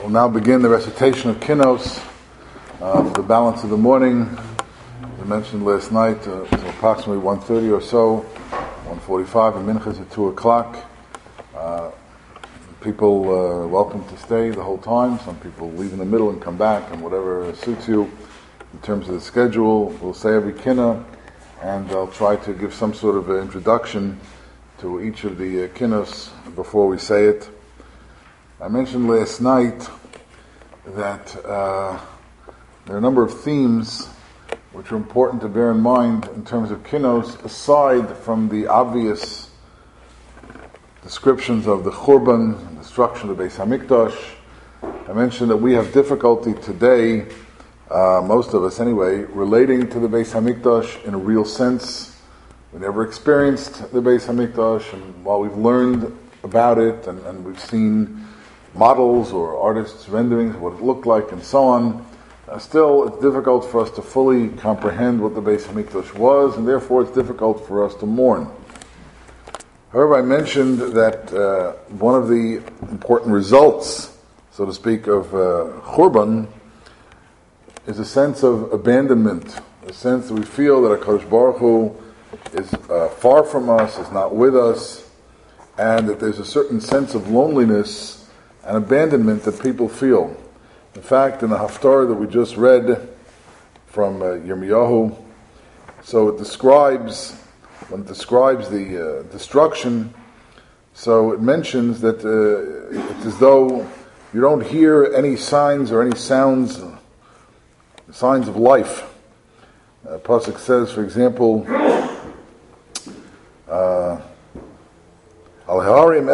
We'll now begin the recitation of Kinos for the balance of the morning. As I mentioned last night, it was approximately 1:30 or so, 1:45, and Minchas at 2 o'clock. People are welcome to stay the whole time. Some people leave in the middle and come back, and whatever suits you in terms of the schedule. We'll say every Kinna, and I'll try to give some sort of introduction to each of the Kinnos before we say it. I mentioned last night that there are a number of themes which are important to bear in mind in terms of Kinnos, aside from the obvious descriptions of the Churban, and destruction of the Beis HaMikdash. I mentioned that we have difficulty today, most of us anyway, relating to the Beis HaMikdash in a real sense. We never experienced the Beis HaMikdash, and while we've learned about it and we've seen models or artists' renderings of what it looked like and so on, still it's difficult for us to fully comprehend what the Beis HaMikdash was, and therefore it's difficult for us to mourn. However, I mentioned that one of the important results, so to speak, of Churban is a sense of abandonment, a sense that we feel that HaKadosh Baruch Hu is far from us, is not with us, and that there's a certain sense of loneliness and abandonment that people feel. In fact, in the Haftarah that we just read from Yirmiyahu, so it describes, when it describes the destruction, so it mentions that it's as though you don't hear any signs or any signs of life. Pasuk says, for example, the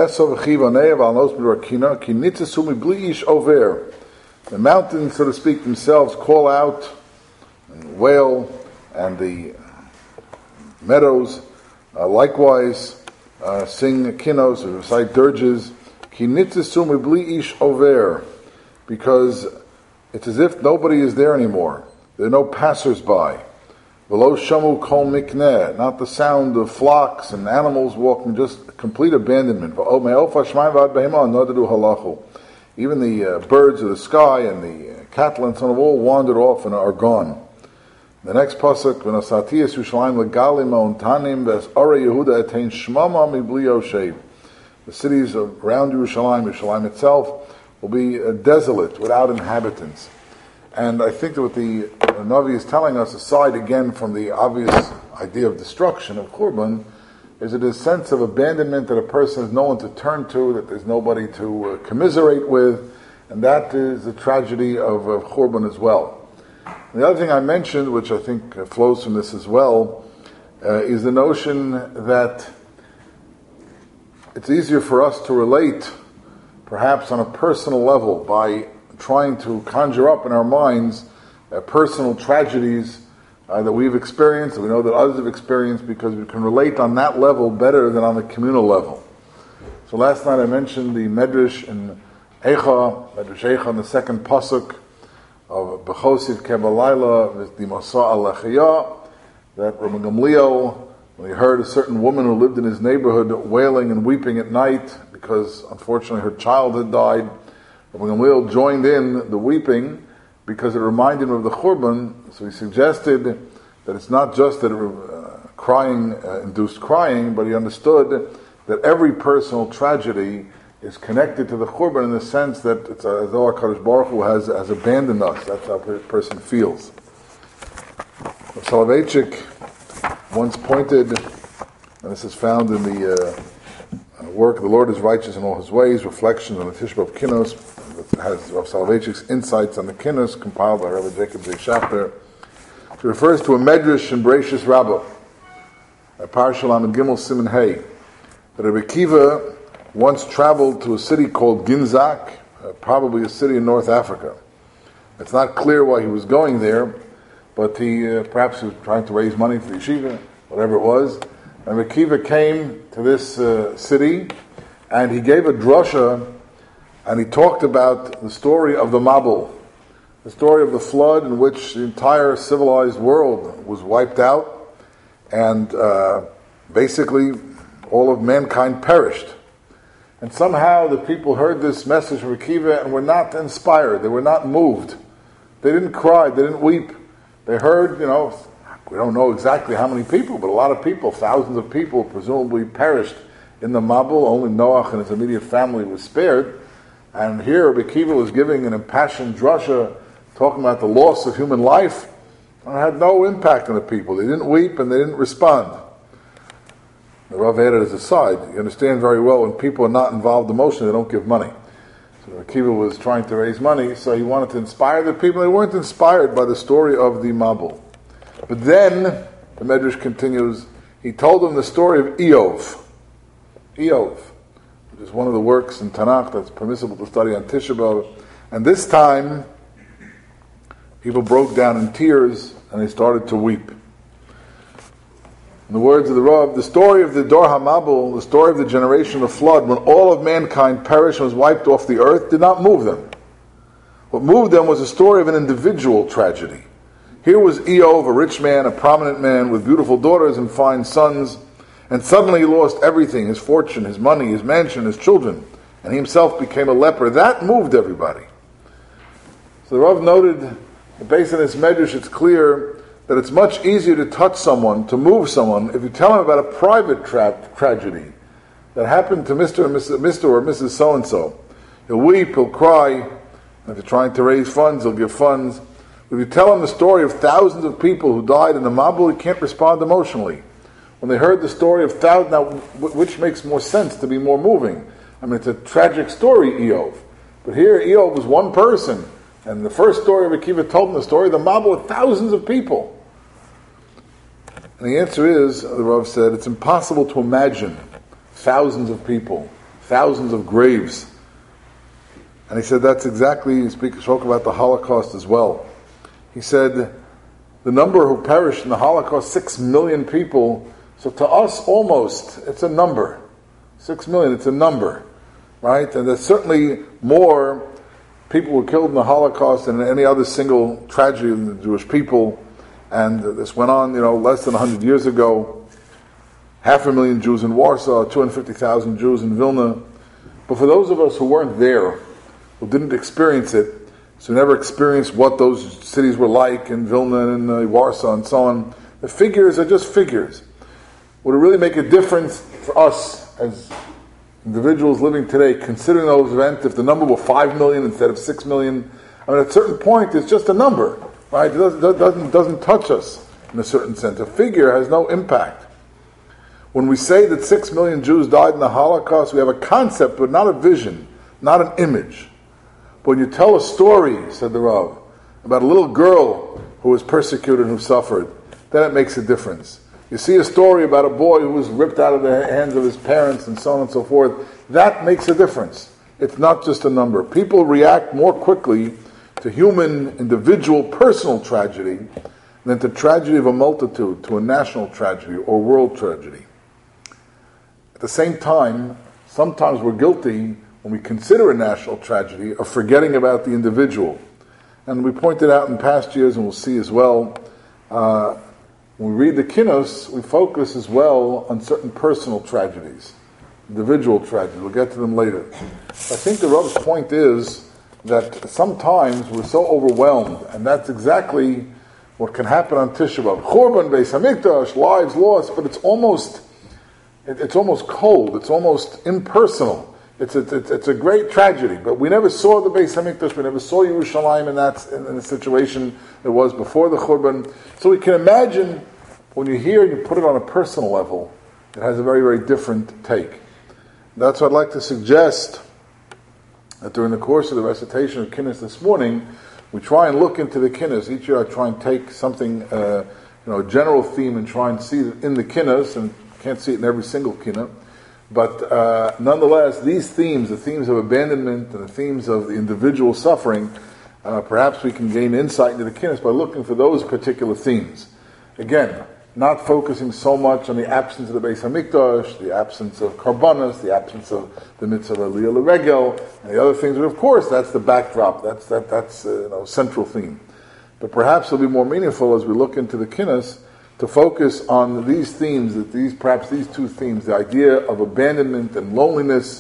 mountains, so to speak, themselves call out and wail, and the meadows likewise sing kinos or recite dirges, because it's as if nobody is there anymore. There are no passers-by. V'lo shamu kol mikneh, not the sound of flocks and animals walking, just complete abandonment. Even the birds of the sky and the cattle and so on have all wandered off and are gone. The next pasuk, v'nosatiyas Yerushalayim legalim ma'ontanim v'es'arei Yehuda etein shmama mibli yoshev. The cities around Yerushalayim itself, will be desolate, without inhabitants. And I think that what the Navi is telling us, aside again from the obvious idea of destruction of Churban, is that a sense of abandonment, that a person has no one to turn to, that there's nobody to commiserate with, and that is the tragedy of Churban as well. And the other thing I mentioned, which I think flows from this as well, is the notion that it's easier for us to relate, perhaps on a personal level, by trying to conjure up in our minds personal tragedies that we've experienced, that we know that others have experienced, because we can relate on that level better than on the communal level. So last night I mentioned the Medrash in Medrash Eicha, in the second pasuk of Bechosiv Kebalayla with the Masa al-Lechiyah, that Rabbi Gamliel, when he heard a certain woman who lived in his neighborhood wailing and weeping at night because unfortunately her child had died, Rabbi Gamliel joined in the weeping because it reminded him of the Churban. So he suggested that it's not just that crying induced crying, but he understood that every personal tragedy is connected to the Churban in the sense that it's as though HaKadosh Baruch Hu has abandoned us. That's how a person feels. Soloveitchik once pointed, and this is found in the work, The Lord is Righteous in All His Ways, Reflections on the Tisha B'Av Kinnos, that has Rav Soloveitchik's insights on the Kinnos, compiled by Rabbi Jacob J. Schachter. It refers to a Medrash in Bereishis Rabbah, Parashah Lamed Gimel Siman Hey, that Rabbi Akiva once traveled to a city called Ginzak, probably a city in North Africa. It's not clear why he was going there, but he perhaps was trying to raise money for yeshiva, whatever it was. And Rabbi Akiva came to this city, and he gave a drasha, and he talked about the story of the Mabul, the story of the flood in which the entire civilized world was wiped out, and basically all of mankind perished. And somehow the people heard this message from Akiva and were not inspired. They were not moved. They didn't cry. They didn't weep. They heard, we don't know exactly how many people, but a lot of people, thousands of people, presumably perished in the Mabul. Only Noach and his immediate family was spared. And here Rabbi Akiva was giving an impassioned drasha, talking about the loss of human life, and it had no impact on the people. They didn't weep and they didn't respond. The Rav added as a side, you understand very well when people are not involved emotionally, they don't give money. So Rabbi Akiva was trying to raise money, so he wanted to inspire the people. They weren't inspired by the story of the Mabul. But then, the Medrash continues, he told them the story of Eov. Eov, which is one of the works in Tanakh that's permissible to study on Tisha B'Av. And this time, people broke down in tears and they started to weep. In the words of the Rav, the story of the Dor HaMabul, the story of the generation of the flood, when all of mankind perished and was wiped off the earth, did not move them. What moved them was a story of an individual tragedy. Here was Eov, a rich man, a prominent man, with beautiful daughters and fine sons, and suddenly he lost everything, his fortune, his money, his mansion, his children, and he himself became a leper. That moved everybody. So the Rav noted that based on this medrash, it's clear that it's much easier to touch someone, to move someone, if you tell him about a private tragedy that happened to Mr. or Mrs. So-and-so. He'll weep, he'll cry. If you're trying to raise funds, he'll give funds. If you tell him the story of thousands of people who died in the Mabul, he can't respond emotionally. When they heard the story of thousands, now which makes more sense to be more moving? I mean, it's a tragic story, Eov. But here, Eov was one person. And the first story of Akiva told him the story of the Mabul with thousands of people. And the answer is, the Rav said, it's impossible to imagine thousands of people, thousands of graves. And he said that's exactly, he spoke about the Holocaust as well. He said, the number who perished in the Holocaust, 6 million people. So to us, almost, it's a number. 6 million, it's a number. Right? And there's certainly more people were killed in the Holocaust than any other single tragedy of the Jewish people. And this went on, less than 100 years ago. 500,000 Jews in Warsaw, 250,000 Jews in Vilna. But for those of us who weren't there, who didn't experience it, so never experienced what those cities were like in Vilna and Warsaw and so on, the figures are just figures. Would it really make a difference for us as individuals living today, considering those events, if the number were 5 million instead of 6 million? I mean, at a certain point, it's just a number. Right? It doesn't touch us in a certain sense. A figure has no impact. When we say that 6 million Jews died in the Holocaust, we have a concept, but not a vision, not an image. But when you tell a story, said the Rav, about a little girl who was persecuted and who suffered, then it makes a difference. You see a story about a boy who was ripped out of the hands of his parents and so on and so forth, that makes a difference. It's not just a number. People react more quickly to human, individual, personal tragedy than to tragedy of a multitude, to a national tragedy or world tragedy. At the same time, sometimes we're guilty, when we consider a national tragedy, of forgetting about the individual. And we pointed out in past years, and we'll see as well, when we read the Kinnos, we focus as well on certain personal tragedies, individual tragedies. We'll get to them later. I think the Rav's point is that sometimes we're so overwhelmed, and that's exactly what can happen on Tisha B'Av. Churban, Beis Hamikdash, lives lost, but it's almost cold. It's almost impersonal. It's a great tragedy, but we never saw the Beis Hamikdash. We never saw Yerushalayim in the situation it was before the Churban. So we can imagine when you hear and you put it on a personal level, it has a very, very different take. That's what I'd like to suggest. That during the course of the recitation of Kinnos this morning, we try and look into the Kinnos. Each year I try and take something, a general theme and try and see it in the Kinnos, and can't see it in every single Kinnos. But nonetheless, these themes, the themes of abandonment and the themes of the individual suffering, perhaps we can gain insight into the Kinnos by looking for those particular themes. Again, not focusing so much on the absence of the Beis Hamikdash, the absence of Karbanos, the absence of the mitzvah of Aliyah L'Regel, and the other things. But of course, that's the backdrop. That's central theme. But perhaps it'll be more meaningful as we look into the Kinnos to focus on these themes, perhaps these two themes, the idea of abandonment and loneliness,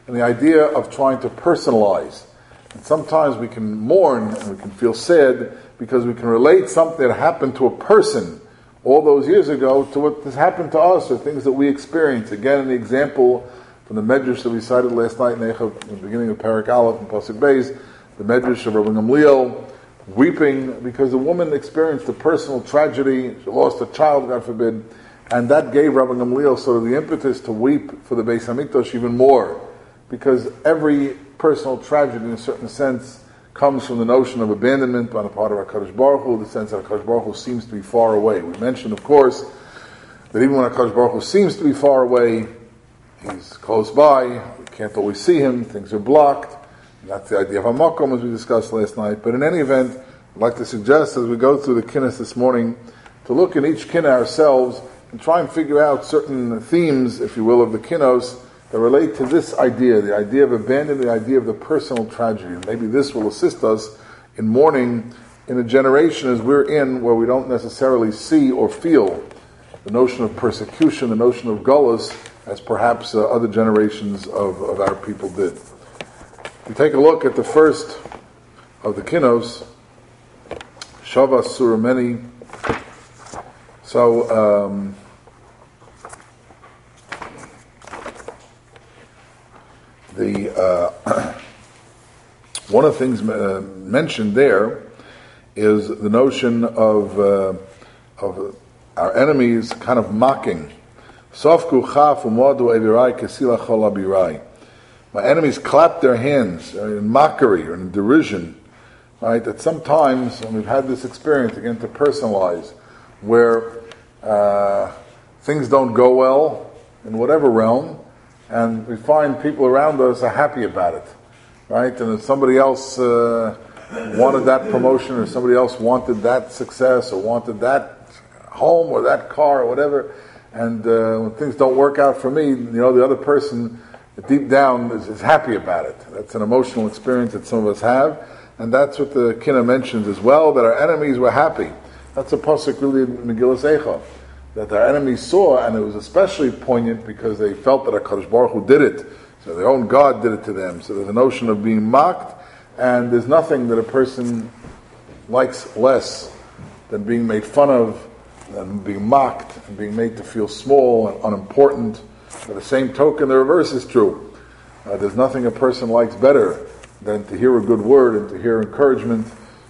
and the idea of trying to personalize. And sometimes we can mourn and we can feel sad because we can relate something that happened to a person all those years ago to what has happened to us or things that we experience. Again, in the example from the Medrash that we cited last night in the beginning of Parak Aleph and Pasuk Beis, the Medrash of Rabbi Gamliel, weeping because the woman experienced a personal tragedy, she lost a child, God forbid, and that gave Rabbi Gamliel sort of the impetus to weep for the Beis HaMikdash even more, because every personal tragedy in a certain sense comes from the notion of abandonment on the part of HaKadosh Baruch Hu, the sense that HaKadosh Baruch Hu seems to be far away. We mentioned, of course, that even when HaKadosh Baruch Hu seems to be far away, He's close by, we can't always see Him, things are blocked. And that's the idea of HaMakom, as we discussed last night. But in any event, I'd like to suggest, as we go through the kinnis this morning, to look in each kinna ourselves and try and figure out certain themes, if you will, of the kinnos that relate to this idea, the idea of abandonment, the idea of the personal tragedy. And maybe this will assist us in mourning in a generation as we're in where we don't necessarily see or feel the notion of persecution, the notion of gullus, as perhaps other generations of our people did. If we take a look at the first of the kinnos, Shavas Surameni. So, one of the things mentioned there is the notion of our enemies kind of mocking. Sofku chaf umadu evirai kesila chol abirai. My enemies clap their hands in mockery or in derision. Right? That sometimes, and we've had this experience, again, to personalize, where things don't go well in whatever realm, and we find people around us are happy about it, right? And if somebody else wanted that promotion, or somebody else wanted that success, or wanted that home, or that car, or whatever, and when things don't work out for me, the other person deep down is happy about it. That's an emotional experience that some of us have, and that's what the Kinna mentions as well, that our enemies were happy. That's a pasuk really in Megillas Eicha, that our enemies saw, and it was especially poignant because they felt that HaKadosh Baruch Hu did it. So their own God did it to them. So there's a notion of being mocked, and there's nothing that a person likes less than being made fun of, than being mocked, and being made to feel small and unimportant. By the same token, the reverse is true. There's nothing a person likes better than to hear a good word and to hear encouragement.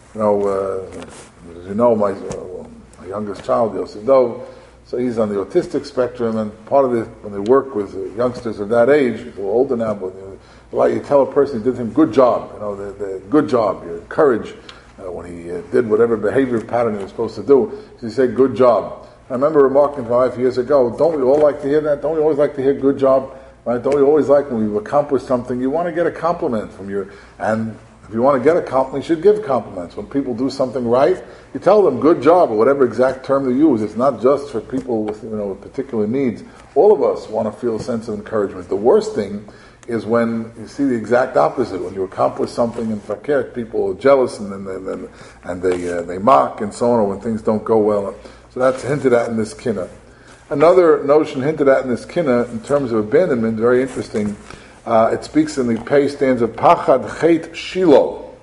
As you know, my youngest child, Yosef Dov, so he's on the autistic spectrum, and part of it, when they work with youngsters of that age, he's a little older now, but you tell a person you did him good job, the good job, you encourage when he did whatever behavior pattern he was supposed to do, so you say good job. I remember remarking to my wife years ago, don't we all like to hear that? Don't we always like to hear good job? Right? Don't we always like when we've accomplished something, you want to get a compliment from and if you want to get a compliment, you should give compliments. When people do something right, you tell them good job, or whatever exact term they use. It's not just for people with with particular needs. All of us want to feel a sense of encouragement. The worst thing is when you see the exact opposite. When you accomplish something in fakir, people are jealous and they mock and so on, or when things don't go well. So that's hinted at in this kinna. Another notion hinted at in this kinna, in terms of abandonment, very interesting. It speaks in the Pei stanza of Pachad Chet Shiloh.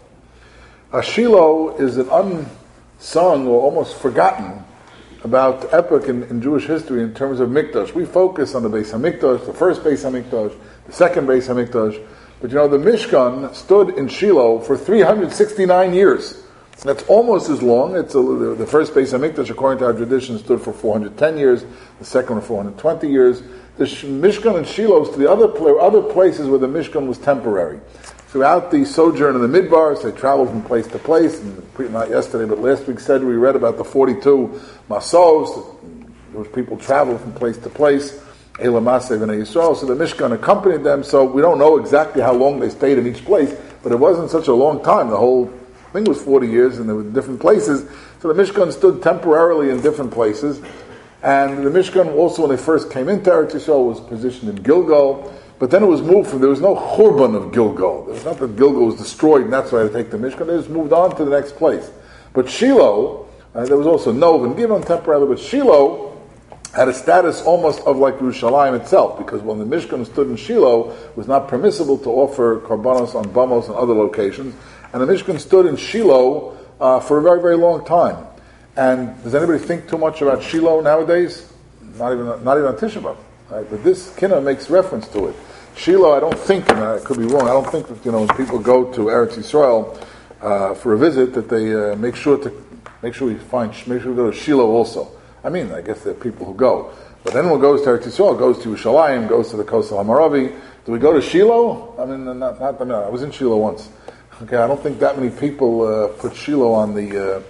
Shiloh is an unsung or almost forgotten about epoch in Jewish history in terms of Mikdash. We focus on the Beis HaMikdash, the first Beis HaMikdash, the second Beis HaMikdash, but the Mishkan stood in Shiloh for 369 years. That's almost as long. It's the first Beis HaMikdash, according to our tradition, stood for 410 years, the second one 420 years. The Mishkan and Shiloh to the other places where the Mishkan was temporary. Throughout the sojourn in the Midbars, they traveled from place to place. And not yesterday, but last week we read about the 42 Masos. Those people traveled from place to place. Eila Maseh v'nei Yisrael. So the Mishkan accompanied them. So we don't know exactly how long they stayed in each place, but it wasn't such a long time. The whole thing was 40 years, and they were in different places. So the Mishkan stood temporarily in different places. And the Mishkan also, when they first came into Eretz Yisrael, was positioned in Gilgal. But then it was moved there was no Churban of Gilgal. It was not that Gilgal was destroyed and that's why they take the Mishkan. They just moved on to the next place. But Shiloh, there was also Nov and Givon temporarily, but Shiloh had a status almost of like Yerushalayim itself, because when the Mishkan stood in Shiloh, it was not permissible to offer korbanos on bamos and other locations, and the Mishkan stood in Shiloh for a very, very long time. And does anybody think too much about Shiloh nowadays? Not even on Tisha B'Av. Right? But this Kinnah makes reference to it. Shiloh, I don't think, and I could be wrong, I don't think that when people go to Eretz Yisrael for a visit, that they make sure we go to Shiloh also. I mean, I guess there are people who go. But anyone who goes to Eretz Yisrael, goes to Yerushalayim, goes to the Kosel HaMaravi. Do we go to Shiloh? I mean, I was in Shiloh once. Okay, I don't think that many people put Shiloh on the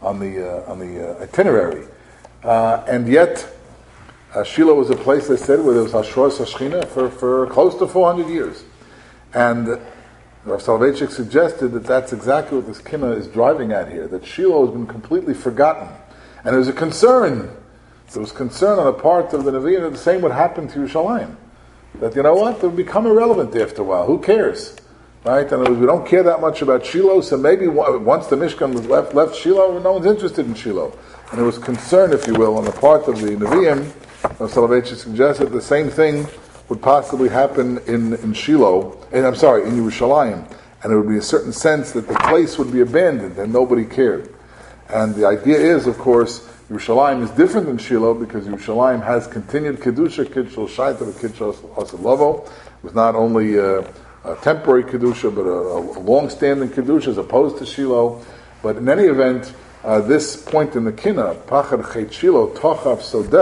itinerary. And yet, Shiloh was a place, they said, where there was Hashros Hashchina for close to 400 years. And Rav Soloveitchik suggested that that's exactly what this Kinnah is driving at here, that Shiloh has been completely forgotten. And there was a concern. There was concern on the part of the Nevi'im that the same would happen to Yerushalayim. That, it would become irrelevant after a while. Who cares? Right? And we don't care that much about Shiloh, so maybe once the Mishkan was left Shiloh, no one's interested in Shiloh. And there was concern, if you will, on the part of the Nevi'im. Rav Soloveitchik suggested the same thing would possibly happen in Shiloh, in Yerushalayim. And there would be a certain sense that the place would be abandoned and nobody cared. And the idea is, of course, Yerushalayim is different than Shiloh because Yerushalayim has continued Kedusha, Kidshul Shaita, Kidshul Asalovo. It was not only a temporary Kedusha, but a long-standing Kedusha as opposed to Shiloh. But in any event, this point in the Kinnah, Pachad Chet Shiloh, Tochav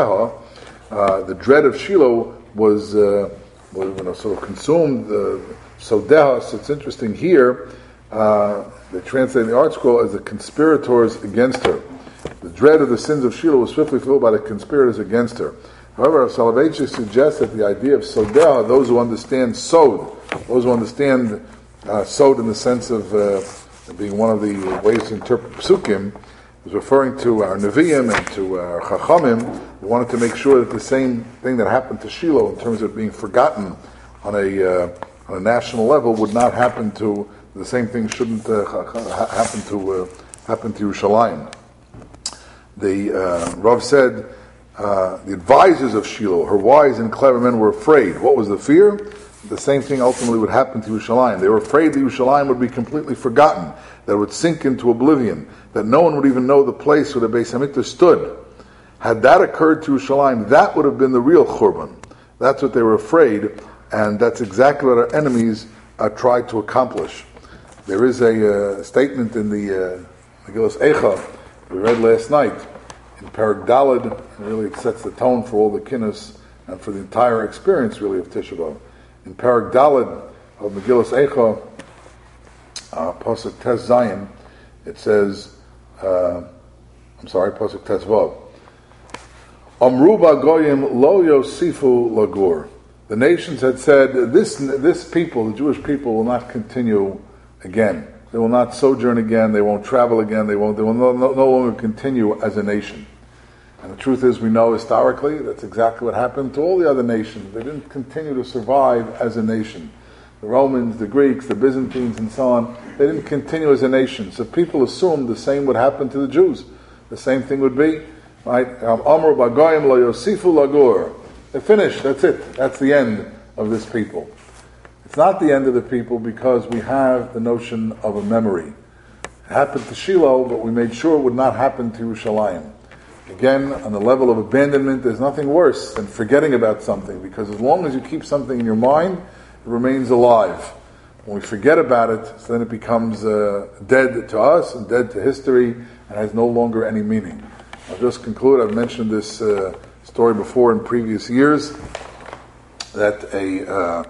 Sodeha, the dread of Shiloh was sort of consumed. Sodeha, so it's interesting here, they translate in the Art Scroll as the conspirators against her. The dread of the sins of Shiloh was swiftly filled by the conspirators against her. However, Soloveitchik suggests that the idea of Sodeha, those who understand Sod, those who understand Sod in the sense of being one of the ways to interpret Psukim, is referring to our Nevi'im and to our Chachamim. They wanted to make sure that the same thing that happened to Shiloh in terms of being forgotten on a national level would not happen to, the same thing shouldn't happen to Yerushalayim. The Rav said, the advisors of Shiloh, her wise and clever men, were afraid. What was the fear? The same thing ultimately would happen to Yerushalayim. They were afraid that Yerushalayim would be completely forgotten, that it would sink into oblivion, that no one would even know the place where the Beis Hamikdash stood. Had that occurred to Yerushalayim, that would have been the real Churban. That's what they were afraid, and that's exactly what our enemies tried to accomplish. There is a statement in the Megillas Eicha we read last night in Perek Daled. Really, it sets the tone for all the Kinnos and for the entire experience, really, of Tisha B'Av. In Perek Daled of Megillas Eicha, Pasuk Tes Zayin, it says, Pasuk Tes Vav. Amru ba'goyim lo yosifu lagur. The nations had said, this people, the Jewish people, will not continue again. They will not sojourn again. They won't travel again. They will no longer continue as a nation. And the truth is, we know historically that's exactly what happened to all the other nations. They didn't continue to survive as a nation. The Romans, the Greeks, the Byzantines, and so on, they didn't continue as a nation. So people assumed the same would happen to the Jews. The same thing would be, right? Amru b'goyim lo yosifu lagur. They're finished. That's it. That's the end of this people. It's not the end of the people because we have the notion of a memory. It happened to Shiloh, but we made sure it would not happen to Yerushalayim. Again, on the level of abandonment, there's nothing worse than forgetting about something, because as long as you keep something in your mind, it remains alive. When we forget about it, so then it becomes dead to us and dead to history and has no longer any meaning. I'll just conclude. I've mentioned this story before in previous years, that a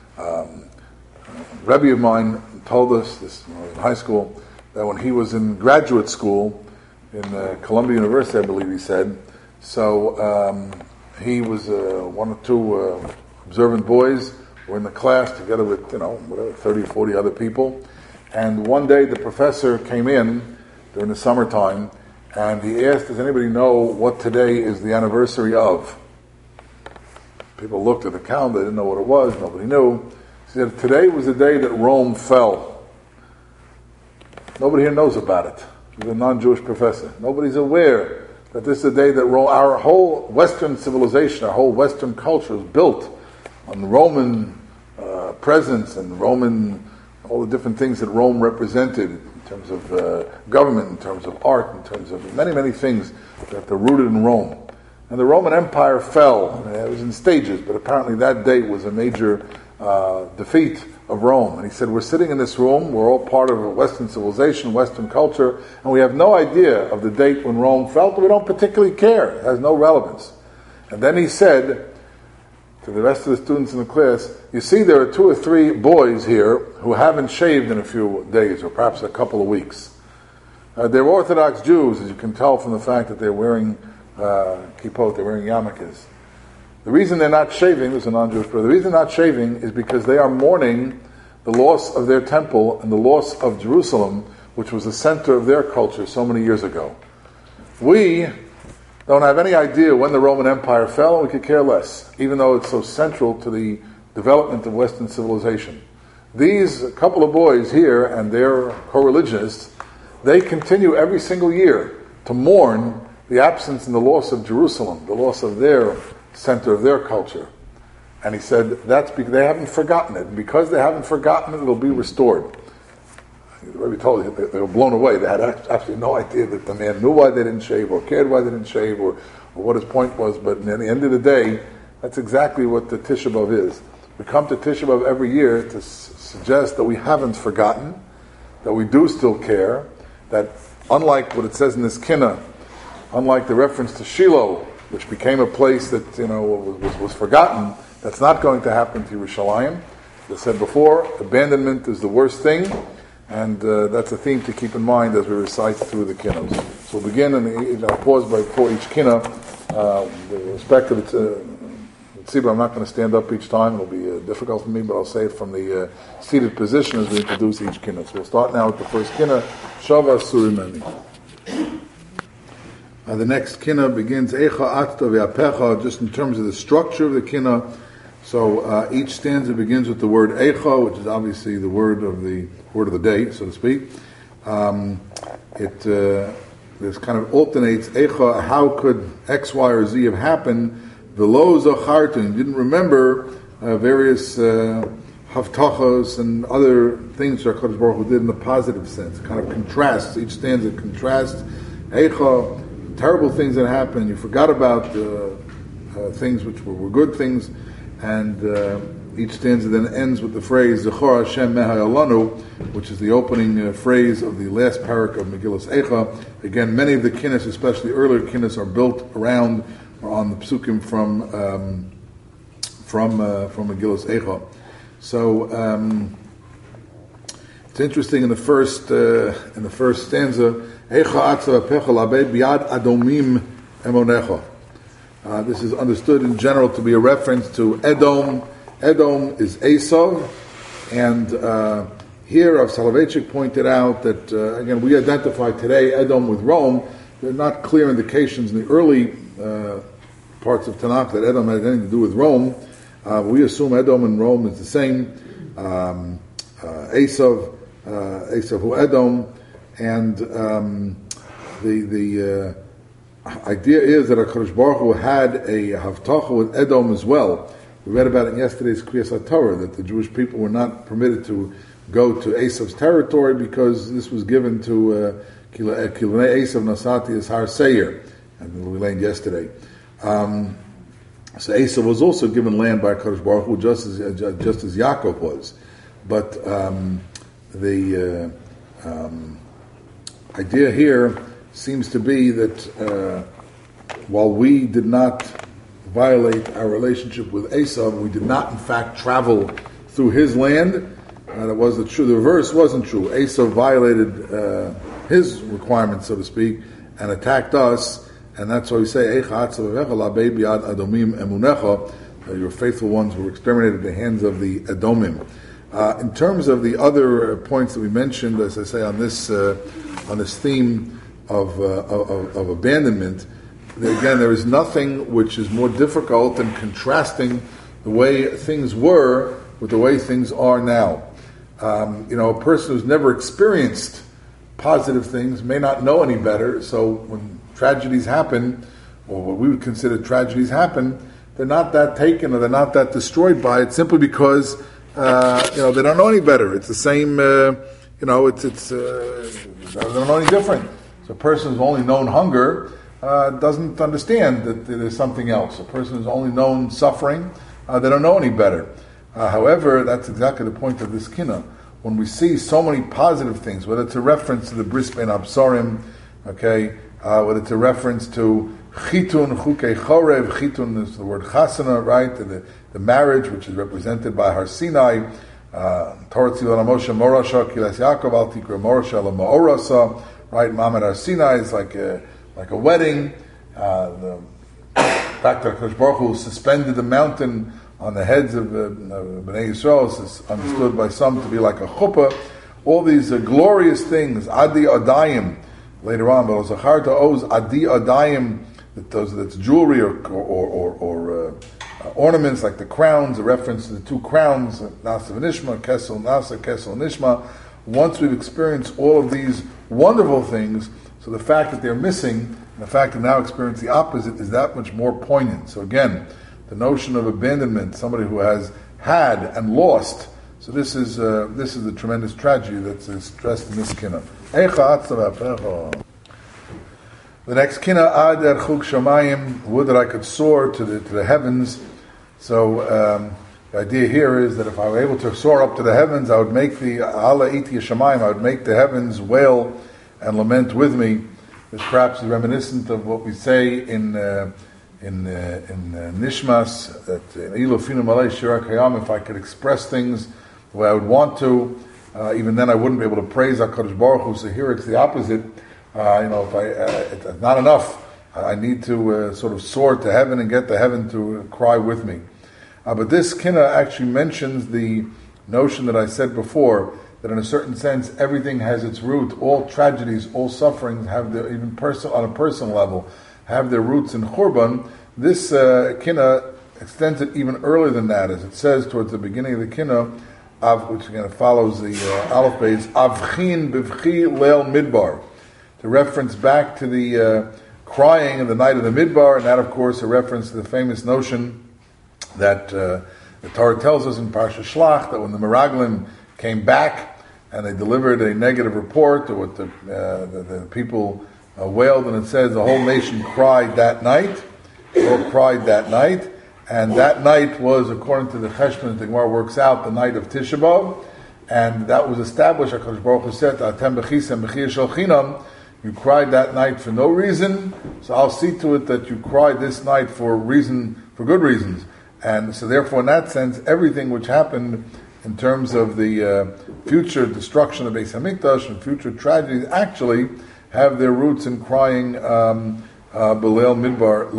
Rebbe of mine told us, this when I was in high school, that when he was in graduate school in Columbia University, I believe he said, so he was one or two observant boys were in the class together with, 30 or 40 other people, and one day the professor came in during the summertime and he asked, does anybody know what today is the anniversary of? People looked at the calendar, they didn't know what it was, nobody knew. He said, today was the day that Rome fell. Nobody here knows about it. He's a non-Jewish professor. Nobody's aware that this is a day that our whole Western civilization, our whole Western culture is built on the Roman presence and all the different things that Rome represented in terms of government, in terms of art, in terms of many, many things that are rooted in Rome. And the Roman Empire fell. It was in stages, but apparently that date was a major defeat of Rome. And he said, we're sitting in this room, we're all part of a Western civilization, Western culture, and we have no idea of the date when Rome fell, but we don't particularly care. It has no relevance. And then he said to the rest of the students in the class, you see there are 2 or 3 boys here who haven't shaved in a few days, or perhaps a couple of weeks. They're Orthodox Jews, as you can tell from the fact that they're wearing kippot, they're wearing yarmulkes. The reason they're not shaving, this is a non-Jewish brother, the reason they're not shaving is because they are mourning the loss of their temple and the loss of Jerusalem, which was the center of their culture so many years ago. We don't have any idea when the Roman Empire fell, and we could care less, even though it's so central to the development of Western civilization. These couple of boys here and their co-religionists, they continue every single year to mourn the absence and the loss of Jerusalem, the loss of their center of their culture. And he said that's because they haven't forgotten it. And because they haven't forgotten it, it'll be restored. The Rebbe told you, they were blown away. They had absolutely no idea that the man knew why they didn't shave, or cared why they didn't shave, or what his point was. But at the end of the day, that's exactly what the Tisha B'Av is. We come to Tisha B'Av every year to suggest that we haven't forgotten, that we do still care, that unlike what it says in this Kinnah, unlike the reference to Shiloh, which became a place that was forgotten, that's not going to happen to Yerushalayim. As I said before, abandonment is the worst thing, and that's a theme to keep in mind as we recite through the Kinnos. So we'll begin, and I'll pause before each Kinnah, with respect to the I'm not going to stand up each time. It'll be difficult for me, but I'll say it from the seated position as we introduce each Kinnah. So we'll start now with the first Kinnah, Shavas Surimani. The next Kinnah begins Eicha Atzta Ve'apecha, just in terms of the structure of the Kinnah. So each stanza begins with the word Eicha, which is obviously the word of the day, so to speak. This kind of alternates Eicha, how could X, Y, or Z have happened? V'lo zachartum, didn't remember various haftachos and other things that HaKadosh Baruch Hu did in the positive sense. Kind of contrasts, each stanza contrasts Eicha, terrible things that happened, you forgot about things which were good things, and each stanza then ends with the phrase Zechor Hashem Mehai Alanu, which is the opening phrase of the last parak of Megillas Eicha. Again, many of the kinnis, especially earlier kinnis, are built around or on the psukim from Megillas Eicha. So it's interesting in the first stanza. This is understood in general to be a reference to Edom. Edom is Esav, and here Rav Soloveitchik pointed out that, again, we identify today Edom with Rome. There are not clear indications in the early parts of Tanakh that Edom had anything to do with Rome. We assume Edom and Rome is the same. Esav who Edom. And the idea is that HaKadosh Baruch Hu had a Havtacha with Edom as well. We read about it in yesterday's Kriyas HaTorah, that the Jewish people were not permitted to go to Esav's territory because this was given to Kilei Esav Nasati as Har Seir, and we learned yesterday. So Esav was also given land by HaKadosh Baruch Hu, just as Yaakov was. But the idea here seems to be that while we did not violate our relationship with Esav, we did not in fact travel through his land. That wasn't true. The reverse wasn't true. Esav violated his requirements, so to speak, and attacked us, and that's why we say, your faithful ones were exterminated at the hands of the Edomim. In terms of the other points that we mentioned, as I say, on this theme of abandonment, again, there is nothing which is more difficult than contrasting the way things were with the way things are now. A person who's never experienced positive things may not know any better, so when tragedies happen, or what we would consider tragedies happen, they're not that taken or they're not that destroyed by it simply because they don't know any better. It's the same. They don't know any different. So a person who's only known hunger doesn't understand that there's something else. A person who's only known suffering, they don't know any better. However, that's exactly the point of this kinna. When we see so many positive things, whether it's a reference to the bris bein absarim, okay, whether it's a reference to chitun, chukei chorev, chitun is the word chasana, right, the marriage, which is represented by Har Sinai, Torah tzilon Moshe morasha, kilas Yaakov al tikra morasha la ma'orasa, right, Ma'amad Har Sinai is like a wedding. The fact that Hakadosh Baruch Hu suspended the mountain on the heads of Bnei Yisrael is understood by some to be like a chuppah. All these glorious things, Adi Adayim, later on, but Zacharta owes Adi Adayim, that's jewelry or ornaments like the crowns, a reference to the two crowns, Nasa v'Nishma, Kesel Nasa, Kesel Nishma. Once we've experienced all of these wonderful things, so the fact that they're missing, and the fact that now experience the opposite is that much more poignant. So again, the notion of abandonment, somebody who has had and lost. So this is the tremendous tragedy that's stressed in this kinna. The next kinna, ad erchuk shamayim, would that I could soar to the heavens. So the idea here is that if I were able to soar up to the heavens, I would make the ala iti shamayim, I would make the heavens wail and lament with me. This perhaps is reminiscent of what we say in Nishmas, that Ilofinu Malay Shira Kayam, if I could express things the way I would want to, even then I wouldn't be able to praise HaKadosh Baruch Hu. So here it's the opposite. It's not enough. I need to sort of soar to heaven and get to heaven to cry with me. But this kinna actually mentions the notion that I said before, that in a certain sense everything has its root. All tragedies, all sufferings have their, even on a personal level, have their roots in Churban. This kinna extends it even earlier than that, as it says towards the beginning of the kinna, which again follows the Aleph Beis, Avchin bivchi leil midbar, to reference back to the crying in the night of the midbar, and that of course a reference to the famous notion that the Torah tells us in Parsha Shlach, that when the Meraglim came back and they delivered a negative report, or what the people wailed, and it says the whole nation cried that night. They all cried that night, and that night was, according to the Cheshbon, the Gemara works out, the night of Tisha B'Av, and that was established. HaKadosh Baruch Hu said, "Atem b'chisem b'chiyah shel chinam." You cried that night for no reason, so I'll see to it that you cried this night for good reasons. And so, therefore, in that sense, everything which happened in terms of the future destruction of Beis Hamikdash and future tragedies actually have their roots in crying B'Leil Midbar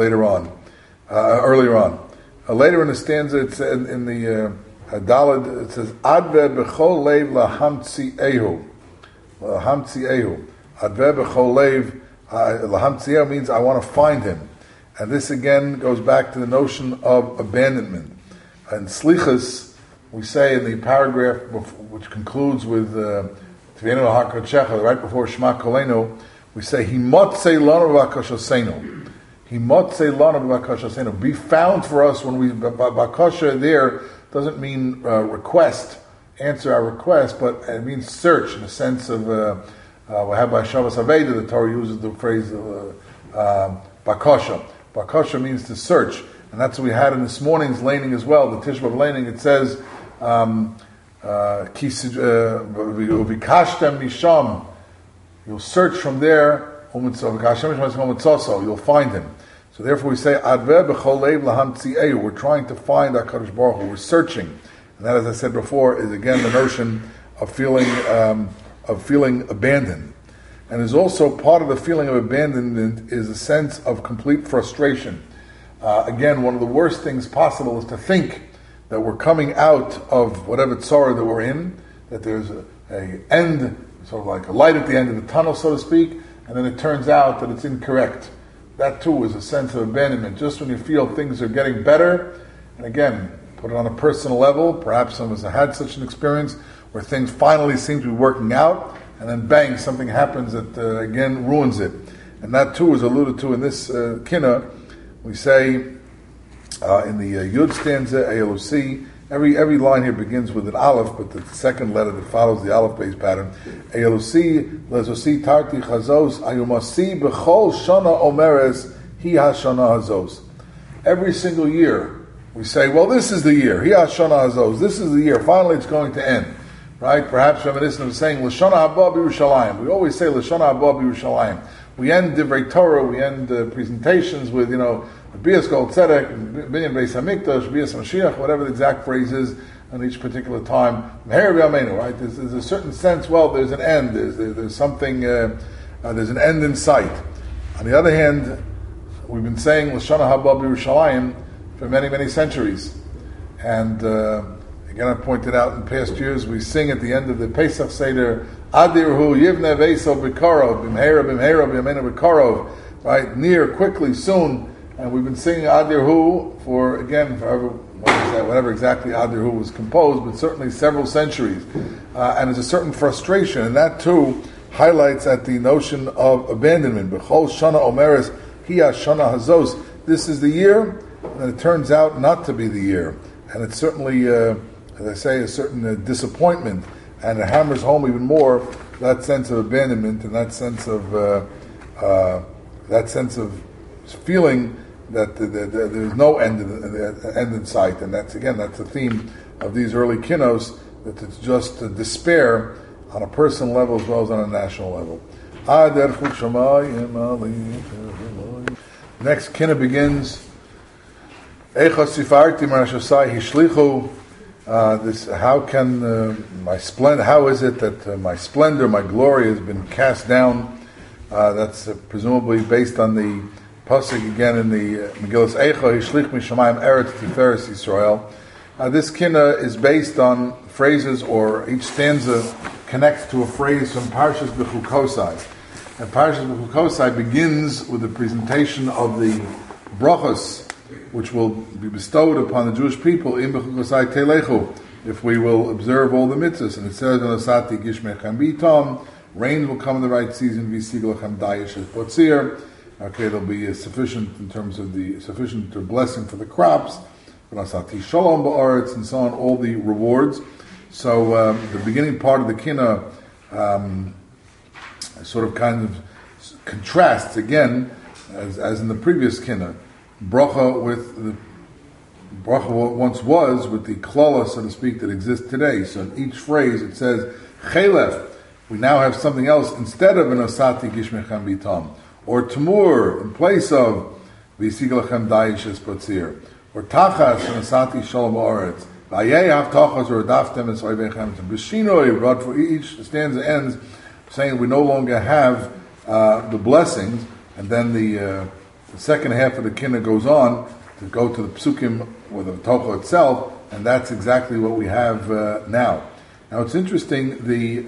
earlier on. Later in the stanza, it's in the Daled, it says, Adve b'chol leiv lahamtzi'ehu. Lahamtzi'ehu. Adve b'chol leiv lahamtzi'ehu means I want to find him. And this again goes back to the notion of abandonment. And Slichas, we say in the paragraph which concludes with Tvienu HaKadoshech, right before Shema Kolenu, we say, Himotzei lanu b'akashasenu. Himotzei lanu b'akashasenu. Be found for us when we, bakasha there doesn't mean request, answer our request, but it means search in the sense of, we have by Shabbos Aveda, the Torah uses the phrase bakasha. Bakasha means to search. And that's what we had in this morning's laning as well, the Tisha B'Av laning. It says, Vikashtem misham. You'll search from there, you'll find him. So therefore we say, Adve b'chol leiv lahamtzi'ehu. We're trying to find HaKadosh Baruch Hu. We're searching. And that, as I said before, is again the notion of feeling abandoned. And there's also part of the feeling of abandonment is a sense of complete frustration. Again, one of the worst things possible is to think that we're coming out of whatever tzara that we're in, that there's a end, sort of like a light at the end of the tunnel, so to speak, and then it turns out that it's incorrect. That too is a sense of abandonment. Just when you feel things are getting better, and again, put it on a personal level, perhaps some of us have had such an experience where things finally seem to be working out, and then bang, something happens that again ruins it. and that too is alluded to in this kinna. We say in the Yud stanza, Elusi, every line here begins with an Aleph, but the second letter that follows the Aleph-based pattern, Elusi, Lezosi, Tarti, Chazos, Ayumasi, Bechol, Shana, Omeres, Hi HaShana Hazos. Every single year, we say, well, this is the year. Hi HaShana Hazos. This is the year. Finally, it's going to end. Right? Perhaps reminiscent of saying, L'shana haba b'Yerushalayim. We always say, L'shana haba b'Yerushalayim. We end Divrei Torah, we end presentations with, Bias Gold Tzedek, Binyan Beis HaMikdash, Bias Mashiach, whatever the exact phrase is on each particular time. Meher v'yameinu, right? There's a certain sense, well, there's an end. There's something, there's an end in sight. On the other hand, we've been saying L'shana haba b'Yerushalayim for many, many centuries. And again, I pointed out in past years, we sing at the end of the Pesach Seder, Adirhu Yivne Veso B'Karov, B'Mheira B'Yamenu B'Karov, right? Near, quickly, soon. And we've been singing Adirhu for, again, whatever exactly Adirhu was composed, but certainly several centuries. And there's a certain frustration, and that too highlights at the notion of abandonment. B'chol Shana Omeres Hiya Shana Hazos. This is the year, and it turns out not to be the year. And it's certainly, as I say, a certain disappointment, and it hammers home even more that sense of abandonment and that sense of feeling that there's no end in sight. And that's the theme of these early kinnos, that it's just despair on a personal level as well as on a national level. Next kinna begins. This, how can how is it that my splendor, my glory has been cast down? That's presumably based on the pasuk again in the Megillas Eicha, Hishlich Mishamayim Eretz Tiferes Yisrael. This kinna is based on phrases, or each stanza connects to a phrase from Parshas Bechukosai. And Parshas Bechukosai begins with the presentation of the brachos, which will be bestowed upon the Jewish people, im b'chukosai telechu, if we will observe all the mitzvahs. And it says, "V'nosati gishmechem b'itom," rain will come in the right season. V'siglachem dayish es potzir. Okay, there'll be sufficient in terms of the sufficient blessing for the crops. V'nosati shalom ba'aretz, and so on. All the rewards. So the beginning part of the kinna sort of kind of contrasts again, as in the previous kinna. Bracha with the bracha what once was with the klala, so to speak, that exists today. So in each phrase it says chelef. We now have something else instead of an asati gishmechem bitam, or tamur in place of v'siglachem dayish es potzir, or tachas an asati shalom haaretz, v'ayei haftachas or daftem es oivechem b'shinoi. But for each stanza ends saying we no longer have the blessings, and then the second half of the kinna goes on to go to the psukim or the tocha itself, and that's exactly what we have now. Now it's interesting, the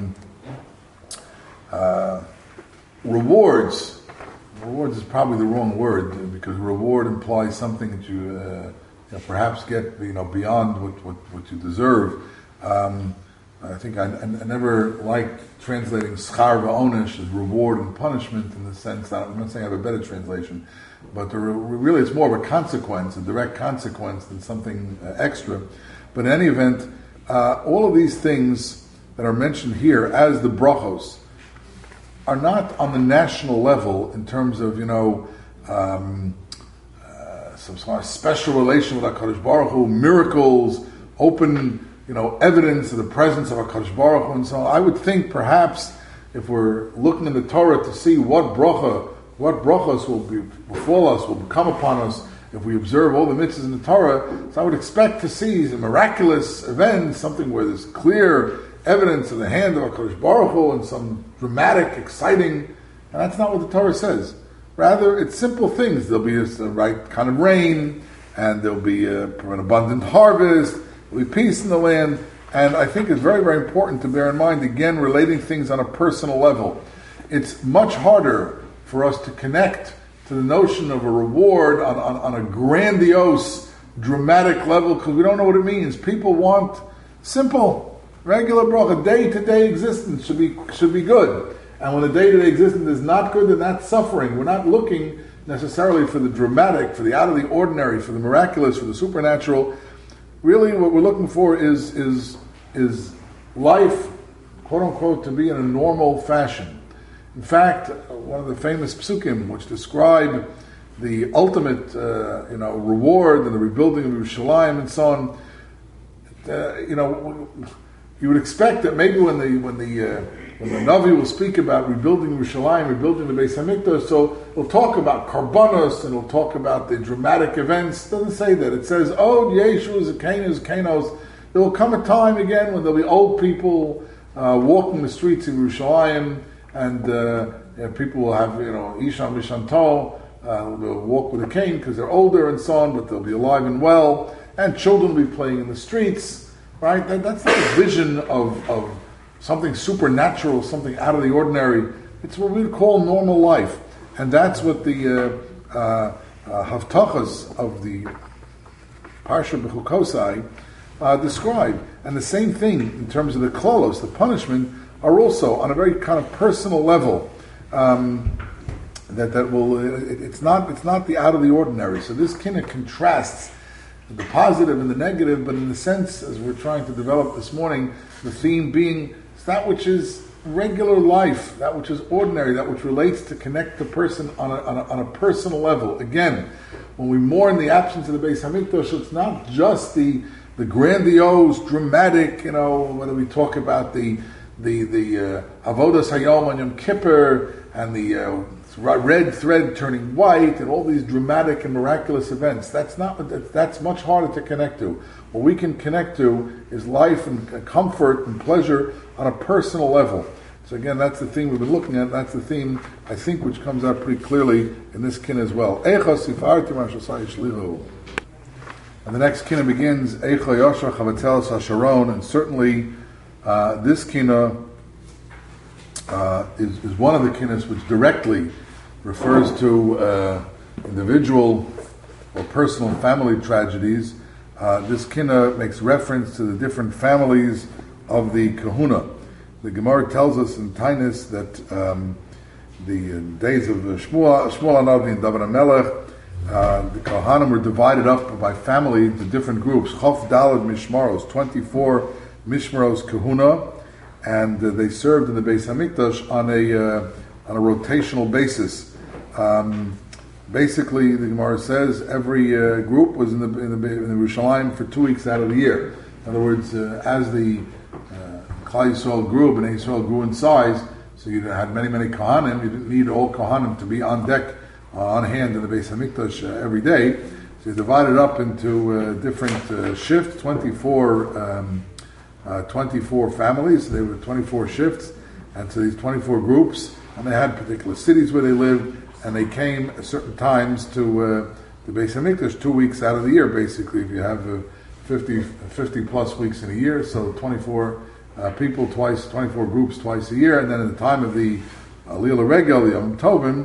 rewards is probably the wrong word, because reward implies something that you perhaps get beyond what you deserve. I think I never liked translating schar va'onesh as reward and punishment, in the sense that I'm not saying I have a better translation, but really it's more of a consequence, a direct consequence, than something extra. But in any event, all of these things that are mentioned here as the brachos are not on the national level in terms of some sort of special relation with HaKadosh Baruch Hu, miracles, open evidence of the presence of HaKadosh Baruch Hu, and so on. I would think perhaps if we're looking in the Torah to see what brachos will befall us, will come upon us if we observe all the mitzvahs in the Torah, so I would expect to see a miraculous event, something where there's clear evidence of the hand of HaKadosh Baruch Hu and some dramatic, exciting, and that's not what the Torah says. Rather, it's simple things. There'll be the right kind of rain, and there'll be an abundant harvest, there'll be peace in the land, and I think it's very, very important to bear in mind, again, relating things on a personal level. It's much harder for us to connect to the notion of a reward on a grandiose, dramatic level, because we don't know what it means. People want simple, regular bracha, day-to-day existence should be good. And when the day-to-day existence is not good, then that's suffering. We're not looking necessarily for the dramatic, for the out of the ordinary, for the miraculous, for the supernatural. Really, what we're looking for is life, quote unquote, to be in a normal fashion. In fact, one of the famous psukim which describe the ultimate, reward and the rebuilding of Yerushalayim and so on, you would expect that maybe when the Navi will speak about rebuilding Yerushalayim, rebuilding the Beis Hamikdash, so he'll talk about karbanos and he'll talk about the dramatic events. It doesn't say that. It says, Yeshu, Kanos. There will come a time again when there'll be old people walking the streets of Yerushalayim, and people will have, Isham Mishanto, they'll walk with a cane because they're older and so on, but they'll be alive and well, and children will be playing in the streets. Right? That's not a vision of something supernatural, something out of the ordinary. It's what we would call normal life. And that's what the Haftachas of the Parsha B'chukosai describe. And the same thing in terms of the klolos, the punishment, are also on a very kind of personal level. It's not the out of the ordinary. So this kind of contrasts the positive and the negative, but in the sense, as we're trying to develop this morning, the theme being that which is regular life, that which is ordinary, that which relates to connect the person on a personal level. Again, when we mourn the absence of the Beis Hamikdash, it's not just the grandiose, dramatic, whether we talk about the Avodas Hayom on Yom Kippur and the red thread turning white and all these dramatic and miraculous events. That's much harder to connect to. What we can connect to is life and comfort and pleasure on a personal level. So again, that's the theme we've been looking at. That's the theme, I think, which comes out pretty clearly in this kin as well. And the next kina begins, Eicha Yosha Chavatelas HaSharon, and certainly this kina is one of the kinnas which directly refers to individual or personal family tragedies. This kinna makes reference to the different families of the kahuna. The Gemara tells us in Tainis that the days of Shmuel Hanavi and David HaMelech, the Kohanim were divided up by family into different groups. Chof Daled Mishmaros, 24 Mishmaros kahuna, and they served in the Beis Hamikdash on a rotational basis. Basically, the Gemara says every group was in the Yerushalayim for 2 weeks out of the year. In other words, as the Klal Yisrael grew, Bnei Yisrael grew in size, so you had many Kohanim. You didn't need all Kohanim to be on deck, on hand in the Beis Hamikdash every day. So you divided up into different shifts, 24 families. They were 24 shifts, and so these 24 groups, and they had particular cities where they lived, and they came at certain times to the Beis Hamikdash 2 weeks out of the year, basically, if you have 50 plus weeks in a year, so 24 people 24 groups twice a year, and then at the time of the Lila Regel, the Yom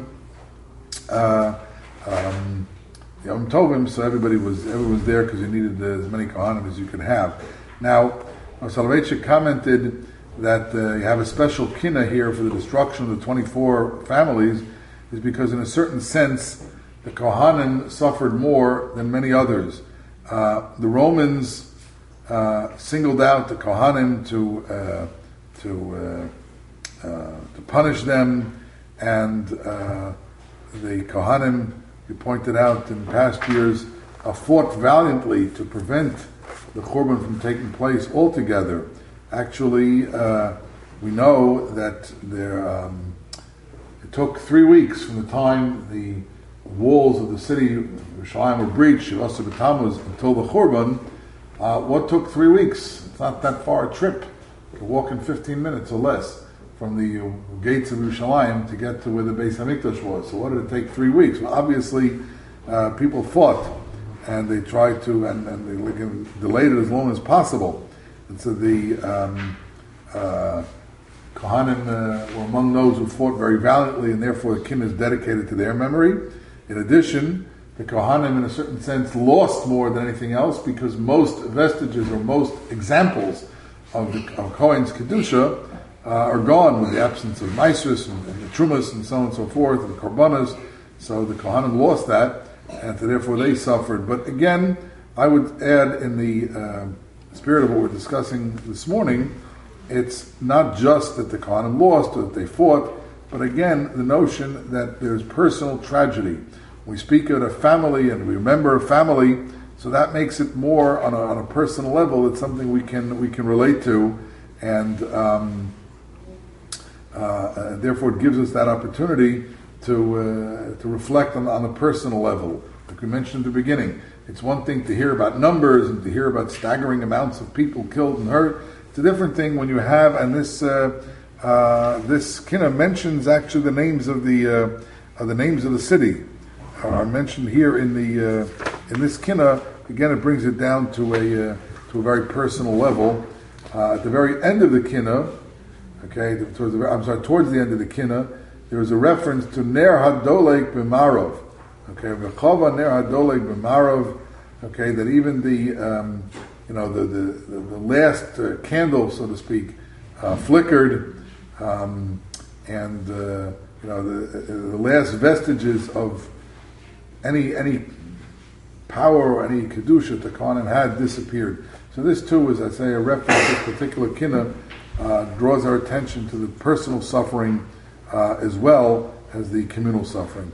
Tovim, so everyone was there because you needed as many Kohanim as you could have. Now, Soloveitchik commented that you have a special kinna here for the destruction of the 24 families, is because in a certain sense, the Kohanim suffered more than many others. The Romans singled out the Kohanim to punish them, and the Kohanim, you pointed out in past years, fought valiantly to prevent the Churban from taking place altogether. Actually, we know that it took 3 weeks from the time the walls of the city of Yerushalayim were breached, Shivasa B'Tammuz, until the Churban. What took 3 weeks? It's not that far a trip. You can walk in 15 minutes or less from the gates of Yerushalayim to get to where the Beis Hamikdash was. So what did it take 3 weeks? Well, obviously, people fought, and they tried to, and they delayed it as long as possible. And so the Kohanim were among those who fought very valiantly, and therefore the kin is dedicated to their memory. In addition, the Kohanim, in a certain sense, lost more than anything else, because most vestiges or most examples of Kohen's Kedusha are gone with the absence of Maisrus and the Trumas and so on and so forth, and the Korbanas. So the Kohanim lost that, and therefore they suffered. But again, I would add, in the spirit of what we're discussing this morning, it's not just that the Kohanim lost or that they fought, but again, the notion that there's personal tragedy. We speak of a family and we remember a family, so that makes it more on a personal level. It's something we can relate to, and therefore it gives us that opportunity to reflect on a personal level. Like we mentioned at the beginning, it's one thing to hear about numbers and to hear about staggering amounts of people killed and hurt. It's a different thing when you have, and this kinna mentions actually the names of the city are mentioned here in this kinna. Again, it brings it down to a very personal level. At the very end of the kinna, towards the end of the kinna, there is a reference to Ner Hadolek b'Marov. Okay, V'chava Ner Hadolek b'Marov. Okay, that even the last candle, so to speak, flickered, and the last vestiges of any power or any kedusha the Kohanim had disappeared. So this too is, I say, a reference to this particular kinna, draws our attention to the personal suffering as well as the communal suffering.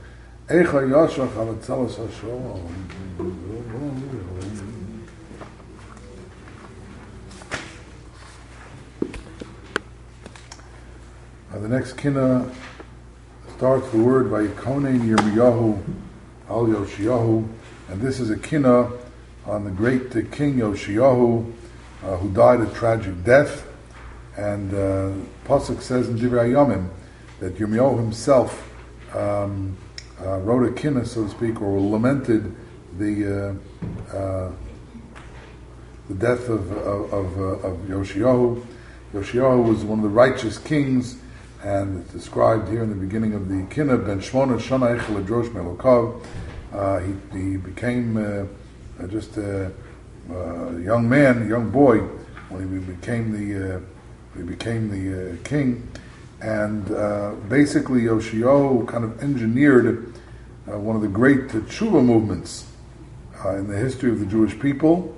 The next kinna starts the word Vayikonen Yirmiyahu al Yoshiyahu, and this is a kinna on the great King Yoshiyahu, who died a tragic death. And Pasuk says in Divrei Yomim that Yirmiyahu himself wrote a kinna, so to speak, or lamented the death of Yoshiyahu. Yoshiyahu was one of the righteous kings, and it's described here in the beginning of the kinna, Ben Shmona Shana Echel Adrosh Melokav. He became just a young man, a young boy, when he became the king, and basically Yoshiyahu kind of engineered one of the great tshuva movements in the history of the Jewish people.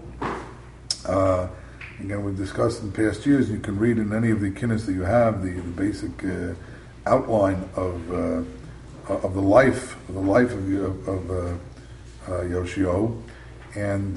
Again, we've discussed in past years. You can read in any of the kinnas that you have the basic outline of the life of Yoshiyahu, and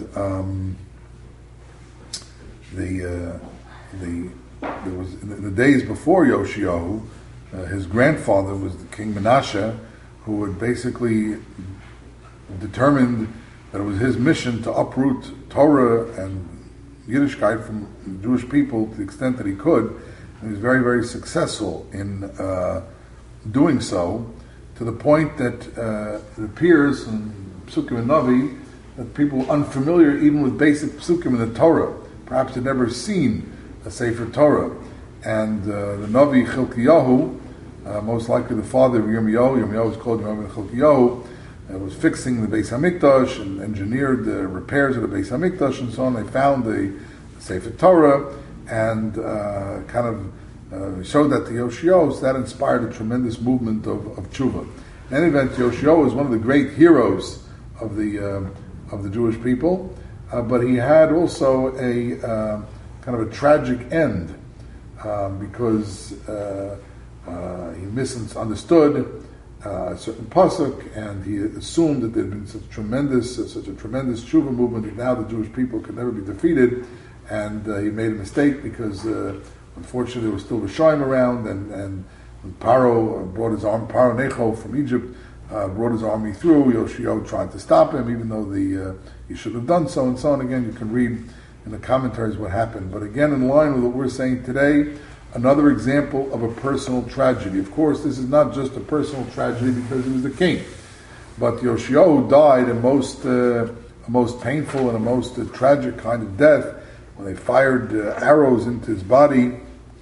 there was in the days before Yoshiyahu, his grandfather was the King Menashe, who had basically determined that it was his mission to uproot Torah and Yiddishkeit from the Jewish people to the extent that he could. And he was very, very successful in doing so, to the point that it appears in Psukim and Navi that people were unfamiliar even with basic Psukim in the Torah. Perhaps had never seen a Sefer Torah. And the Navi Chilkiyahu, most likely the father of Yirmiyahu was called Navi Chilkiyahu, was fixing the Beis Hamikdash and engineered the repairs of the Beis Hamikdash and so on. They found the Sefer Torah and showed that to Yoshiyahu, so that inspired a tremendous movement of tshuva. In any event, Yoshiyahu was one of the great heroes of the Jewish people, but he had also a kind of a tragic end because he misunderstood a certain pasuk, and he assumed that there had been such a tremendous tshuva movement that now the Jewish people could never be defeated, and he made a mistake because unfortunately there was still Rishonim around, and when Paro Necho from Egypt brought his army through, Yoshiyahu tried to stop him, even though he should have done so, and so on. Again, you can read in the commentaries what happened. But again, in line with what we're saying today, another example of a personal tragedy. Of course, this is not just a personal tragedy because he was the king, but Yoshiyahu died a most painful and a most tragic kind of death when they fired arrows into his body.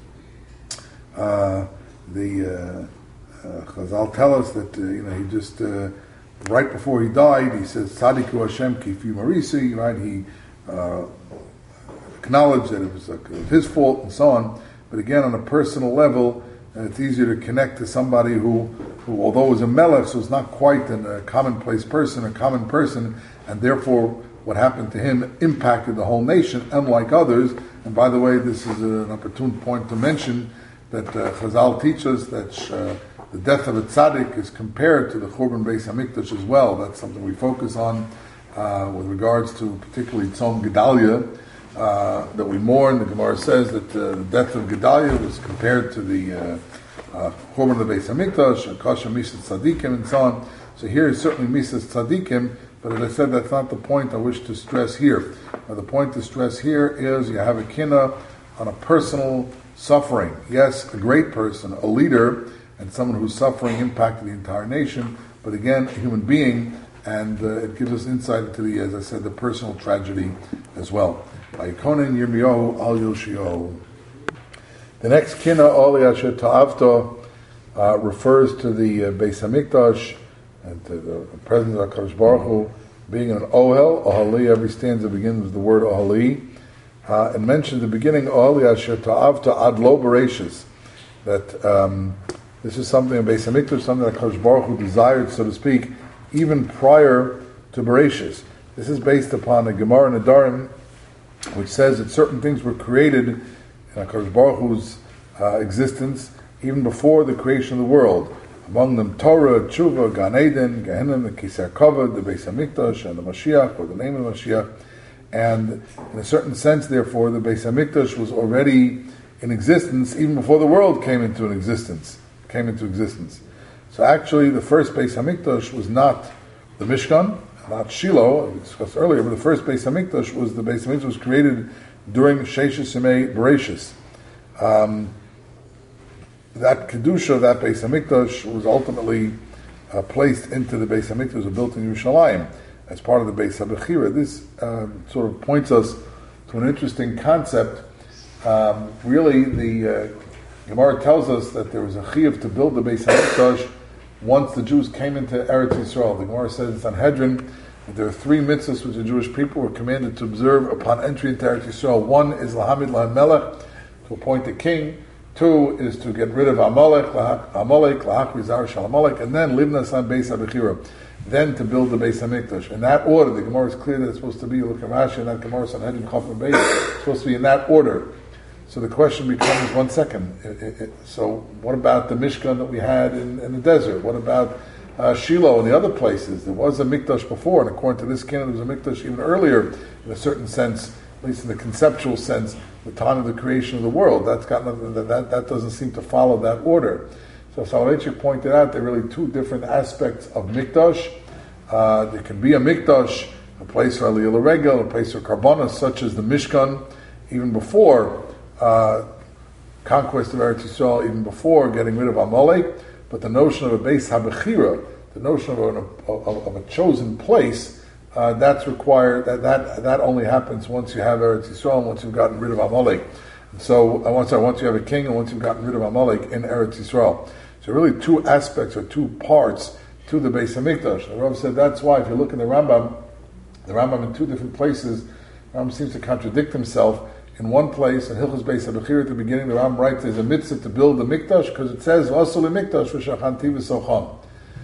The Chazal tell us that he just right before he died, he says Tzadiku Hashem Kifi Marisi. Right, he acknowledged that it was his fault and so on. But again, on a personal level, it's easier to connect to somebody who although was a melech, so is not quite a commonplace person, a common person, and therefore what happened to him impacted the whole nation, unlike others. And by the way, this is an opportune point to mention that Chazal teaches that the death of a tzaddik is compared to the Churban Beis Hamikdash as well. That's something we focus on with regards to particularly Tzom Gedalia, that we mourn. The Gemara says that the death of Gedalia was compared to the Churban of the Beis Hamikdash, Kasha Misas Tzadikim, and so on. So here is certainly Misas Tzadikim, but as I said, that's not the point I wish to stress here. The point to stress here is you have a kinna on a personal suffering. Yes, a great person, a leader, and someone whose suffering impacted the entire nation, but again, a human being, and it gives us insight into the, as I said, the personal tragedy as well. Vayikonen Yirmiyahu al Yoshio. The next kinna, Oli Asher Ta'avta, refers to the Beis Hamikdash, and to the presence of HaKadosh Baruch Hu being in an ohel. Ohali, every stanza begins with the word ohali, and mentions the beginning, Oli Asher Ta'avta ad lo bereishis, that this is something in Beis Hamikdash, something that HaKadosh Baruch Hu desired, so to speak, even prior to Bereishis. This is based upon a Gemara in Nedarim, which says that certain things were created in HaKadosh Baruch Hu's existence even before the creation of the world. Among them Torah, Tshuva, Gan Eden, Gehenna, the Kisar Kavod, the Beis Hamikdash, and the Mashiach, or the name of the Mashiach. And in a certain sense, therefore, the Beis Hamikdash was already in existence even before the world came into existence. So actually, the first Beis Hamikdash was not the Mishkan, not Shiloh, we discussed earlier, but the first Beis Hamikdash was the Beis Hamikdash was created during Sheshes Yemei Bereishis. That Kedusha, that Beis Hamikdash, was ultimately placed into the Beis Hamikdash, was built in Yerushalayim as part of the Beis HaBechira. This sort of points us to an interesting concept. Really, the Gemara tells us that there was a chiyuv to build the Beis Hamikdash once the Jews came into Eretz Yisrael. The Gemara says in Sanhedrin that there are three mitzvahs which the Jewish people were commanded to observe upon entry into Eretz Yisrael. One is lahamid lahamelech, to appoint a king. Two is to get rid of Amalek, lahachri zar shal Amalek, and then livnas on Beis HaBechira. Then to build the Beis Hamikdash. In that order, the Gemara is clear that it's supposed to be, look at Rashi, and that Gemara Sanhedrin Chafim Beis, it's supposed to be in that order. So the question becomes, 1 second, so what about the Mishkan that we had in the desert? What about Shiloh and the other places? There was a Mikdash before, and according to this canon, there was a Mikdash even earlier, in a certain sense, at least in the conceptual sense, the time of the creation of the world. That's got nothing, that doesn't seem to follow that order. So Soloveitchik pointed out there are really two different aspects of Mikdash. There can be a Mikdash, a place for Aliyah L'Regel, a place for Karbonos, such as the Mishkan, even before conquest of Eretz Yisrael, even before getting rid of Amalek. But the notion of a Beis HaBechira, the notion of a chosen place, that's required. That only happens once you have Eretz Yisrael, and once you've gotten rid of Amalek. And so once you have a king, and once you've gotten rid of Amalek in Eretz Yisrael. So really, two aspects or two parts to the Beis Hamikdash. The Rav said that's why if you look in the Rambam in two different places, the Rambam seems to contradict himself. In one place, in Hilchos Beis HaBechira at the beginning, the Rambam writes there's a mitzvah to build the mikdash because it says "V'asul mikdash v'shachanti v'socham."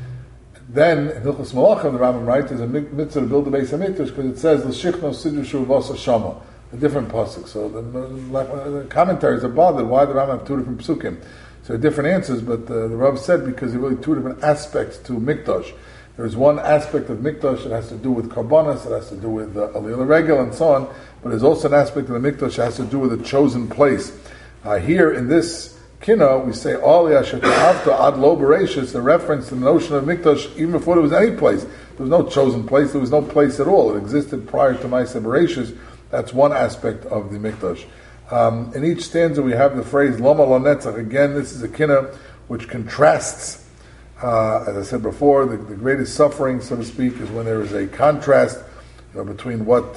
Then in Hilchos Malachim, the Rambam writes there's a mitzvah to build the Beis Hamikdash because it says "L'shichno sidushu v'asa shama," a different pasuk. So the commentaries are bothered why the Rambam have two different psukim. So different answers, but the Rav said because there are really two different aspects to mikdash. There's one aspect of mikdash that has to do with karbonos, that has to do with aliyah l'regel and so on, but there's also an aspect of the mikdash that has to do with a chosen place. Here in this Kina, we say, Aliyah Sheta'avta Ad Lo Bereishis, a reference to the notion of Mikdash, even before there was any place. There was no chosen place, there was no place at all. It existed prior to Ma'aseh Bereishis. That's one aspect of the Mikdash. In each stanza we have the phrase Loma Lanetzach. Again, this is a Kina which contrasts, as I said before, the greatest suffering, so to speak, is when there is a contrast between what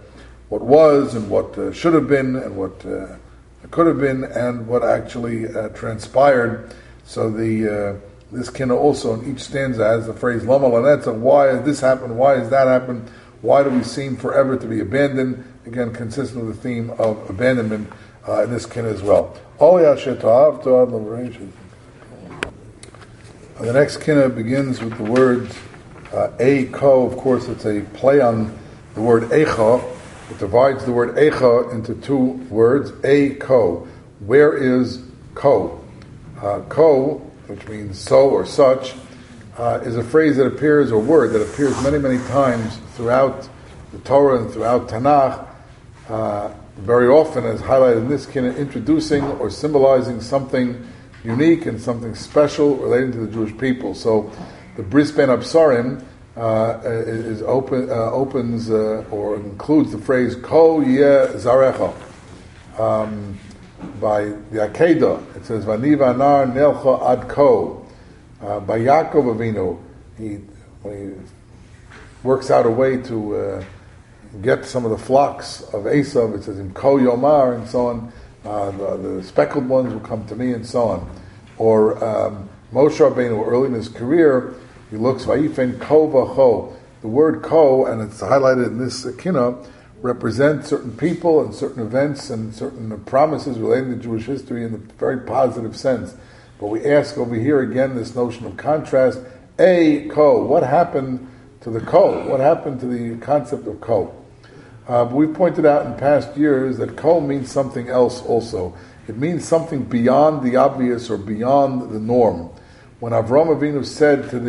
was and what should have been and what could have been and what actually transpired. So this Kina also in each stanza has the phrase Lama Lanetzach. Why has this happened? Why has that happened? Why do we seem forever to be abandoned? Again, consistent with the theme of abandonment in this kin as well. The next kinna begins with the word Eiko. Of course, it's a play on the word Eicha. It divides the word Eicha into two words, Eiko. Where is Ko? Ko, which means so or such, is a phrase that appears, or word that appears many, many times throughout the Torah and throughout Tanakh, very often as highlighted in this kind of introducing or symbolizing something unique and something special relating to the Jewish people. So the Bris Ben Absarim opens or includes the phrase Ko Yeh Zarecha. By the Akedah, it says Vani Vanar Nelcha Ad Ko. By Yaakov Avinu, when he works out a way to get some of the flocks of Esav, it says in Ko Yomar and so on. The speckled ones will come to me and so on. Or Moshe Rabbeinu, early in his career, he looks Vayifen Ko Vacho. The word Ko, and it's highlighted in this Kinah, represent certain people and certain events and certain promises relating to Jewish history in a very positive sense. But we ask over here again this notion of contrast. Ko, what happened to the Ko? What happened to the concept of Ko? We pointed out in past years that Ko means something else also. It means something beyond the obvious or beyond the norm. When Avraham Avinu said to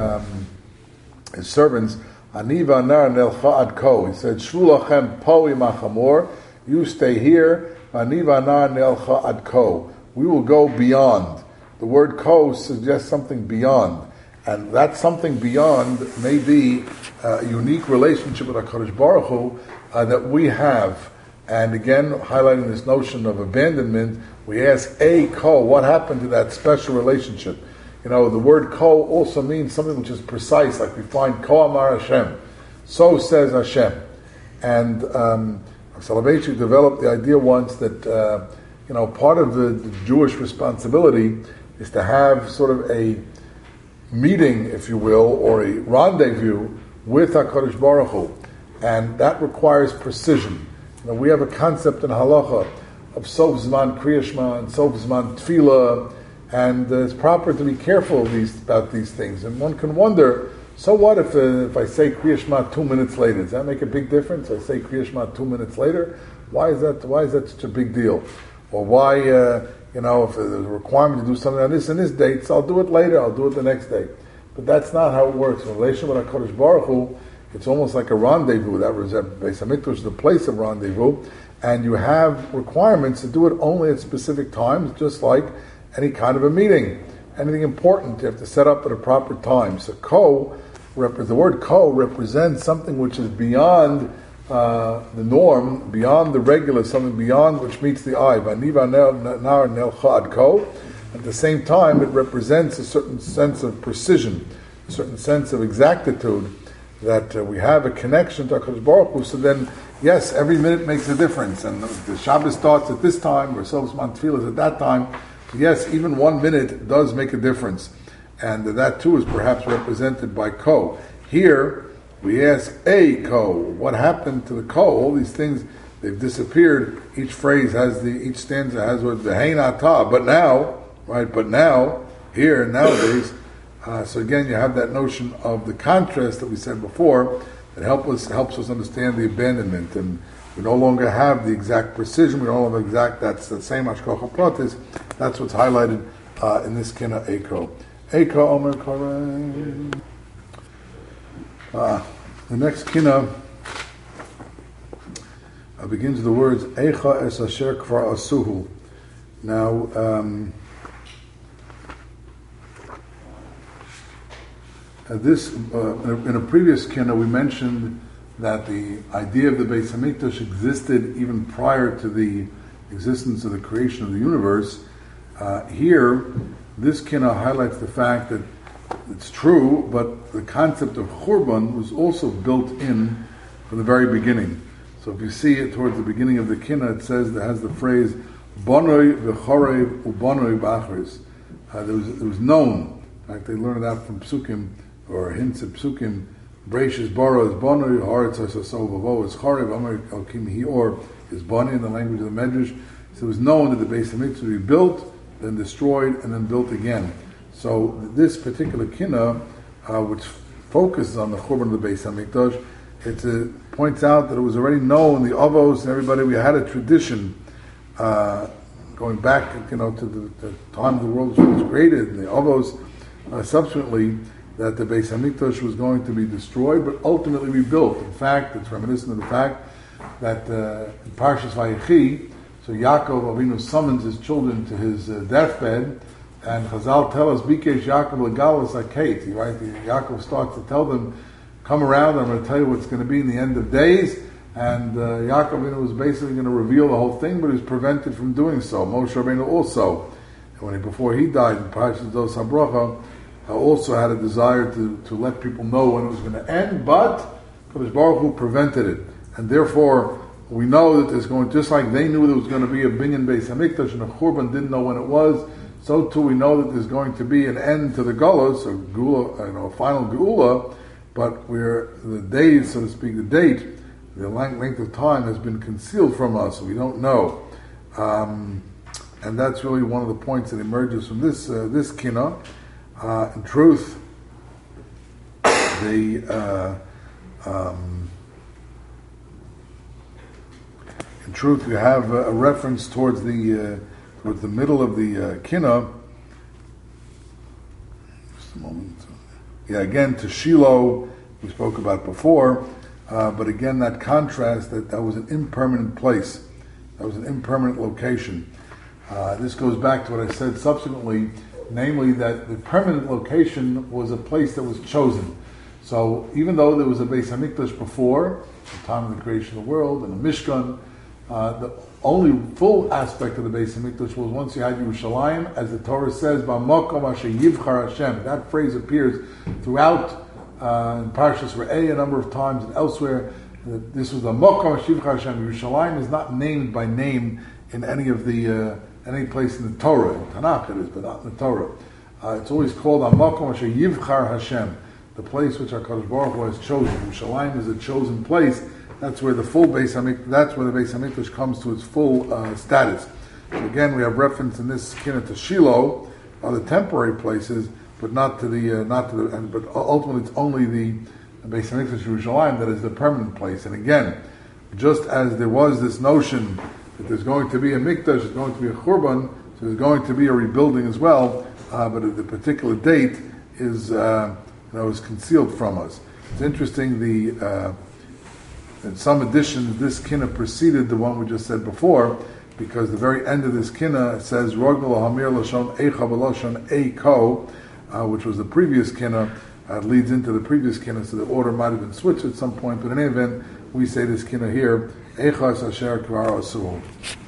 his servants, Ani v'anar nelcha ad ko. He said, Shvu lachem po imachamor. You stay here. Ani v'anar nelcha ad ko. We will go beyond. The word ko suggests something beyond. And that something beyond may be a unique relationship with HaKadosh Baruch Hu that we have. And again, highlighting this notion of abandonment, we ask, ko, what happened to that special relationship? You know, the word ko also means something which is precise, like we find ko amar Hashem. So says Hashem. And Soloveitchik developed the idea once that, part of the Jewish responsibility is to have sort of a meeting, if you will, or a rendezvous with HaKadosh Baruch Hu. And that requires precision. We have a concept in halacha of Sof Zman Kriya Shema and Sof Zman Tefillah, and it's proper to be careful about these things. And one can wonder, so what if I say Kriya Shema 2 minutes later? Does that make a big difference? I say Kriya Shema 2 minutes later? Why is that such a big deal? Or why, if there's a requirement to do something on this and this date, so I'll do it later, I'll do it the next day. But that's not how it works. In relation with HaKadosh Baruch Hu, it's almost like a rendezvous. That was Beis HaMikdash is the place of rendezvous, and you have requirements to do it only at specific times, just like any kind of a meeting. Anything important, you have to set up at a proper time. So the word ko represents something which is beyond the norm, beyond the regular, something beyond which meets the eye. At the same time, it represents a certain sense of precision, a certain sense of exactitude, that we have a connection to HaKadosh Baruch Hu. So then, yes, every minute makes a difference. And the Shabbos starts at this time, or Sof Zman Tefillah is at that time. Yes, even 1 minute does make a difference. And that too is perhaps represented by ko. Here, we ask ko. What happened to the ko? All these things, they've disappeared. Each stanza has what the hein ata. But now, here, nowadays, so again, you have that notion of the contrast that we said before that helps us understand the abandonment, and we no longer have the exact precision. We don't have that's the same hashgacha pratis. That's what's highlighted in this kinna Eiko. Eiko Omer Korei. The next kinna begins with the words Eicha es asher kvar asuhu. Now. In a previous kinna, we mentioned that the idea of the Beis Hamikdash existed even prior to the existence of the creation of the universe. Here, this kinna highlights the fact that it's true, but the concept of Churban was also built in from the very beginning. So if you see it towards the beginning of the kinna, it has the phrase Bonoi v'chorev u'bonoi b'achris. It was known. In fact, they learned that from Psukim, or hints of Psukim. Breishis bara is bonoi, haaretz hasasov avo is charev, amar alkim hior is boni in the language of the Medrash. So it was known that the Beis Hamikdash would be built, then destroyed, and then built again. So this particular kinna, which focuses on the Churban of the Beis Hamikdash, it points out that it was already known, the Avos and everybody, we had a tradition going back, to the time the world was created, and the Avos subsequently, that the Beis Hamikdash was going to be destroyed, but ultimately rebuilt. In fact, it's reminiscent of the fact that in Parshas Vayechi, so Yaakov Avinu summons his children to his deathbed, and Chazal tell us, Bikesh Yaakov legalos hakait, right? Yaakov starts to tell them, come around, I'm going to tell you what's going to be in the end of days, and Yaakov Avinu was basically going to reveal the whole thing, but he was prevented from doing so. Moshe Rabbeinu also, before he died in Parshas Dos HaBracha, also had a desire to let people know when it was going to end, but Kadosh Baruch Hu prevented it. And therefore, we know that there's going, just like they knew there was going to be a binyan Beis Hamikdash and a Churban didn't know when it was, so too we know that there's going to be an end to the Gullus, a Geula, a final Geula, but the days, so to speak, the date, the length of time has been concealed from us, so we don't know. And that's really one of the points that emerges from this kinna. In truth, in truth, we have a reference towards the middle of the kinna. Just a moment. Yeah, again to Shiloh, we spoke about before, but again that contrast that was an impermanent place, that was an impermanent location. This goes back to what I said subsequently. Namely, that the permanent location was a place that was chosen. So, even though there was a Beis Hamikdash before, the time of the creation of the world, and a Mishkan, the only full aspect of the Beis Hamikdash was once you had Yerushalayim, as the Torah says, "B'makom asher yivchar Hashem." That phrase appears throughout in Parshas Re'eh a number of times and elsewhere. This was the Makom asher yivchar Hashem. Yerushalayim is not named by name in any of the any place in the Torah. In Tanakh it is, but not in the Torah. It's always called Hamakom Asher Yivchar Hashem, the place which HaKadosh Baruch Hu has chosen. Yerushalayim is a chosen place. That's where the full Beis Hamikdash, that's where the Beis Hamikdash comes to its full status. So again, we have reference in this kinna to Shiloh, other temporary places, but not to the but ultimately it's only the Beis Hamikdash Yerushalayim that is the permanent place. And again, just as there was this notion that there's going to be a mikdash, there's going to be a churban, so there's going to be a rebuilding as well, but the particular date is concealed from us. It's interesting, in some editions, this kinna preceded the one we just said before, because the very end of this kinna says, Rogel Hamir Lashon Eicha B'Lashon Eiko, which was the previous kinna, leads into the previous kinna, so the order might have been switched at some point, but in any event, we say this kinna here, Eichas Asher Kvar Asur.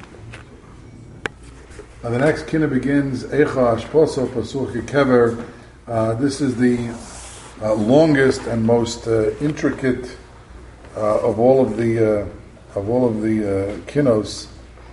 Now the next kinna begins, Eicha Ashposo Pasuch Kever. This is the longest and most intricate of all of the kinnos,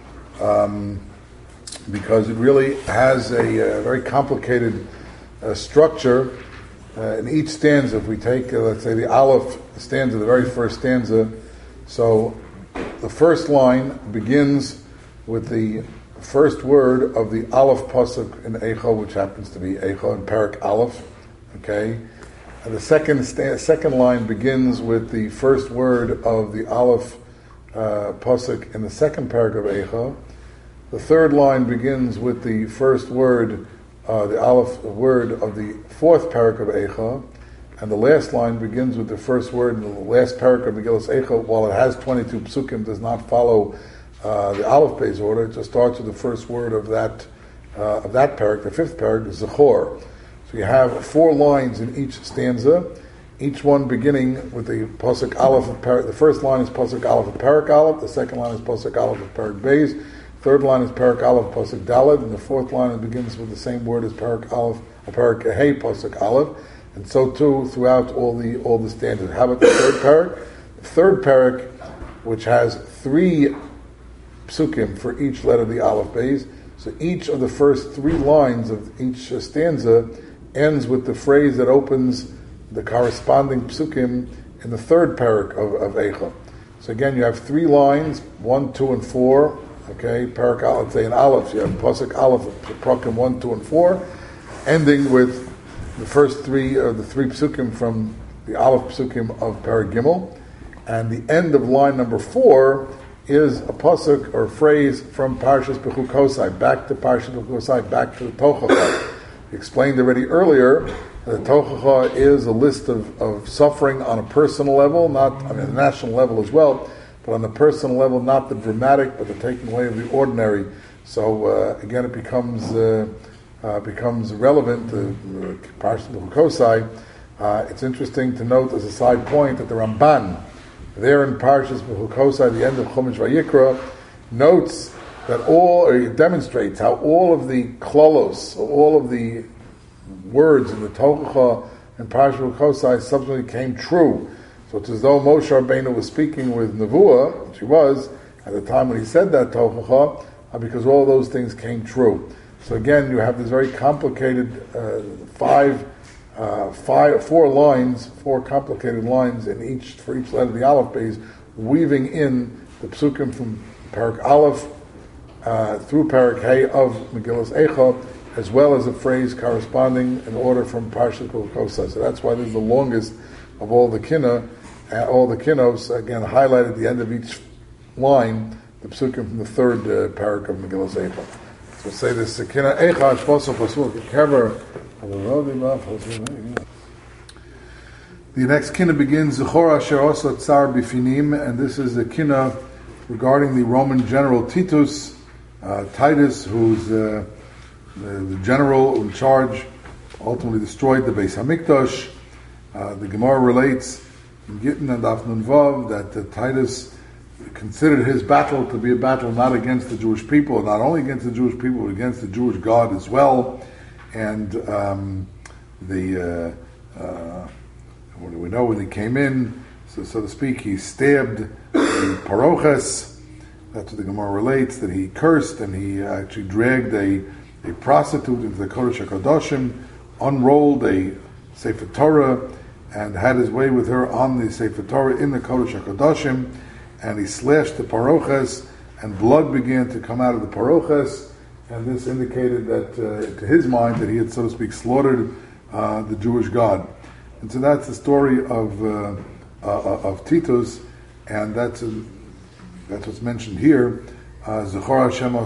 because it really has a very complicated structure in each stanza. If we take, let's say, the Aleph stanza, the very first stanza, so the first line begins with the first word of the Aleph pasuk in Eicha, which happens to be Eicha in Parak Aleph. Okay, and the second line begins with the first word of the Aleph pasuk in the second parak of Eicha. The third line begins with the first word, the Aleph word of the fourth parak of Eicha. And the last line begins with the first word in the last parak of Megillas Eicha. While it has 22 psukim, does not follow the Aleph Beis order. It just starts with the first word of that parak, the fifth parak, the Zechor. So you have 4 lines in each stanza, each one beginning with the pasuk Aleph of parak. The first line is pasuk Aleph of parak Aleph. The second line is pasuk Aleph of parak Beis. Third line is parak Aleph pasuk Daled, and the fourth line begins with the same word as parak Aleph, parak Hey pasuk Aleph. And so too throughout all the stanzas. How about the third parak? The third parak, which has 3 psukim for each letter of the Aleph Beis. So each of the first 3 lines of each stanza ends with the phrase that opens the corresponding psukim in the third parak of Eicha. So again, you have 3 lines, 1, 2, and 4, Okay, Parak Aleph, let's say in Aleph, you have Pasuk Aleph, Prakim 1, 2, and 4, ending with the first three psukim from the Aleph psukim of Parak Gimel, and the end of line number 4 is a pasuk or phrase from Parshas Bechukosai, back to Parshas Bechukosai, back to the Tochacha. We explained already earlier that the Tochacha is a list of suffering on a personal level, a national level as well, but on the personal level, not the dramatic, but the taking away of the ordinary. So again, it becomes relevant to Parshas Bechukosai. It's interesting to note as a side point that the Ramban, there in Parshas Bechukosai, the end of Chumash Vayikra, notes that it demonstrates how all of the klalos, all of the words in the Tochacha and Parshas Bechukosai subsequently came true. So it's as though Moshe Rabbeinu was speaking with Nevuah, which he was, at the time when he said that Tochacha, because all those things came true. So again, you have this very complicated four complicated lines for each letter of the Aleph base, weaving in the psukim from Parak Aleph through Parak Hey of Megillas Eicha, as well as a phrase corresponding in order from Parshas Bechukosai. So that's why this is the longest of all the kinnos, again highlighted at the end of each line, the psukim from the third parak of Megillas Eicha. So we'll say this, Kinna Eicha, Shposo Pasuk, Kever. The next kinna begins, Zechor Asher Osa Tsar Bifinim, and this is a kinna regarding the Roman general Titus, who's the general in charge, ultimately destroyed the Beis Hamikdash. The Gemara relates in Gittin and Daf Nun Vav that Titus considered his battle to be a battle not against the Jewish people, not only against the Jewish people, but against the Jewish God as well. And what do we know? When he came in, so to speak, he stabbed the Paroches. That's what the Gemara relates, that he cursed and he actually dragged a prostitute into the Kodesh HaKadoshim, unrolled a Sefer Torah, and had his way with her on the Sefer Torah in the Kodesh HaKadoshim, and he slashed the Paroches, and blood began to come out of the Paroches, and this indicated that, to his mind, that he had, so to speak, slaughtered the Jewish God. And so that's the story of Titus, and that's what's mentioned here. Zechor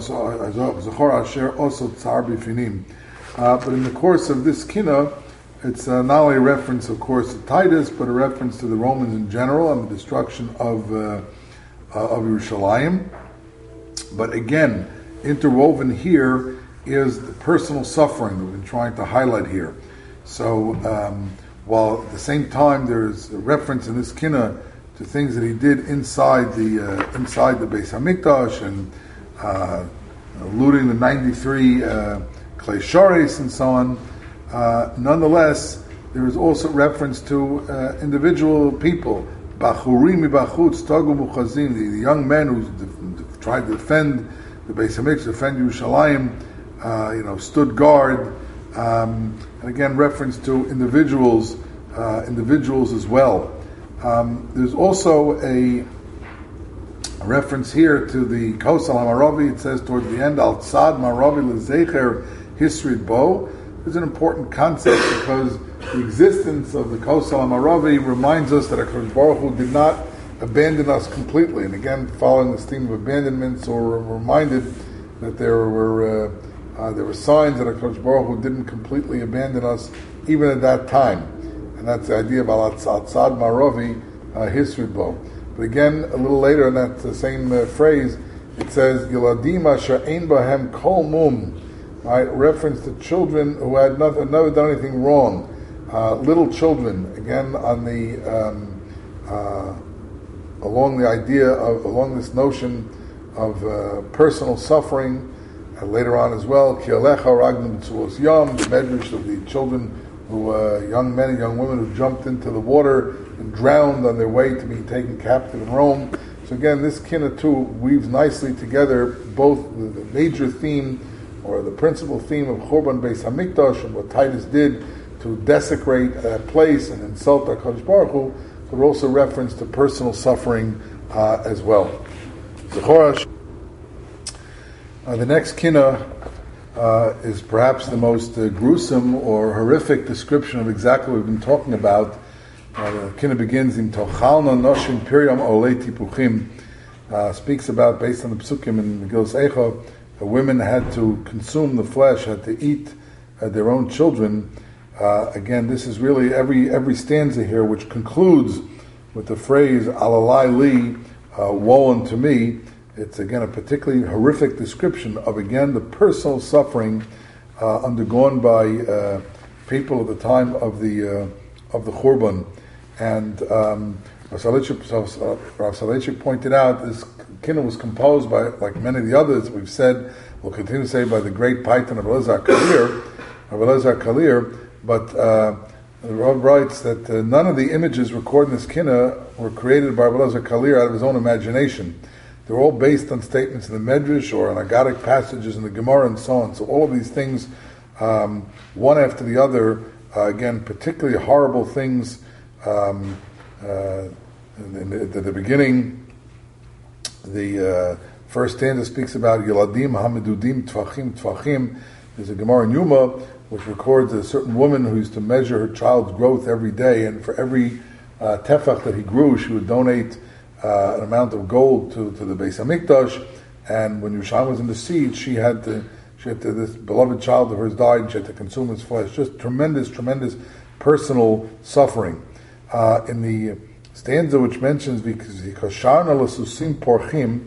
Asher also Tsar Bifinim. But in the course of this kinna, it's not only a reference, of course, to Titus, but a reference to the Romans in general and the destruction of Yerushalayim. But again, interwoven here is the personal suffering that we've been trying to highlight here. So, while at the same time there's a reference in this kinna to things that he did inside the Beis Hamikdash and looting the 93 Klei Shares and so on, nonetheless, there is also reference to individual people. Bachurim mibachutz tagu muchazim, the young men who tried to defend the Beis Hamikdash, defend Yerushalayim, stood guard. And again, reference to individuals as well. There's also a reference here to the Kosal HaMaravi. It says towards the end, Al Tzad Maravi L'Zecher Hisrid Bo. It's an important concept because the existence of the Kosal HaMaravi reminds us that HaKadosh Baruch Hu did not abandon us completely. And again, following this theme of abandonment, so we're reminded that there were signs that HaKadosh Baruch Hu didn't completely abandon us even at that time. And that's the idea of Al-Tzad Maravi Hisrid Bo. But again, a little later in that same phrase, it says, Yiladim asher ein bahem kol mum. Right, reference to children who had never done anything wrong. Little children, again, on the along this notion of personal suffering. Later on as well, Ki alecha raglim b'tzulos yam, the medrash of the children who, young men and young women who jumped into the water and drowned on their way to be taken captive in Rome. So again, this kinna too weaves nicely together both the major theme, or the principal theme of Churban Beis Hamikdash and what Titus did to desecrate that place and insult HaKadosh Baruch Hu, but also reference to personal suffering as well. Zechor The next kinna is perhaps the most gruesome or horrific description of exactly what we've been talking about. The kinna begins in Tochalna Noshim Piriam Olei Tipuchim, speaks about, based on the Psukim in Megillas Eicha, women had to consume the flesh, had to eat their own children. Again, this is really every stanza here, which concludes with the phrase Alalai li, woe unto me. It's again a particularly horrific description of again the personal suffering undergone by people at the time of the Churban. And Rav Soloveitchik pointed out this kinna was composed by, like many of the others we've said, we'll continue to say, by the great Paitan of Elazar Kalir. But the Rav writes that none of the images recorded in this kinna were created by Elazar Kalir out of his own imagination. They're all based on statements in the Medrash or on Agadic passages in the Gemara and so on. So all of these things, one after the other, again, particularly horrible things. At the beginning, the first stanza speaks about Yeladim Hamidudim Tfachim. There's a Gemara in Yuma which records a certain woman who used to measure her child's growth every day, and for every tefach that he grew, she would donate an amount of gold to the Beis Hamikdash. And when Yerushalayim was in the siege, she had to, this beloved child of hers died, and she had to consume his flesh. Just tremendous personal suffering. In the stanza which mentions Vikasharna Lasusim Porchim,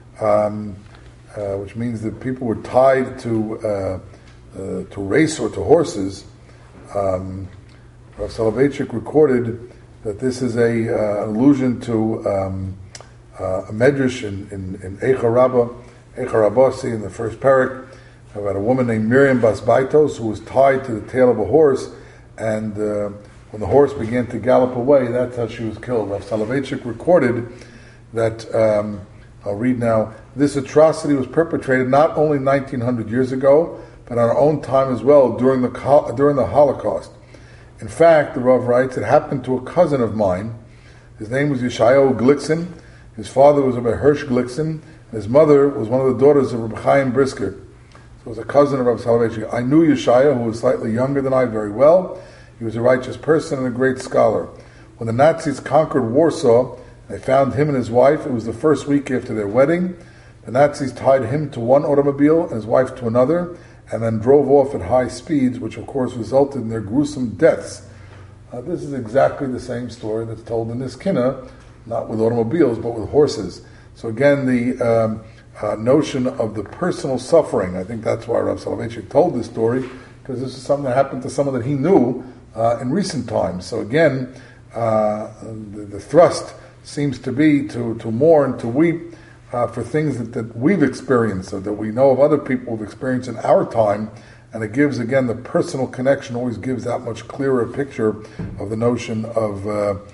which means that people were tied to race or to horses, Rav Soloveitchik recorded that this is an allusion to a medrash in Eicha Rabbah, in the first parak, about a woman named Miriam Bas Baitos who was tied to the tail of a horse, and when the horse began to gallop away, that's how she was killed. Rav Soloveitchik recorded that, I'll read now, this atrocity was perpetrated not only 1900 years ago, but in our own time as well, during the Holocaust. In fact, the Rav writes, it happened to a cousin of mine. His name was Yeshayahu Glickson. His father was Rabbi Hirsch Glickson, and his mother was one of the daughters of Rabbi Chaim Brisker. So it was a cousin of Rav Soloveitchik. I knew Yeshaya, who was slightly younger than I, very well. He was a righteous person and a great scholar. When the Nazis conquered Warsaw, they found him and his wife. It was the first week after their wedding. The Nazis tied him to one automobile and his wife to another, and then drove off at high speeds, which of course resulted in their gruesome deaths. This is exactly the same story that's told in this kinna, not with automobiles, but with horses. So again, the notion of the personal suffering, I think that's why Rav Soloveitchik told this story, because this is something that happened to someone that he knew in recent times. So again, the thrust seems to be to mourn, to weep, for things that we've experienced, or that we know of other people who've experienced in our time, and it gives, again, the personal connection always gives that much clearer picture of the notion of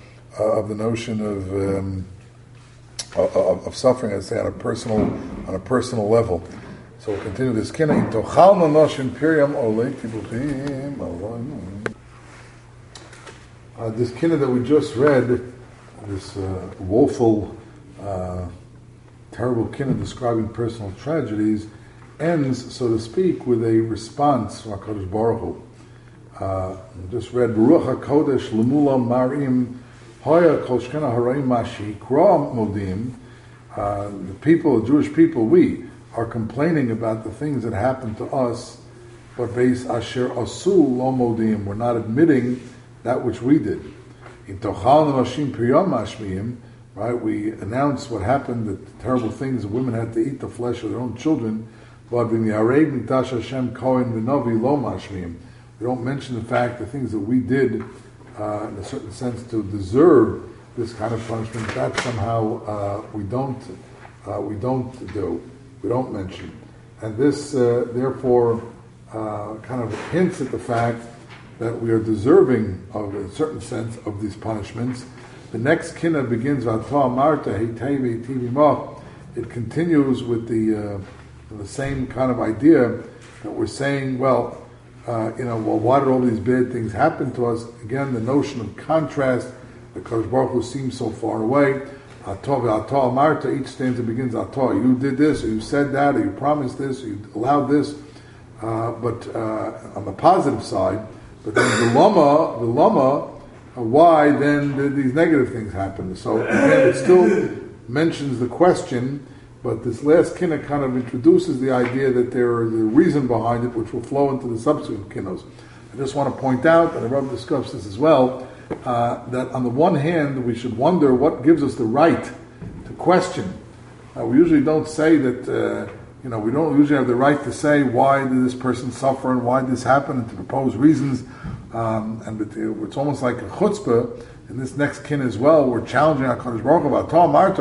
suffering, I'd say, on a personal level. So we'll continue this kinna. This kinna that we just read, this woeful, terrible kinna describing personal tragedies, ends, so to speak, with a response from HaKadosh Baruch Hu. We just read, Baruch HaKodesh Lemula Marim Hoya Kol Shkena Haraim Mashi Kra Modim. The people, the Jewish people, we are complaining about the things that happened to us, but Beis Asher Asu Lo Modim, we're not admitting that which we did. In Tochal Nashim Priyam Mashmiim, right, we announced what happened, the terrible things that women had to eat the flesh of their own children, but in the Arei Mikdash Hashem Kohen V'Novi Lo Mashmiim, we don't mention the fact, the things that we did, in a certain sense, to deserve this kind of punishment. That somehow we don't mention, and this therefore kind of hints at the fact that we are deserving of, in a certain sense, of these punishments. The next kinna begins V'atah Marta Heitei V'Hitiv Imah. It continues with the same kind of idea that we're saying, well, why did all these bad things happen to us? Again, the notion of contrast, the Kadosh Baruch Hu seems so far away. Atah Marta, each stanza begins Atah. You did this, or you said that, or you promised this, or you allowed this. But on the positive side, but then the lama, why then did these negative things happen? So again, it still mentions the question, but this last kinna kind of introduces the idea that there is a reason behind it, which will flow into the subsequent kinnos. I just want to point out, and the Rebbe discussed this as well, that on the one hand, we should wonder what gives us the right to question. We usually don't say that, we don't usually have the right to say why did this person suffer and why did this happen and to propose reasons. And it's almost like a chutzpah in this next kin as well. We're challenging HaKadosh Baruch Hu about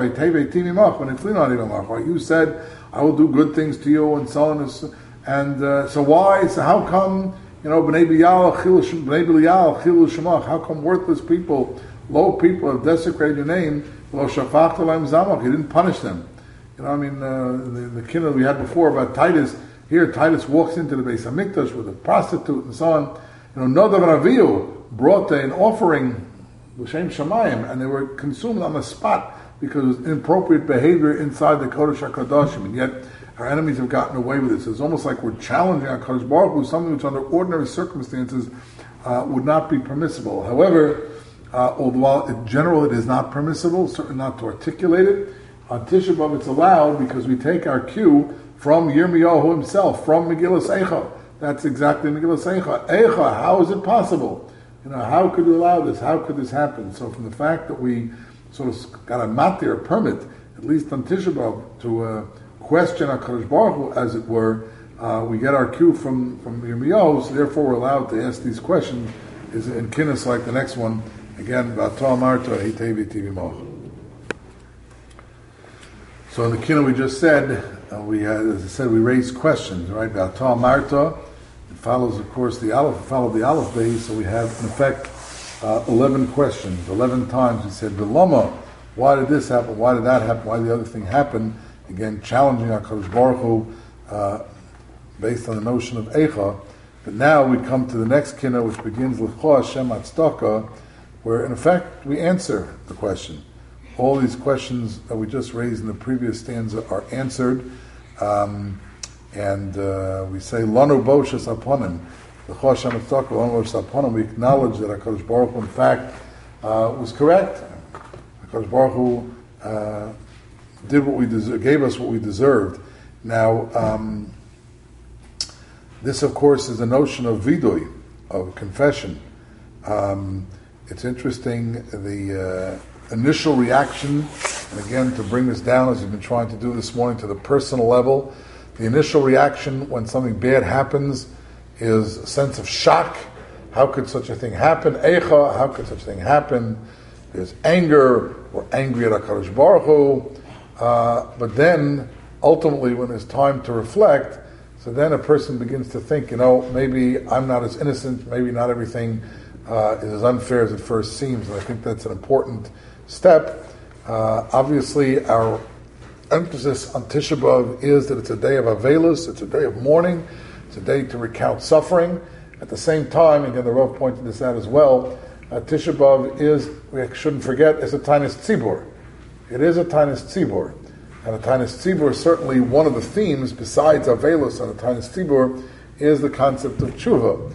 you said, I will do good things to you and so on. And so why? So how come, B'nai B'lial, how come worthless people, low people have desecrated your name? You didn't punish them. The kinna we had before about Titus, here Titus walks into the Beis HaMikdash with a prostitute and so on. Nadav and Avihu brought an offering, L'Shem Shamayim, and they were consumed on the spot because it was inappropriate behavior inside the Kodesh HaKadoshim, and yet our enemies have gotten away with this. It's almost like we're challenging our Kodesh Baruch Hu, something which under ordinary circumstances would not be permissible. However, although in general it is not permissible, certainly not to articulate it, on Tisha B'Av it's allowed because we take our cue from Yirmiyahu himself, from Megillas Eicha. That's exactly Megillas Eicha. Eicha, how is it possible? How could you allow this? How could this happen? So from the fact that we sort of got a matir, a permit, at least on Tisha B'Av, to question HaKadosh Baruch Hu, as it were, we get our cue from Yirmiyahu, so therefore we're allowed to ask these questions is in kinnis like the next one, again, B'atah Marta, Hitevi Tivi Moch. So in the kinna we just said, we had, as I said, we raised questions, right? B'atah Marta, it follows, of course, the Aleph base, so we have, in effect, 11 questions. 11 times we said, B'lama, why did this happen? Why did that happen? Why did the other thing happen? Again, challenging HaKadosh Baruch Hu, based on the notion of Eicha. But now we come to the next kinna, which begins L'chol Hashem Atzdaka, where in effect we answer the question. All these questions that we just raised in the previous stanza are answered, and we say Lanu Boshas Aponim, L'chol Hashem Atzdaka, Lanu Boshas Aponim. We acknowledge that HaKadosh Baruch Hu, in fact, was correct. HaKadosh Baruch Hu did what we gave us what we deserved. Now, this, of course, is a notion of vidui, of confession. It's interesting, the initial reaction, and again, to bring this down, as we've been trying to do this morning, to the personal level, the initial reaction when something bad happens is a sense of shock. How could such a thing happen? Eicha, how could such a thing happen? There's anger, we're angry at HaKadosh Baruch Hu, but then, ultimately, when there's time to reflect, so then a person begins to think, maybe I'm not as innocent, maybe not everything is as unfair as it first seems, and I think that's an important step. Obviously, our emphasis on Tisha B'Av is that it's a day of Avelus, it's a day of mourning, it's a day to recount suffering. At the same time, again, the Rav pointed this out as well, Tisha B'Av is, we shouldn't forget, is a Tainus Tzibur. It is a Tainus Tzibur. And a Tainus Tzibur, certainly one of the themes, besides Avelus on a Tainus Tzibur, is the concept of Tshuva.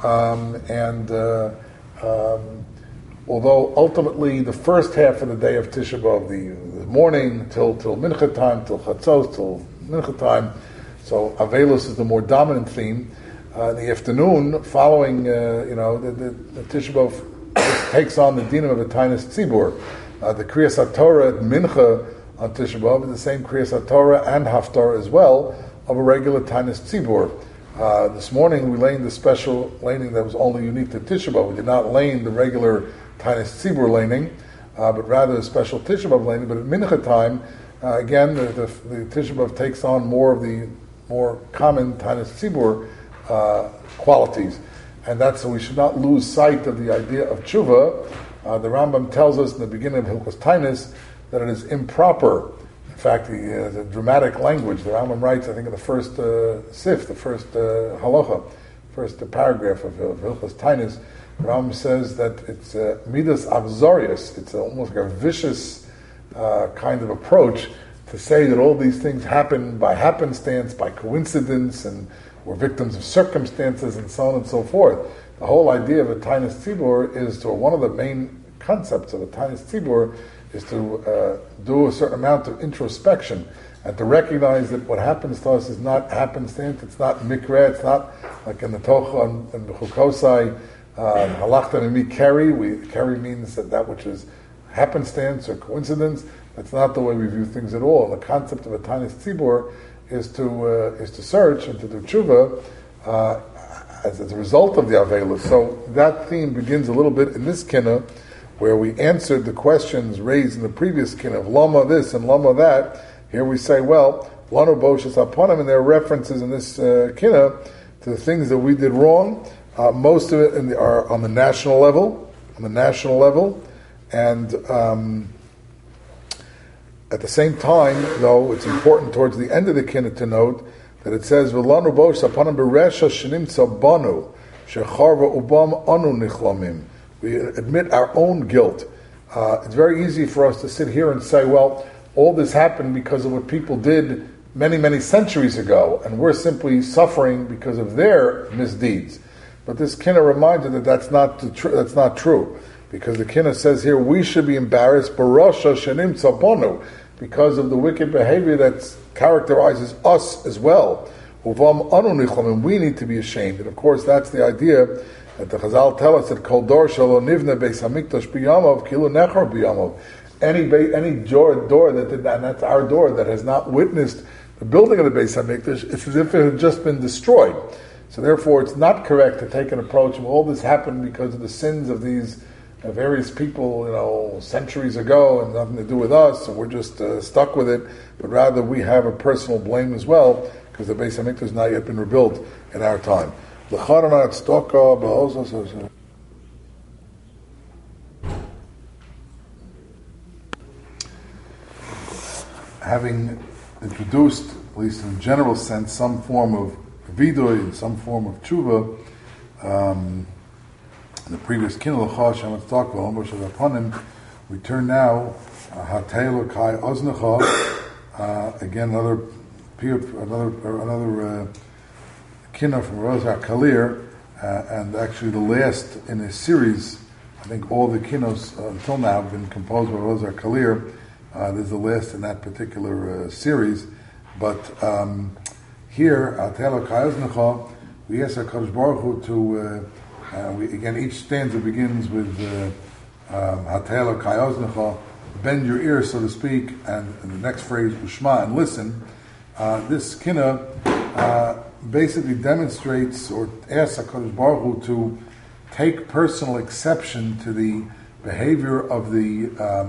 Although ultimately the first half of the day of Tisha B'Av, the morning till Mincha time, till Chatzos, till Mincha time, so Avelus is the more dominant theme. The afternoon following, the Tisha B'Av takes on the dinam of a Tainus Tzibur. The Kriyas HaTorah at Mincha on Tisha B'Av is the same Kriyas HaTorah and Haftarah as well of a regular Tainus Tzibur. This morning we laid the special laning that was only unique to Tisha B'Av. We did not lane the regular Tainus Tzibur laning, but rather a special Tisha B'Av laning. But at Mincha time, again, the Tisha B'Av takes on more of the more common Tainus Tzibur qualities. And that's so we should not lose sight of the idea of tshuva. The Rambam tells us in the beginning of Hilchos Tainus that it is improper. In fact, the dramatic language, the Rambam writes, I think in the first sif, the first halacha, first paragraph of Hilchos Tainus, the Rambam says that it's midas avzorius, it's almost like a vicious kind of approach to say that all these things happen by happenstance, by coincidence, and we're victims of circumstances, and so on and so forth. The whole idea of a Tainus Tzibur is to, one of the main concepts of a Tainus Tzibur is to do a certain amount of introspection and to recognize that what happens to us is not happenstance, it's not mikra, it's not like in the Tocha and the Chukosai, halachta mimi keri. Keri means that which is happenstance or coincidence. That's not the way we view things at all. And the concept of a Tainus Tzibur is to search and to do tshuva as a result of the Aveilus. So that theme begins a little bit in this kinna, where we answered the questions raised in the previous kinna of Lama this and Lama that. Here we say, well, Lanu Boshas Aponim, and there are references in this kinna to the things that we did wrong. Most of it are on the national level, and at the same time, though, it's important towards the end of the kinna to note that it says, "V'lanu bosh apanam beresha shenimtza banu shecharva ubam anu nichlamim." We admit our own guilt. It's very easy for us to sit here and say, well, all this happened because of what people did many, many centuries ago, and we're simply suffering because of their misdeeds. But this kinna reminds us that that's not true. Because the kinna says here, we should be embarrassed barasha shenimtza banu, because of the wicked behavior that characterizes us as well. Uvam anu nichlamim, we need to be ashamed. And of course, that's the idea that the Chazal tell us that kol dor shelo nivne beis hamikdash biyamav kilu nechar biyamav. Any door that did that, and that's our door, that has not witnessed the building of the Beis HaMikdash, it's as if it had just been destroyed. So therefore, it's not correct to take an approach of all this happened because of the sins of these various people, centuries ago, and nothing to do with us, so we're just stuck with it. But rather, we have a personal blame as well, because the Beis HaMikdash has not yet been rebuilt in our time. Having introduced, at least in a general sense, some form of vidui and some form of tshuva, in the previous kinul l'cha talk upon him, we turn now hatei lokai oznecha, again another kinna from Rozar Kalir, and actually the last in a series. I think all the kinnos until now have been composed by Rozar Kalir. There's the last in that particular series, but here, we ask HaKadosh Baruch Hu to, again, each stanza begins with Hatela Kayoznecha, bend your ear, so to speak, and the next phrase, Ushma, and listen. This kinna basically demonstrates or asks HaKadosh Baruch Hu to take personal exception to the behavior of the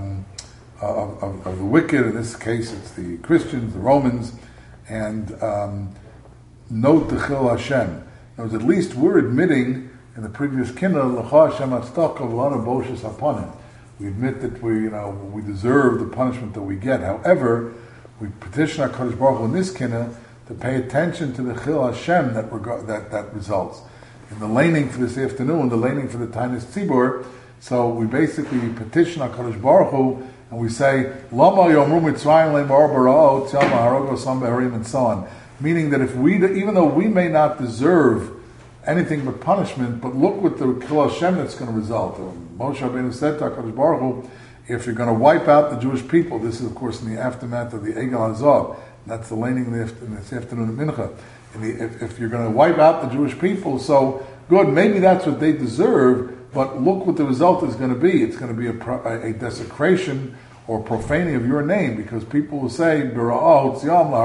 wicked. In this case, it's the Christians, the Romans, and note the Chil Hashem. At least we're admitting in the previous kinna, L'cha Hashem Atztach of Lana Boshas Hapanim. We admit that we deserve the punishment that we get. However, we petition HaKadosh Baruch Hu in this kinna to pay attention to the Chil Hashem that results. In the laning for this afternoon, the laning for the Tainus Tzibur, so we basically petition HaKadosh Baruch Hu, and we say, Lama Yomru Mitzrayim Le'mar Bara'ot Tzalma Harogo Sam Be'arim, and so on. Meaning that even though we may not deserve anything but punishment, but look what the Chil Hashem that's going to result. Moshe Rabbeinu said to HaKadosh Baruch Hu, if you're going to wipe out the Jewish people, this is of course in the aftermath of the Egel Hazav, that's the laning in this afternoon at Mincha. If you're going to wipe out the Jewish people, so good, maybe that's what they deserve, but look what the result is going to be. It's going to be a desecration or profaning of your name, because people will say, right?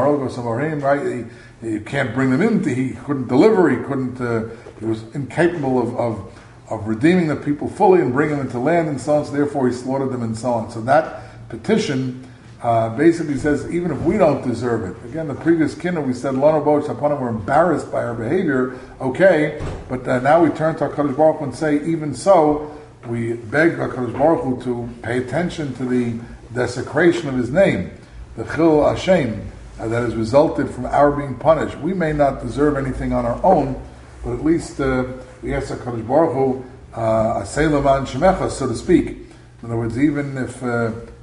You can't bring them in. He couldn't deliver. He was incapable of redeeming the people fully and bringing them into land and so on. So therefore, he slaughtered them and so on. So that petition basically says, even if we don't deserve it. Again, the previous kinna we said, Lano Boch Hapanim, we're embarrassed by our behavior. Okay, but now we turn to HaKadosh Baruch Hu and say, even so, we beg HaKadosh Baruch Hu to pay attention to the desecration of His name, the Chil Hashem, that has resulted from our being punished. We may not deserve anything on our own, but at least we ask HaKadosh Baruch Hu, Asay Leman Shemecha, so to speak. In other words, even if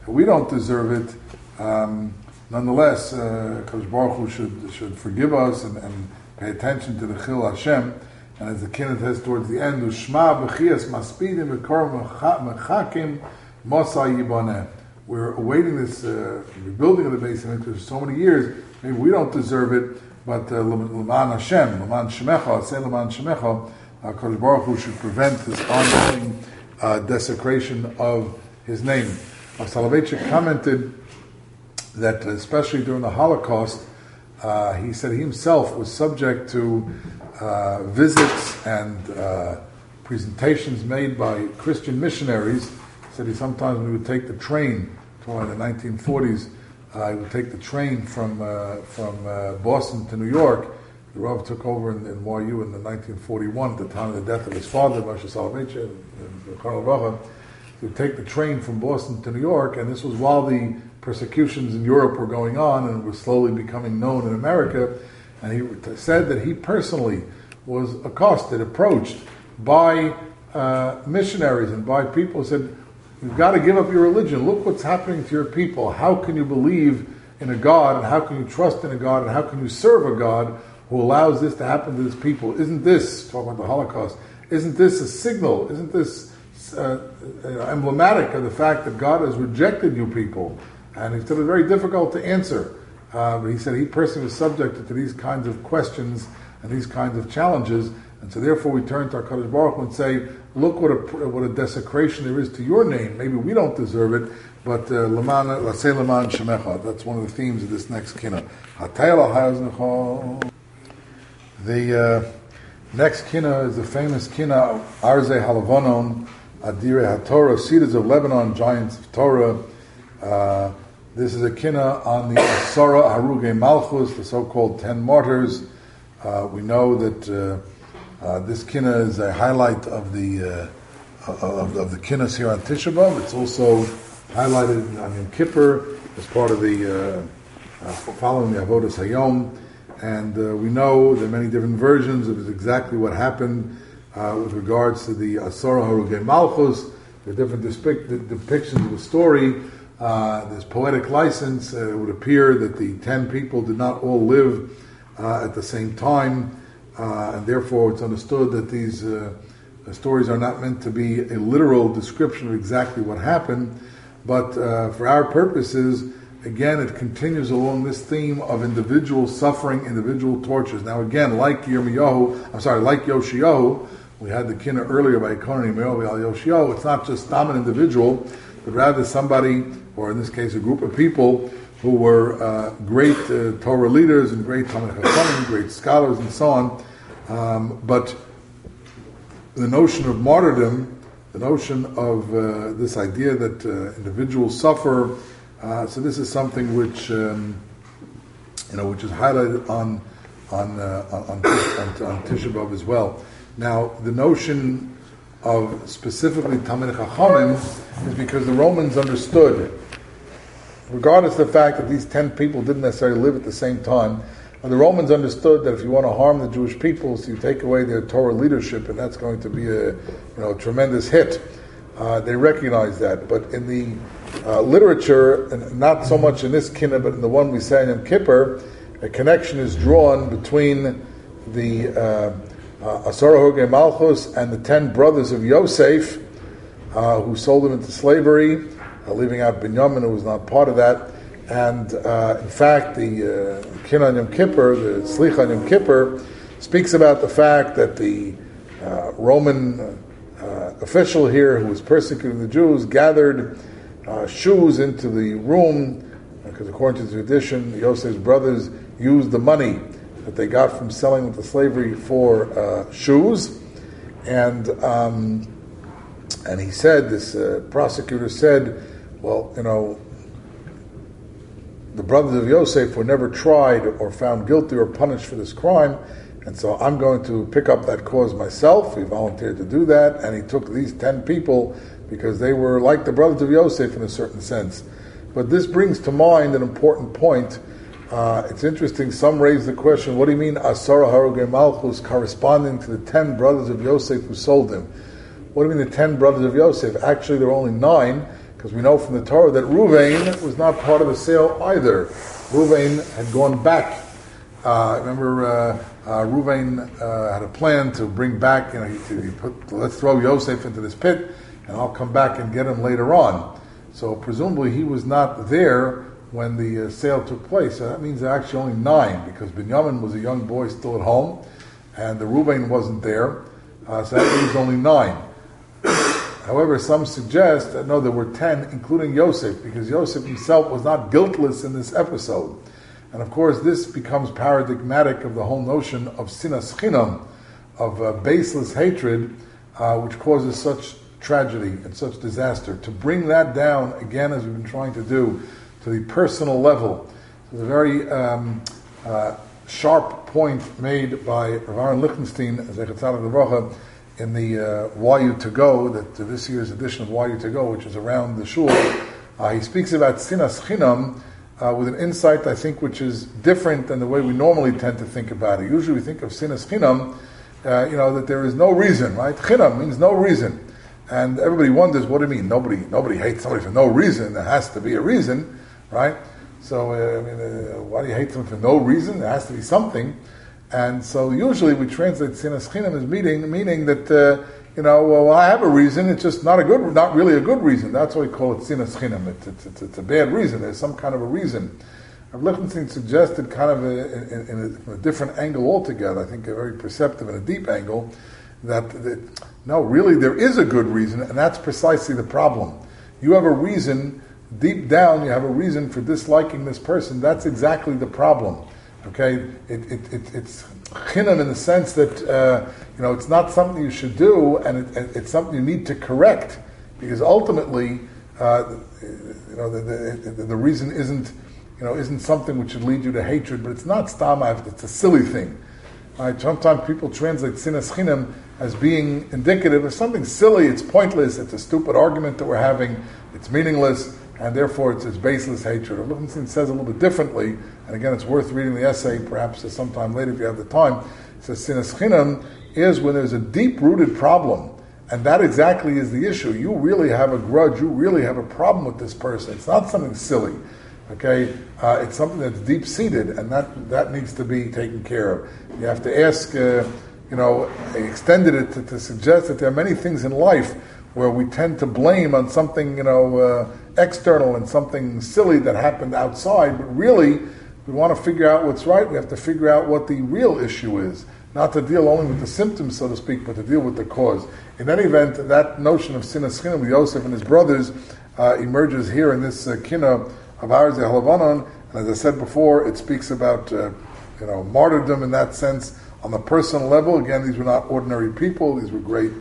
we don't deserve it. Nonetheless, Kadosh Baruch Hu should forgive us and pay attention to the Chil Hashem. And as the Kinnet says towards the end, Ushma b'chias maspidim v'kor mechakim mosa yiboneh. We're awaiting this rebuilding of the Beis Hamikdash for so many years. Maybe we don't deserve it, but L'man Hashem, L'man Shemecha, say L'man Shemecha, Kadosh Baruch Hu should prevent this ongoing desecration of His name. Soloveitchik commented that, especially during the Holocaust, he said he himself was subject to visits and presentations made by Christian missionaries. He said he sometimes we would take the train, in the 1940s, he would take the train from Boston to New York. The Rav took over in YU in 1941 at the time of the death of his father, Moshe Soloveitchik, and Karl Vacha. He would take the train from Boston to New York, and this was while the persecutions in Europe were going on and were slowly becoming known in America. And he said that he personally was approached by missionaries and by people who said, you've got to give up your religion. Look what's happening to your people. How can you believe in a God, and how can you trust in a God, and how can you serve a God who allows this to happen to his people? Isn't this, talking about the Holocaust, isn't this a signal, isn't this emblematic of the fact that God has rejected you people? And he said it's very difficult to answer. But he said he personally was subjected to these kinds of questions and these kinds of challenges. And so therefore we turn to our Kadosh Baruch Hu and say, look what a desecration there is to your name. Maybe we don't deserve it, but Lasei Leman Shemecha. That's one of the themes of this next kinah. The next kinah is the famous kinah, Arzei Halavonon, Adire HaTorah, Cedars of Lebanon, Giants of Torah. This is a kinah on the Asara Harugei Malchus, the so-called 10 martyrs. We know that this kinah is a highlight of the kinnahs here on Tisha B'Av. It's also highlighted on Yom Kippur as part of the following the Avodas Hayom. And we know there are many different versions of exactly what happened with regards to the Asara Harugei Malchus. There are different depictions of the story. There's poetic license. It would appear that the 10 people did not all live at the same time, and therefore it's understood that these stories are not meant to be a literal description of exactly what happened, but for our purposes, again, it continues along this theme of individual suffering, individual tortures. Now again, like Yoshiyahu, we had the kinah earlier by Kohen Yoshiyahu, it's not just an individual, but rather somebody, or in this case a group of people, who were great Torah leaders and great Talmid Chachamim, great scholars and so on. But the notion of martyrdom, the notion of this idea that individuals suffer, so this is something which which is highlighted on Tisha B'Av as well. Now, the notion of specifically Talmid Chachamim is because the Romans understood, regardless of the fact that these 10 people didn't necessarily live at the same time, and the Romans understood that if you want to harm the Jewish people, so you take away their Torah leadership, and that's going to be a tremendous hit. They recognized that. But in the literature, and not so much in this kinah, but in the one we say in Yom Kippur, a connection is drawn between the Asara Harugei Malchus and the 10 brothers of Yosef, who sold him into slavery, leaving out Binyamin, who was not part of that. And in fact, the Kinah on Yom Kippur, the Slicha on Yom Kippur, speaks about the fact that the Roman official here, who was persecuting the Jews, gathered shoes into the room, because according to the tradition, Yosef's brothers used the money that they got from selling into slavery for shoes. And he said, this prosecutor said, well, the brothers of Yosef were never tried or found guilty or punished for this crime, and so I'm going to pick up that cause myself. He volunteered to do that, and he took these 10 people because they were like the brothers of Yosef in a certain sense. But this brings to mind an important point. It's interesting, some raise the question, what do you mean Asara Harugei Malchus corresponding to the 10 brothers of Yosef who sold him? What do you mean the 10 brothers of Yosef? Actually, there were only 9, because we know from the Torah that Ruvain was not part of the sale either. Ruvain had gone back. Remember, Ruvain had a plan to bring back, let's throw Yosef into this pit, and I'll come back and get him later on. So presumably he was not there when the sale took place. So that means there are actually only 9, because Binyamin was a young boy still at home, and the Ruvain wasn't there. So that leaves only 9. However, some suggest that no, there were 10, including Yosef, because Yosef himself was not guiltless in this episode. And of course, this becomes paradigmatic of the whole notion of sinas chinam, of baseless hatred, which causes such tragedy and such disaster. To bring that down, again, as we've been trying to do, to the personal level. It's a very sharp point made by Rav Aaron Lichtenstein, Zechat Tzaddik Levracha, in the Why You To Go, that this year's edition of Why You To Go, which is around the shul. He speaks about sinas chinam with an insight, I think, which is different than the way we normally tend to think about it. Usually we think of sinas chinam, that there is no reason, right? Chinam means no reason. And everybody wonders, what do you mean? Nobody hates somebody for no reason. There has to be a reason, right? So, why do you hate someone for no reason? There has to be something. And so usually we translate sinas chinam as meaning that, I have a reason, it's just not really a good reason. That's why we call it sinas chinam. It's a bad reason. There's some kind of a reason. Rav Lichtenstein suggested kind of in a different angle altogether, I think a very perceptive and a deep angle, that no, really there is a good reason, and that's precisely the problem. You have a reason, deep down you have a reason for disliking this person. That's exactly the problem. Okay, it's chinam in the sense that it's not something you should do, and it's something you need to correct, because ultimately the reason isn't something which should lead you to hatred, but it's not stamav, it's a silly thing. Right? Sometimes people translate sinas chinam as being indicative of something silly, it's pointless, it's a stupid argument that we're having, it's meaningless, and therefore it's baseless hatred. Lichtenstein says a little bit differently, and again it's worth reading the essay, perhaps sometime later if you have the time. It says sinas chinam is when there's a deep-rooted problem, and that exactly is the issue. You really have a grudge, you really have a problem with this person. It's not something silly. Okay, it's something that's deep-seated, and that needs to be taken care of. You have to ask, extended it to suggest that there are many things in life where we tend to blame on something, external and something silly that happened outside, but really, we want to figure out what's right. We have to figure out what the real issue is, not to deal only with the symptoms, so to speak, but to deal with the cause. In any event, that notion of sinas chinam with Yosef and his brothers emerges here in this kinnah of Arzi Halavanon, and as I said before, it speaks about martyrdom in that sense on the personal level. Again, these were not ordinary people; these were great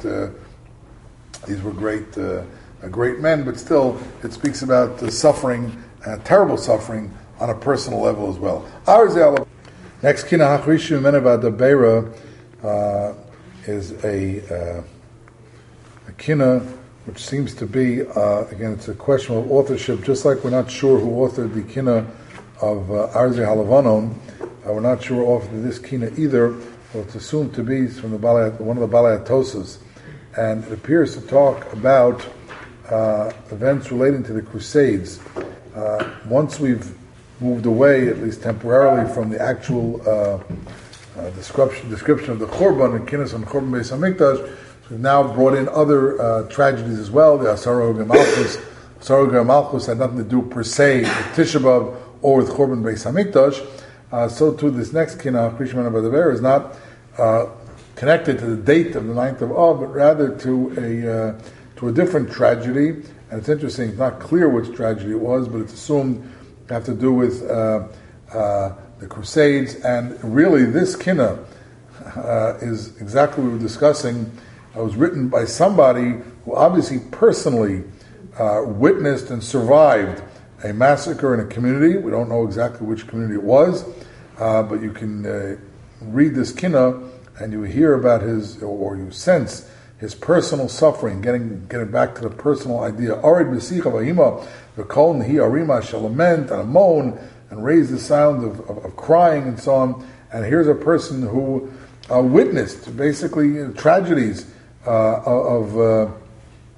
men. But still, it speaks about suffering, terrible suffering, on a personal level as well. Arzi Halavanon. Next kinnah hachrishu menavad beira is a kinnah which seems to be, again, it's a question of authorship, just like we're not sure who authored the kinnah of Arzi Halavanon. We're not sure who authored this kinnah either, but it's assumed to be from one of the Balei Tosas. And it appears to talk about events relating to the Crusades. Once we've moved away, at least temporarily, from the actual description of the Churban and Kinnis on Churban Beis Hamikdash, we've now brought in other tragedies as well. The Asarog Malchus. Asarog Malchus had nothing to do per se with Tisha B'Av or with Churban Beis Hamikdash. So too, this next kinnah, Krishman Abadaver, is not connected to the date of the 9th of Av, but rather to a different tragedy. And it's interesting; it's not clear which tragedy it was, but it's assumed to have to do with the Crusades. And really, this kinnah is exactly what we're discussing. It was written by somebody who obviously personally witnessed and survived a massacre in a community. We don't know exactly which community it was, but you can read this kinnah and you hear about his, or you sense his personal suffering, getting back to the personal idea. Arid b'sicha v'hima v'kol nehi arima shall lament and moan and raise the sound of crying and so on. And here's a person who witnessed basically tragedies of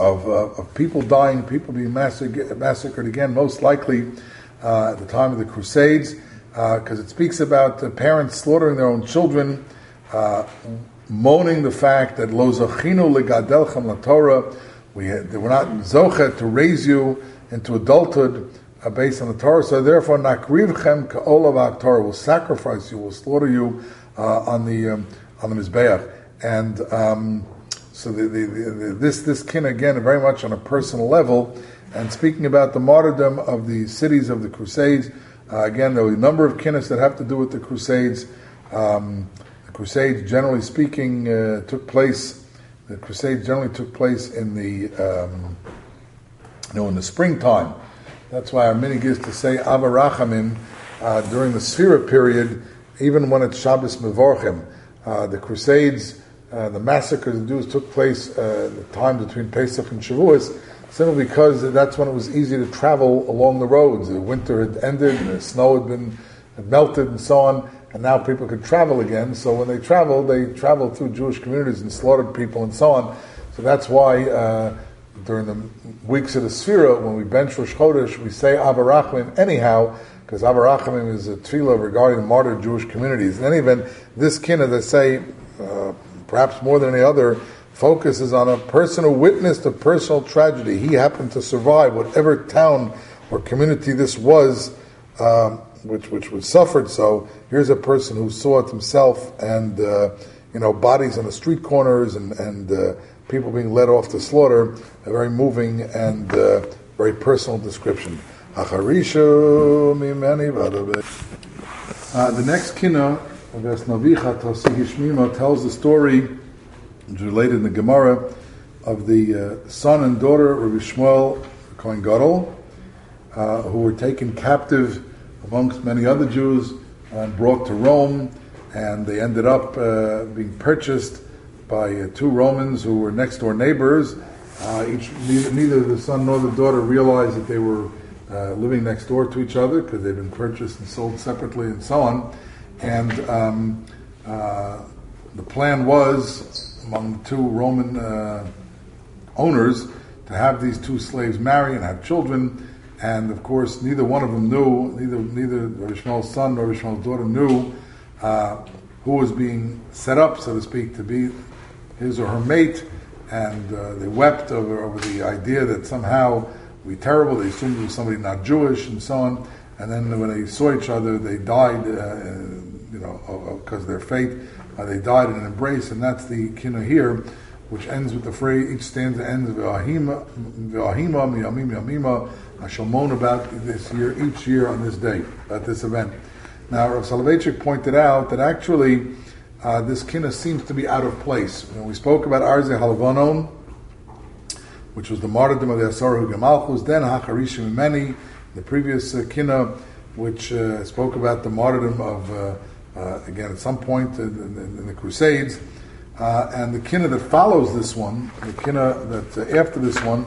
of people dying, people being massacred again, most likely at the time of the Crusades, because it speaks about parents slaughtering their own children, moaning the fact that lo zachinu legadelchem laTorah, they were not zochet to raise you into adulthood based on the Torah, so therefore nakrivchem ka'olav Torah, will sacrifice you, will slaughter you on the Mizbeach. And so this kin again very much on a personal level, and speaking about the martyrdom of the cities of the Crusades. Again, there were a number of kinnis that have to do with the Crusades. The Crusades, generally speaking, took place. The Crusades generally took place in the in the springtime. That's why our minig is to say Ava Rachamim during the Sfira period, even when it's Shabbos Mevorchim. The Crusades, the massacres of the Jews took place the time between Pesach and Shavuos, simply because that's when it was easy to travel along the roads. The winter had ended, and the snow had melted, and so on, and now people could travel again. So when they traveled through Jewish communities and slaughtered people and so on. So that's why during the weeks of the Sfira, when we bench Rosh Chodesh, we say Ava Rachamim anyhow, because Ava Rachamim is a tefillah regarding the martyred Jewish communities. In any event, this kin, as I say, perhaps more than any other, focuses on a person who witnessed a personal tragedy. He happened to survive whatever town or community this was, which was suffered. So here's a person who saw it himself, and bodies on the street corners and people being led off to slaughter. A very moving and very personal description. The next kinna, tells the story, which is related in the Gemara, of the son and daughter of Rabbi Shmuel Kohen Gadol, who were taken captive amongst many other Jews and brought to Rome, and they ended up being purchased by two Romans who were next door neighbors. Neither the son nor the daughter realized that they were living next door to each other, because they'd been purchased and sold separately and so on. And the plan was, among the two Roman owners, to have these two slaves marry and have children. And of course, neither one of them knew, neither Rabbi Shmuel's son nor Rabbi Shmuel's daughter knew who was being set up, so to speak, to be his or her mate. And they wept over the idea that somehow it would be terrible. They assumed it was somebody not Jewish and so on. And then when they saw each other, they died, because of their fate. They died in an embrace, and that's the kinna here, which ends with the phrase, each stanza ends with V'ahima, miyamim, yamima. I shall moan about this year, each year on this day, at this event. Now, Rav Soloveitchik pointed out that actually this kinna seems to be out of place. When we spoke about Arzei Halavonon, which was the martyrdom of the Asar Hugemalchus, then Hacharishim Imeni, the previous kinna, which spoke about the martyrdom of, again, at some point in the Crusades, and the kinna that follows this one, the kinna that after this one,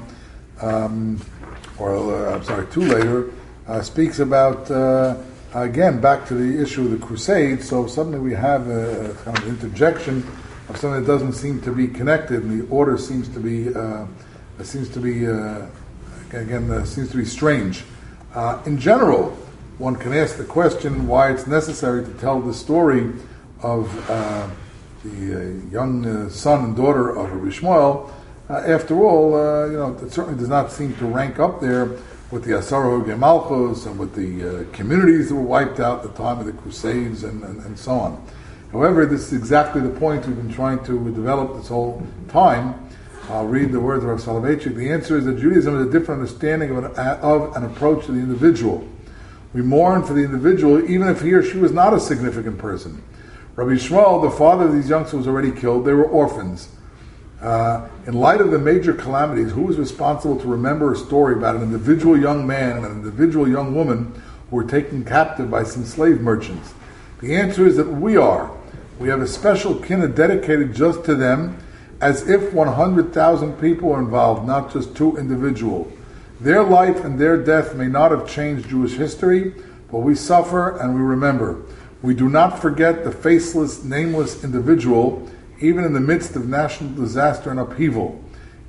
two later, speaks about, again, back to the issue of the Crusades. So suddenly we have a kind of interjection of something that doesn't seem to be connected, and the order seems to be strange. In general, one can ask the question why it's necessary to tell the story of the young son and daughter of Rabbi Shmuel. After all, it certainly does not seem to rank up there with the Asar Hugemalchus and with the communities that were wiped out at the time of the Crusades and so on. However, this is exactly the point we've been trying to develop this whole time. I'll read the words of Rav Soloveitchik. The answer is that Judaism is a different understanding of an approach to the individual. We mourn for the individual even if he or she was not a significant person. Rabbi Shmuel, the father of these youngsters, was already killed. They were orphans. In light of the major calamities, who is responsible to remember a story about an individual young man and an individual young woman who were taken captive by some slave merchants? The answer is that we are. We have a special kinna dedicated just to them, as if 100,000 people were involved, not just two individuals. Their life and their death may not have changed Jewish history, but we suffer and we remember. We do not forget the faceless, nameless individual, even in the midst of national disaster and upheaval.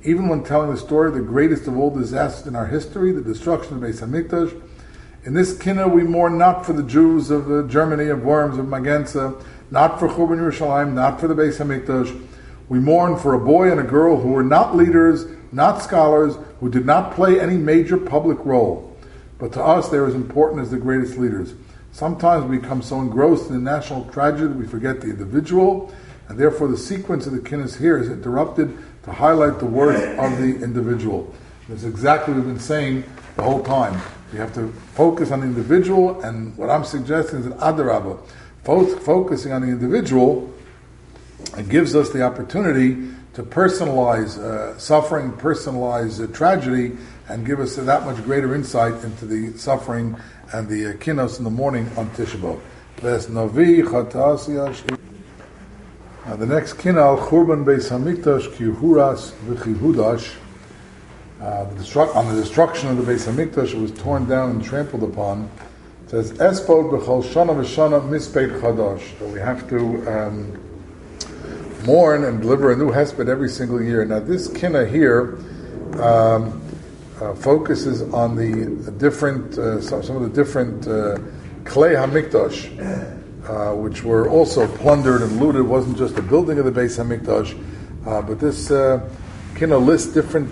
Even when telling the story of the greatest of all disasters in our history, the destruction of Beis Hamikdash, in this Kinnah we mourn not for the Jews of Germany, of Worms, of Magenza, not for Churban Yerushalayim, not for the Beis Hamikdash. We mourn for a boy and a girl who were not leaders, not scholars, who did not play any major public role. But to us they are as important as the greatest leaders. Sometimes we become so engrossed in the national tragedy that we forget the individual, and therefore the sequence of the Kinnahs here is interrupted to highlight the worth of the individual. That's exactly what we've been saying the whole time. We have to focus on the individual, and what I'm suggesting is an adarabah. Focusing on the individual, it gives us the opportunity to personalize suffering, personalize tragedy, and give us that much greater insight into the suffering and the kinos in the morning on Tisha B'Av. The next kinah, Churban Beis Hamikdash Kihuras V'Chihudash. On the destruction of the Beis Hamikdash, it was torn down and trampled upon. It says, Espod B'chol Shana V'Shana Mispeit Chadash. So we have to mourn and deliver a new hesped every single year. Now this kinah here focuses on the different, some of the different Klei Hamikdash, which were also plundered and looted. It wasn't just the building of the Beis Hamikdash, but this kinah lists different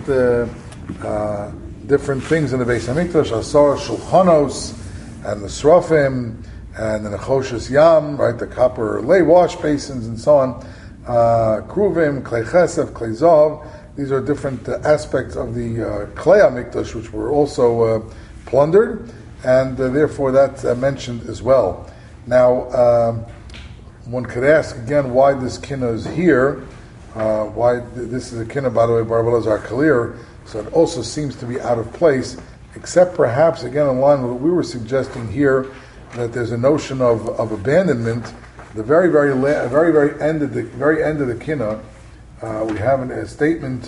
things in the Beis Hamikdash: Asar Shulchanos, and the Srafim, and the Nechoshes Yam, right, the copper lay wash basins, and so on. Kruvim, Klei Chesef, Klei Zav. These are different aspects of the Klei Hamikdash, which were also plundered, and therefore that's mentioned as well. Now, one could ask again why this kinah is here. Why this is a kinah, by the way, Bar Elazar Kalir, so it also seems to be out of place, except perhaps, again, in line with what we were suggesting here, that there's a notion of abandonment. The very end of the kinah, we have a statement,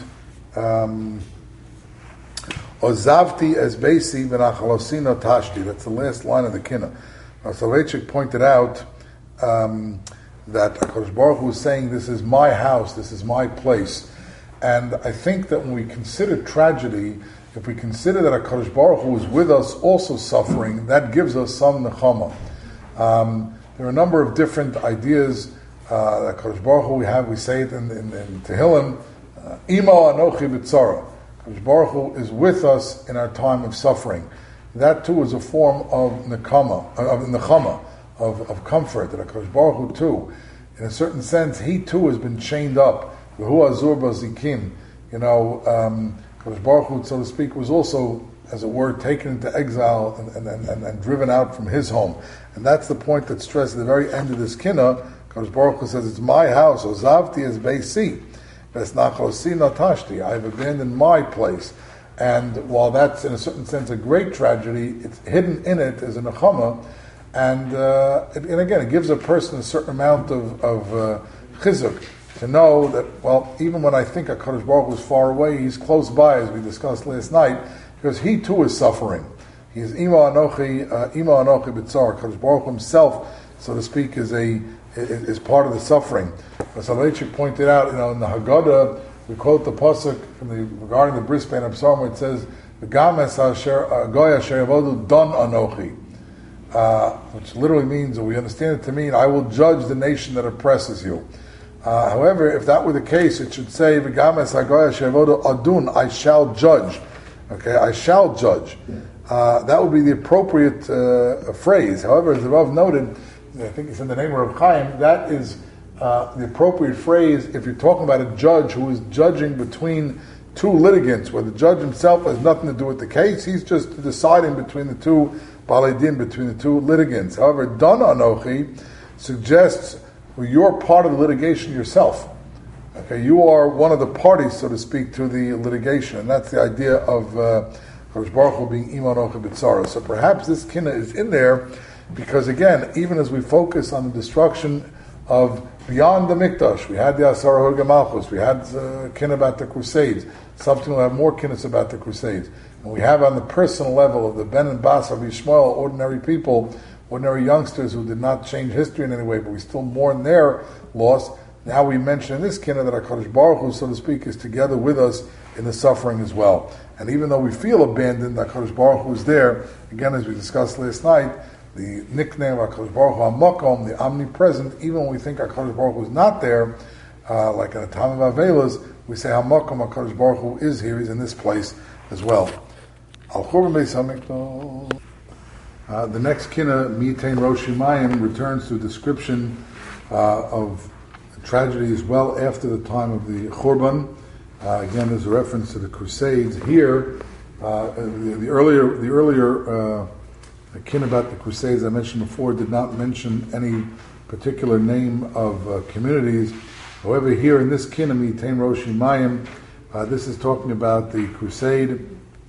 Ozavti es beisi v'nachalosino tashti. That's the last line of the kinah. Now, Soloveitchik pointed out that HaKadosh Baruch Hu is saying, this is my house, this is my place. And I think that when we consider tragedy, if we consider that HaKadosh Baruch Hu is with us also suffering, that gives us some nechama. There are a number of different ideas that HaKadosh Baruch Hu we say it in Tehillim, Imo Anochi B'tzara. HaKadosh Baruch Hu is with us in our time of suffering. That too is a form of nechama, of comfort. That HaKadosh Baruch Hu too, in a certain sense, he too has been chained up. V'hu azur b'zikim. HaKadosh Baruch Hu, so to speak, was also, as it were, taken into exile and driven out from his home. And that's the point that's stressed at the very end of this kinah. HaKadosh Baruch Hu says, it's my house. Ozavti es beisi, v'esnachosi natashti. I've abandoned my place. And while that's in a certain sense a great tragedy, it's hidden in it as a nechama, and again it gives a person a certain amount of chizuk to know that, well, even when I think HaKadosh Baruch Hu is far away, he's close by, as we discussed last night, because he too is suffering. He is Imo Anochi B'tzar. HaKadosh Baruch Hu himself, so to speak, is part of the suffering. As Soloveitchik pointed out, in the Haggadah, we quote the pasuk regarding the bris bein absarim, where it says, "V'gam es goy asher yavodu don anochi," which literally means, or we understand it to mean, I will judge the nation that oppresses you. However, if that were the case, it should say, "V'gam es goy asher yavodu adun," I shall judge. Okay, I shall judge. That would be the appropriate phrase. However, as the Rav noted, I think it's in the name of Rav Chaim, that is the appropriate phrase if you're talking about a judge who is judging between two litigants, where the judge himself has nothing to do with the case, he's just deciding between the two balei din, between the two litigants. However, Don Anochi suggests, well, you're part of the litigation yourself. Okay, you are one of the parties, so to speak, to the litigation, and that's the idea of Kadosh Baruch Hu being Imo Anochi B'tzara. So perhaps this kinah is in there because, again, even as we focus on the destruction of beyond the Mikdash, we had the Asar Hurga Malchus, we had kinah about the Crusades, subsequently we'll have more kinnahs about the Crusades, and we have on the personal level of the Ben and Bas of Yishmael, ordinary people, ordinary youngsters who did not change history in any way, but we still mourn their loss. Now we mention in this kinna that HaKadosh Baruch Hu, so to speak, is together with us in the suffering as well. And even though we feel abandoned, HaKadosh Baruch Hu is there. Again, as we discussed last night, the nickname of HaKadosh Baruch Hu HaMakom, the omnipresent, even when we think HaKadosh Baruch Hu is not there, like in the time of Avelas, we say HaMakom, HaKadosh Baruch Hu is here, he's in this place as well. Al Churban Beis HaMikdash. The next kinna, Mitain Rosh Mayim, returns to a description of tragedies well after the time of the Churban. Again, there's a reference to the Crusades here. The earlier kin about the Crusades I mentioned before did not mention any particular name of communities. However, here in this kin, Mitain Rosh Mayim, this is talking about the Crusade.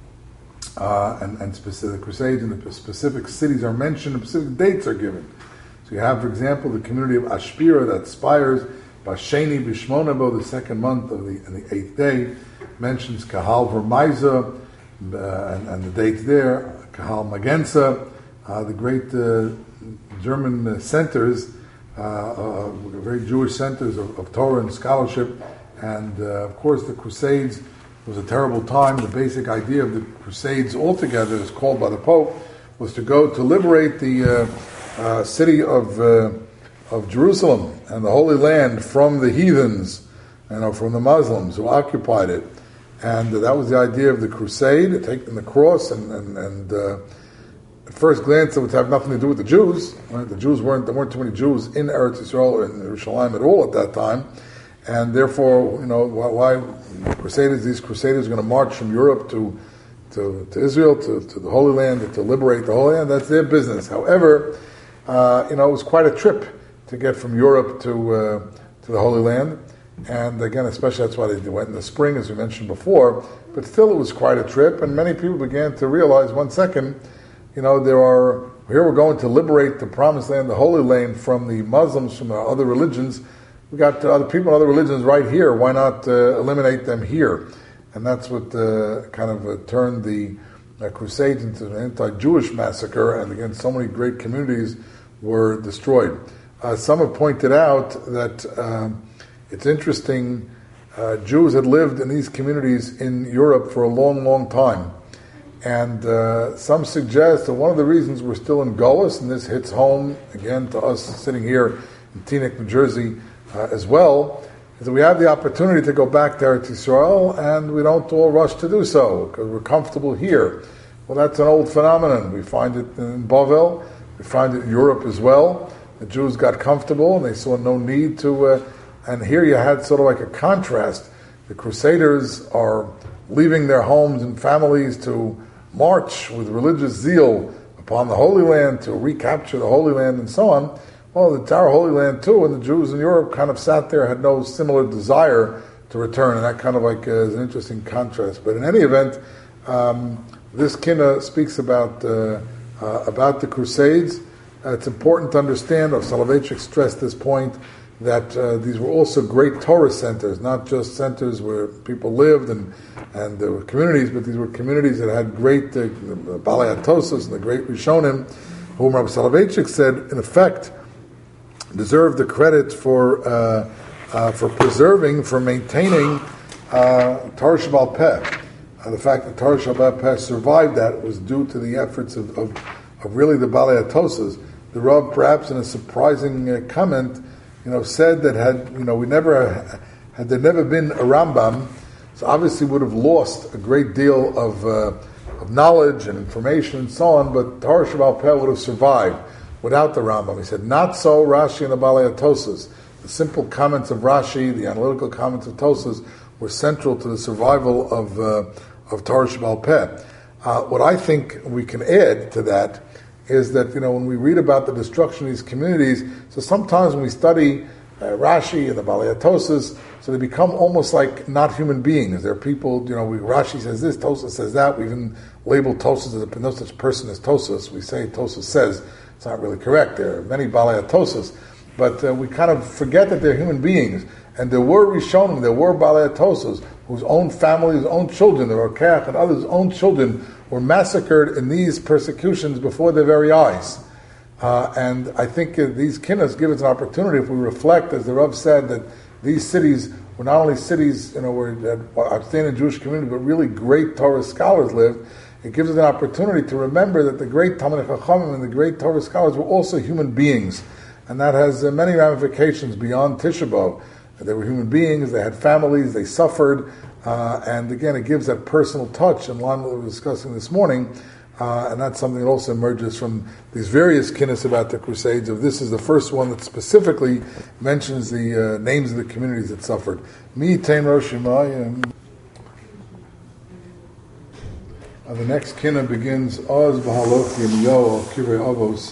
And specific crusades and the specific cities are mentioned, and specific dates are given. So you have, for example, the community of Ashpira that spires Basheni Bishmonabo, the second month of the 8th day, mentions Kahal Vermaiza, and the dates there, Kahal Magensa, the great German centers, very Jewish centers of Torah and scholarship, and of course the Crusades was a terrible time. The basic idea of the Crusades altogether, as called by the Pope, was to go to liberate the city of Jerusalem and the Holy Land from the heathens, from the Muslims who occupied it. And that was the idea of the Crusade, taking the cross, and at first glance it would have nothing to do with the Jews. Right? There weren't too many Jews in Eretz Yisrael or in Jerusalem at all at that time. And therefore, why these crusaders are going to march from Europe to Israel, to the Holy Land, to liberate the Holy Land? That's their business. However, it was quite a trip to get from Europe to the Holy Land. And again, especially that's why they went in the spring, as we mentioned before. But still, it was quite a trip, and many people began to realize, one second, here we're going to liberate the Promised Land, the Holy Land, from the Muslims, from the other religions. We got other people in other religions right here. Why not eliminate them here? And that's what turned the Crusades into an anti-Jewish massacre. And again, so many great communities were destroyed. Some have pointed out that it's interesting. Jews had lived in these communities in Europe for a long, long time. And some suggest that one of the reasons we're still in Golis, and this hits home again to us sitting here in Teaneck, New Jersey, as well, is that we have the opportunity to go back to Eretz Yisrael, and we don't all rush to do so because we're comfortable here. Well, that's an old phenomenon. We find it in Bavel, we find it in Europe as well. The Jews got comfortable and they saw no need to. And here you had sort of like a contrast. The Crusaders are leaving their homes and families to march with religious zeal upon the Holy Land to recapture the Holy Land and so on. Well, the entire Holy Land too, and the Jews in Europe kind of sat there, had no similar desire to return, and that kind of is an interesting contrast. But in any event, this kinna speaks about the Crusades. It's important to understand, Soloveitchik stressed this point, that these were also great Torah centers, not just centers where people lived and there were communities, but these were communities that had great Balei HaTosas and the great Rishonim, whom Rabbi Soloveitchik said, in effect, deserve the credit for preserving, for maintaining Torah Sheba'al Peh. The fact that Torah Sheba'al Peh survived that was due to the efforts of really the Balei HaTosas. The Rav, perhaps in a surprising comment, said that had there never been a Rambam, so obviously would have lost a great deal of knowledge and information and so on, but Torah Sheba'al Peh would have survived without the Rambam. He said, not so Rashi and the Balei HaTosas. The simple comments of Rashi, the analytical comments of Tosas, were central to the survival of Torah Sheba'al Peh. What I think we can add to that is that, when we read about the destruction of these communities, so sometimes when we study Rashi and the Balei HaTosas, so they become almost like not human beings. They're people, Rashi says this, Tosas says that. We even label Tosas as no such person as Tosas. We say Tosas says. It's not really correct. There are many Balei HaTosas, but we kind of forget that they're human beings. And there were Rishonim, there were Balei HaTosas, whose own families, own children, the Rokach and others' own children were massacred in these persecutions before their very eyes. And I think these kinnas give us an opportunity, if we reflect, as the Rav said, that these cities were not only cities, where that outstanding Jewish community, but really great Torah scholars lived. It gives us an opportunity to remember that the great Talmidei Chachamim and the great Torah scholars were also human beings, and that has many ramifications beyond Tisha B'Av. They were human beings, they had families, they suffered, and again, it gives that personal touch in line with what we were discussing this morning, and that's something that also emerges from these various kinnis about the Crusades. This is the first one that specifically mentions the names of the communities that suffered. Mi Tein Rosh Hashanah. The next kinna begins Oz B'Haloch Yirmiyahu Kivrei Avos.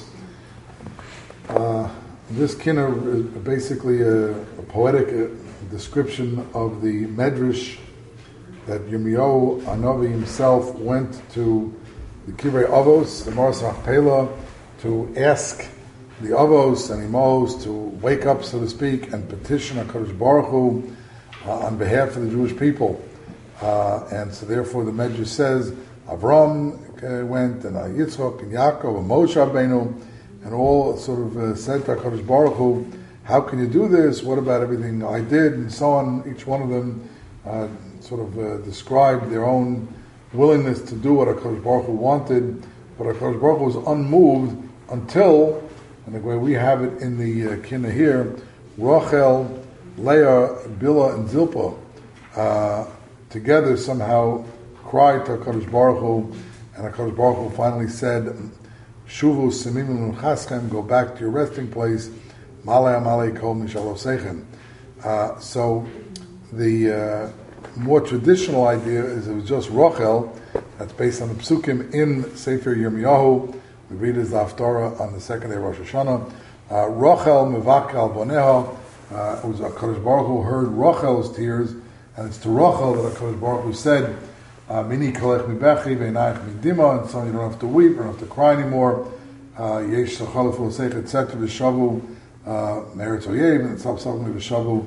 This kinna is basically a poetic description of the medrash that Yirmiyahu Hanavi himself went to the Kivrei Avos, the Moras Machpelah, to ask the Avos and Imos to wake up, so to speak, and petition HaKadosh Baruch Hu on behalf of the Jewish people. And so therefore the medrash says, Avram went, and Yitzchak, and Yaakov, and Moshe Rabbeinu, and all sort of said to HaKadosh Baruch Hu, how can you do this? What about everything I did? And so on. Each one of them described their own willingness to do what HaKadosh Baruch Hu wanted, but HaKadosh Baruch Hu was unmoved until, and the way we have it in the Kinna here, Rachel, Leah, Bilhah, and Zilpah together somehow cried to HaKadosh Baruch Hu, and HaKadosh Baruch Hu finally said, Shuvu Simim L'Chaschem, go back to your resting place, Malei Amalei Kol Mishalosechem. So the more traditional idea is it was just Rachel. That's based on the psukim in Sefer Yirmiyahu. We read his Haftarah on the second day of Rosh Hashanah. Rachel Mevak Al Boneha. It was HaKadosh Baruch Hu heard Rachel's tears, and it's to Rachel that HaKadosh Baruch Hu said, Mini kolech mi bechi ve'inayich mi dima, and so you don't have to weep, you don't have to cry anymore. Yesh sochal v'osech etc. v'shavu meretz oyev, and it's subsequently v'shavu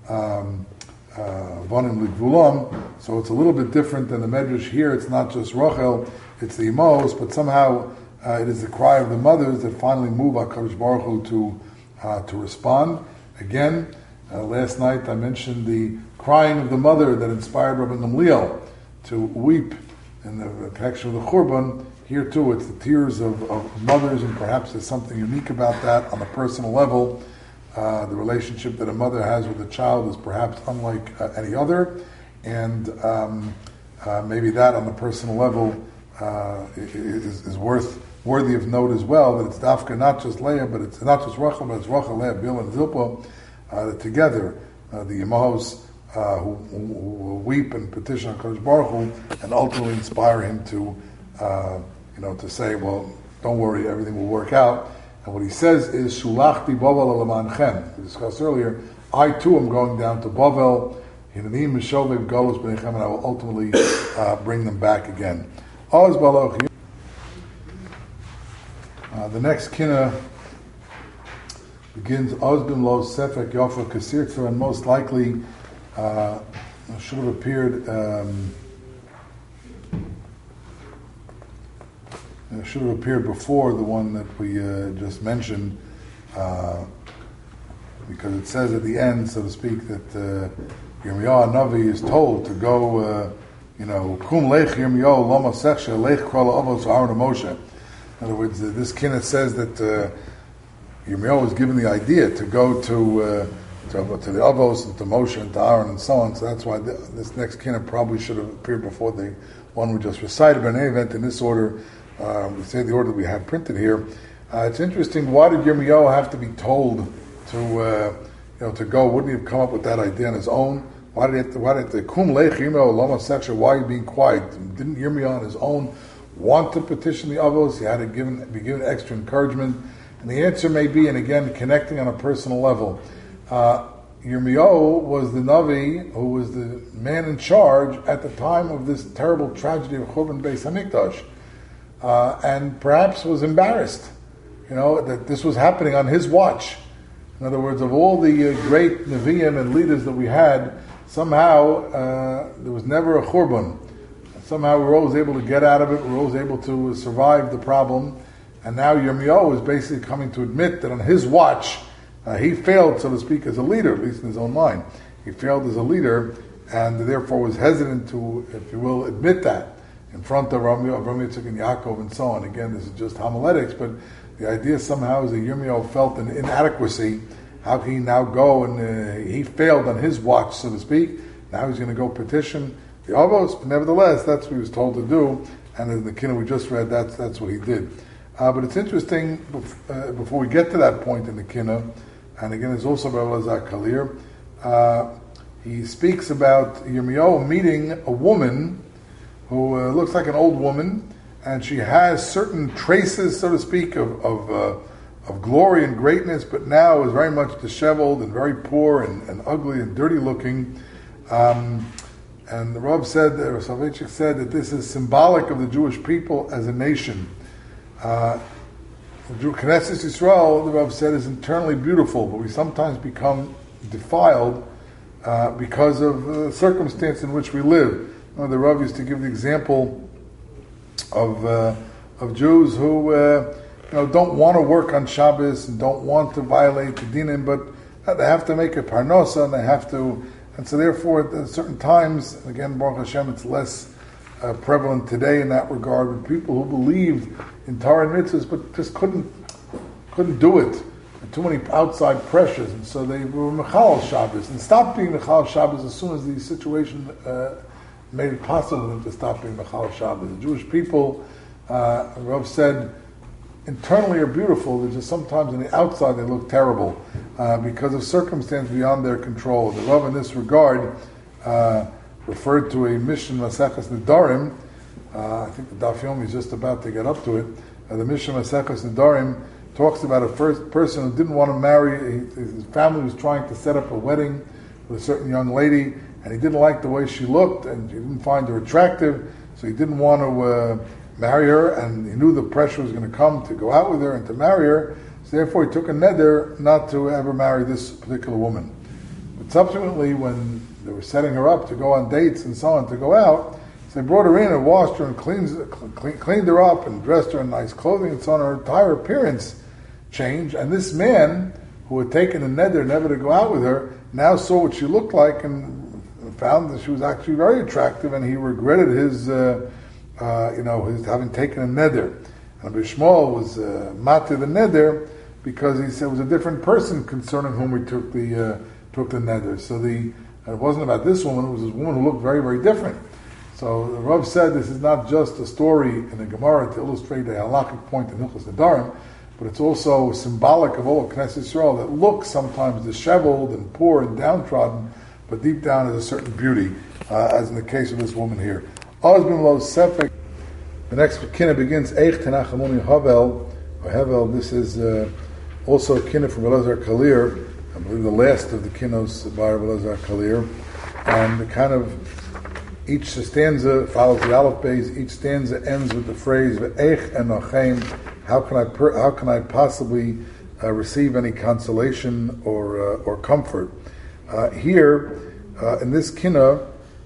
vonim l'gvulam. So it's a little bit different than the medrash here. It's not just Rachel, it's the Imos, but somehow it is the cry of the mothers that finally move HaKadosh Baruch Hu to respond. Again, last night I mentioned the crying of the mother that inspired Rabbi Gamliel to weep in the connection of the Churban. Here too, it's the tears of mothers, and perhaps there's something unique about that on a personal level. The relationship that a mother has with a child is perhaps unlike any other, and maybe that on the personal level is worthy of note as well, that it's dafka not just Leah, but it's not just Rachel, but it's Rachel, Leah, Bilhah, and Zilpah together, the Imahos who weep and petition HaKadosh Baruch Hu, and ultimately inspire him to say, well, don't worry, everything will work out. And what he says is, Shulachti Bavel Alamanchem. We discussed earlier, I too am going down to Bavel, Hinanim Mishovev Galus B'nechem, and I will ultimately bring them back again. The next kinna begins, Ozbim Lo Sefek Yofa Kasirtza, and most likely should have appeared before the one that we just mentioned, because it says at the end, so to speak, that Yirmiyahu Navi is told to go, Kum lech Yirmiyahu loma sechshe lech kol avos Aaron Moshe. In other words, this kinnet says that Yirmiyahu was given the idea to go to the Avos and to Moshe and to Aaron and so on. So that's why this next kinnet probably should have appeared before the one we just recited. But in any event, in this order, we say the order that we have printed here. It's interesting. Why did Yirmiyahu have to be told to go? Wouldn't he have come up with that idea on his own? Why did the Kum Lech Yirmiyahu Lama Seksha? Why are you being quiet? Didn't Yirmiyahu on his own want to petition the Avos? He had to be given extra encouragement. And the answer may be, and again, connecting on a personal level, Yirmiyahu was the Navi who was the man in charge at the time of this terrible tragedy of Churban Beis Hamikdash, and perhaps was embarrassed, that this was happening on his watch. In other words, of all the great Nevi'im and leaders that we had, somehow there was never a Churban. Somehow we were always able to get out of it, we were always able to survive the problem, and now Yirmiyahu is basically coming to admit that on his watch, He failed, so to speak, as a leader, at least in his own mind. He failed as a leader, and therefore was hesitant to, if you will, admit that in front of Ram Yitzchak and Yaakov and so on. Again, this is just homiletics, but the idea somehow is that Yirmiyahu felt an inadequacy. How can he now go and he failed on his watch, so to speak. Now he's going to go petition the Avos, but nevertheless, that's what he was told to do. And in the Kinnah we just read, that's what he did. But it's interesting, before we get to that point in the Kinnah, and again, there's also Rabbi Elazar Kalir, he speaks about Yirmiyahu meeting a woman who looks like an old woman, and she has certain traces, so to speak, of glory and greatness, but now is very much disheveled and very poor and ugly and dirty looking. And the Rav said, Rav Soloveitchik said that this is symbolic of the Jewish people as a nation. The Knesset Yisrael, the Rav said, is internally beautiful, but we sometimes become defiled because of the circumstance in which we live. The Rav used to give the example of Jews who don't want to work on Shabbos and don't want to violate the dinim, but they have to make a parnosa and they have to, and so therefore at certain times, again Baruch Hashem, it's less prevalent today in that regard, with people who believed in Torah and mitzvahs but just couldn't do it. Too many outside pressures, and so they were Mechal Shabbos and stopped being Mechal Shabbos as soon as the situation made it possible for them to stop being Mechal Shabbos. The Jewish people, Rav said, internally are beautiful, they're just sometimes on the outside they look terrible because of circumstance beyond their control. The Rav in this regard referred to a mission Maseches Nedarim. I think the Daf Yomi is just about to get up to it. The mission Maseches Nedarim talks about a first person who didn't want to marry. His family was trying to set up a wedding with a certain young lady, and he didn't like the way she looked, and he didn't find her attractive, so he didn't want to marry her, and he knew the pressure was going to come to go out with her and to marry her, so therefore he took a neder not to ever marry this particular woman. But subsequently, when they were setting her up to go on dates and so on, to go out, so they brought her in and washed her and cleaned her up and dressed her in nice clothing and so on. Her entire appearance changed, and this man who had taken a neder never to go out with her now saw what she looked like and found that she was actually very attractive, and he regretted his having taken a neder. And Rabbi Shmuel was matir the neder because he said it was a different person concerning whom he took the neder. So it wasn't about this woman; it was this woman who looked very, very different. So the Rav said this is not just a story in the Gemara to illustrate a halakhic point in Hilchos Nedarim, but it's also symbolic of all of Knesset Yisrael that looks sometimes disheveled and poor and downtrodden, but deep down is a certain beauty, as in the case of this woman here. The next Kinnah begins, Eich Tenachamuni Havel, or Hevel. This is also a Kinnah from Elazar Kalir, I believe the last of the Kinnos by Elazar Kalir, and the kind of each stanza follows the Aleph Beis. Each stanza ends with the phrase Ve'eich enochem. How can I possibly receive any consolation or comfort? Here in this Kinnah,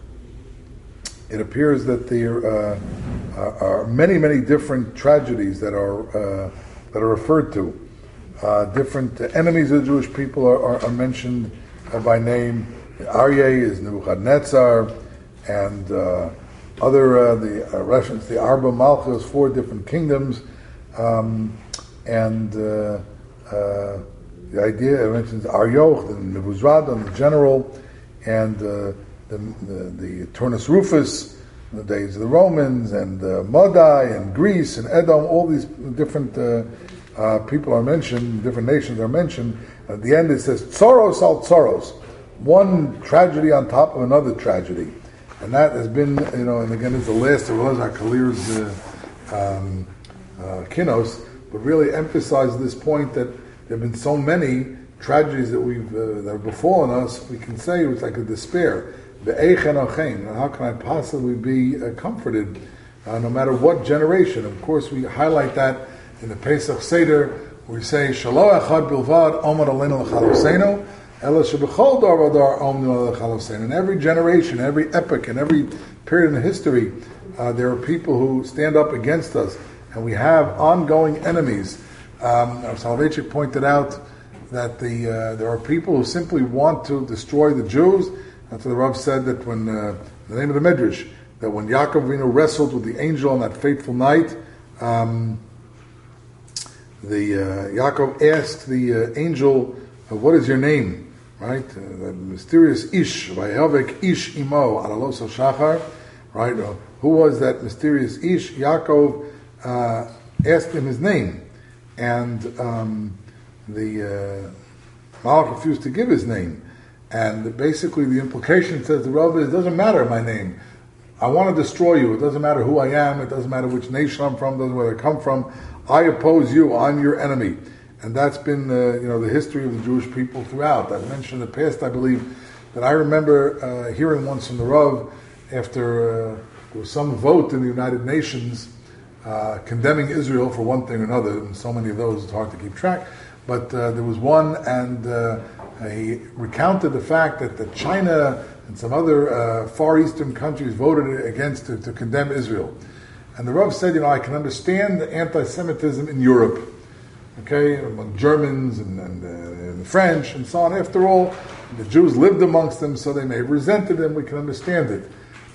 it appears that there are many, many different tragedies that are referred to. Different enemies of the Jewish people are mentioned by name. Aryeh is Nebuchadnezzar, and other reference the Arba Malchus, 4 different kingdoms, and the idea it mentions Arioch, the Nebuzradan, the general, and the Turnus Rufus, in the days of the Romans, and Madai, and Greece, and Edom. All these different people are mentioned, different nations are mentioned. At the end it says Tsoros al Tsoros, one tragedy on top of another tragedy. And that has been, and again, it's the last of Elazar Kalir's Kinnos, but really emphasizes this point that there have been so many tragedies that have befallen us, we can say it was like a despair. How can I possibly be comforted, no matter what generation? Of course, we highlight that in the Pesach Seder, where we say, Shalo echad bilvad omar aleinu l'chaloseinu, ela shebechol dar v'dar omnu l'chaloseinu. In every generation, every epoch, and every period in history, there are people who stand up against us, and we have ongoing enemies. Soloveitchik pointed out that there are people who simply want to destroy the Jews. That's what the Rav said, that when, the name of the Medrash, that when Yaakov Avinu wrestled with the angel on that fateful night, Yaakov asked the angel, what is your name? Right? The mysterious Ish, Vayavek Ish Imo, Alalos Shachar, right? Who was that mysterious Ish? Yaakov asked him his name, and the Malach refused to give his name. And basically the implication, says the Rav, is it doesn't matter my name. I want to destroy you. It doesn't matter who I am. It doesn't matter which nation I'm from. It doesn't matter where I come from. I oppose you. I'm your enemy. And that's been the history of the Jewish people throughout. I've mentioned in the past, I believe, that I remember hearing once from the Rav after there was some vote in the United Nations condemning Israel for one thing or another, and so many of those it's hard to keep track. But there was one, and he recounted the fact that China and some other Far Eastern countries voted against to condemn Israel. And the Rav said, I can understand the anti-Semitism in Europe, okay, among Germans and the French and so on. After all, the Jews lived amongst them, so they may have resented them. We can understand it.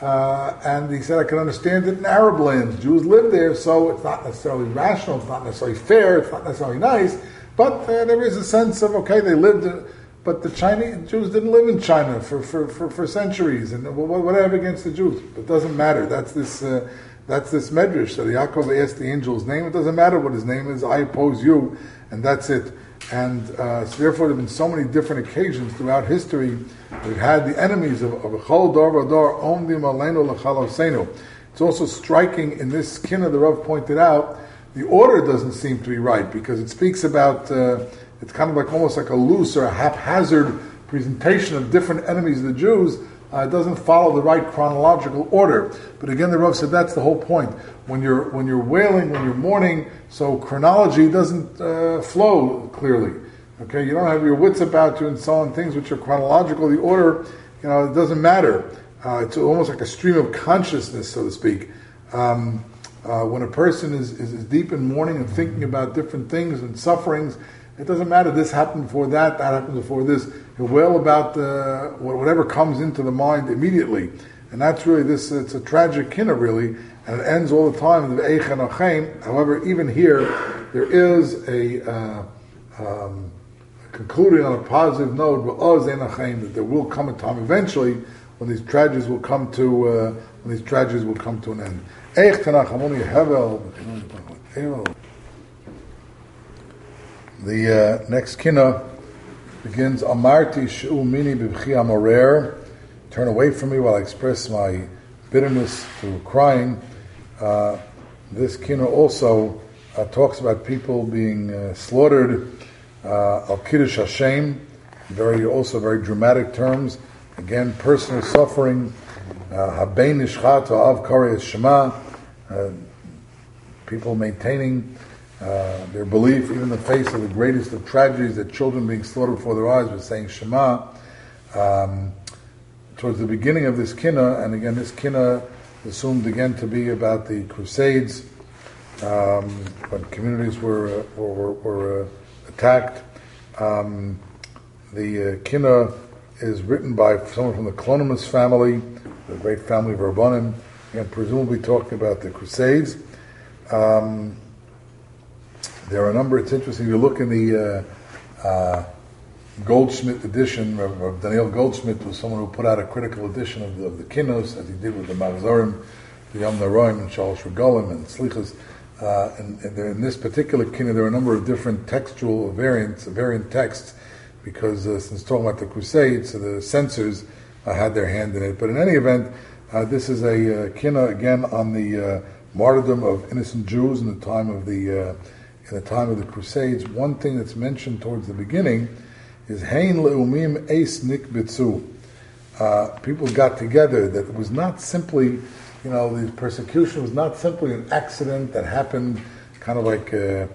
And he said, I can understand it in Arab lands. Jews live there, so it's not necessarily rational, it's not necessarily fair, it's not necessarily nice, but there is a sense of, okay, they lived, but the Chinese Jews didn't live in China for centuries, and what I have against the Jews? It doesn't matter. That's this medrash. So Yaakov asked the angel's name. It doesn't matter what his name is. I oppose you, and that's it. And so therefore, there have been so many different occasions throughout history. We've had the enemies of Chol Dor Vador Omdim Aleinu L'Chalosenu. It's also striking in this kinna, the Rav pointed out, the order doesn't seem to be right, because it speaks about, it's kind of like almost like a loose or a haphazard presentation of different enemies of the Jews. It doesn't follow the right chronological order. But again, the Rav said that's the whole point. When you're wailing, when you're mourning, so chronology doesn't flow clearly. Okay, you don't have your wits about you and so on, things which are chronological. The order, it doesn't matter. It's almost like a stream of consciousness, so to speak. When a person is deep in mourning and thinking about different things and sufferings, it doesn't matter, this happened before that happened before this. He'll wail about whatever comes into the mind immediately. And that's really this, it's a tragic kinna really, and it ends all the time with Eich and Achem. However, even here, there is a concluding on a positive note, that there will come a time eventually when these tragedies will come to an end. Eich Tanachamoni Hevel. The next kinna begins, Amarti Shu Mini Bibchi Amorer. Turn away from me while I express my bitterness through crying. This kinna also talks about people being slaughtered. Al Kiddush Hashem, also very dramatic terms. Again, personal suffering. Habein Nishchat Av Karei Shema. People maintaining their belief, even in the face of the greatest of tragedies, that children being slaughtered before their eyes, was saying Shema. Towards the beginning of this kinna, and again this kinna assumed again to be about the Crusades, when communities were attacked. The kinna is written by someone from the Klonimus family, the great family of Rabbanim, and presumably talking about the Crusades. There are a number, it's interesting, you look in the Goldschmidt edition, of Daniel Goldschmidt was someone who put out a critical edition of the Kinnos, as he did with the Mavzorim, the Yom Naroim, and Shalosh Regalim, and Slichas. And in this particular Kinna, there are a number of different textual variant texts, because since talking about the Crusades, the censors had their hand in it. But in any event, this is a Kinna again on the martyrdom of innocent Jews in the time of the Crusades. One thing that's mentioned towards the beginning is Hein leumim eis nikbitzu. People got together. That it was not simply, the persecution was not simply an accident that happened, kind of like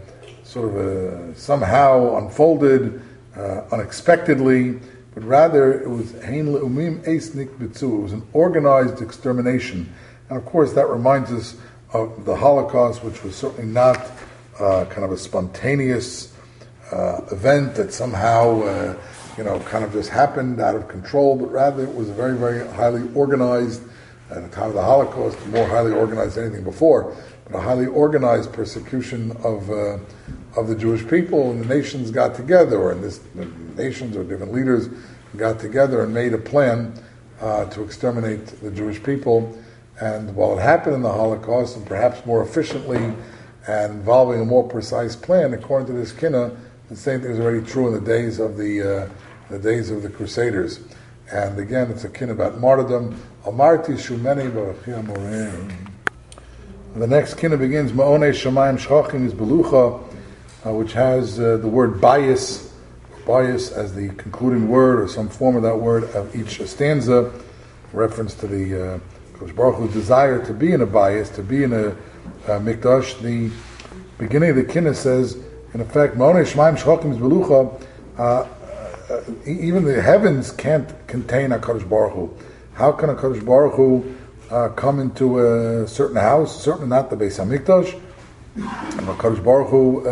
somehow unfolded unexpectedly, but rather it was Hein leumim eis nikbitzu. It was an organized extermination, and of course that reminds us of the Holocaust, which was certainly not kind of a spontaneous event that somehow, kind of just happened out of control, but rather it was a very, very highly organized, at the time of the Holocaust, more highly organized than anything before, but a highly organized persecution of the Jewish people, and the nations got together, the nations or different leaders got together and made a plan to exterminate the Jewish people. And while it happened in the Holocaust, and perhaps more efficiently and involving a more precise plan, according to this Kinnah, the same thing is already true in the days of the Crusaders. And again, it's a Kinnah about martyrdom. Amarti shumeni b'rachia moreim. The next Kinnah begins, Ma'onei shamayim shchachim is belucha, which has the word bias as the concluding word, or some form of that word of each stanza, reference to the Kodesh Baruch Hu's desire to be in a bias, to be in a mikdash. The beginning of the Kinnah says, in effect, Ma'onei shamayim shchachim is belucha, even the heavens can't contain HaKadosh Baruch Hu. How can HaKadosh Baruch Hu come into a certain house? Certainly not the Beis HaMikdash. And HaKadosh Baruch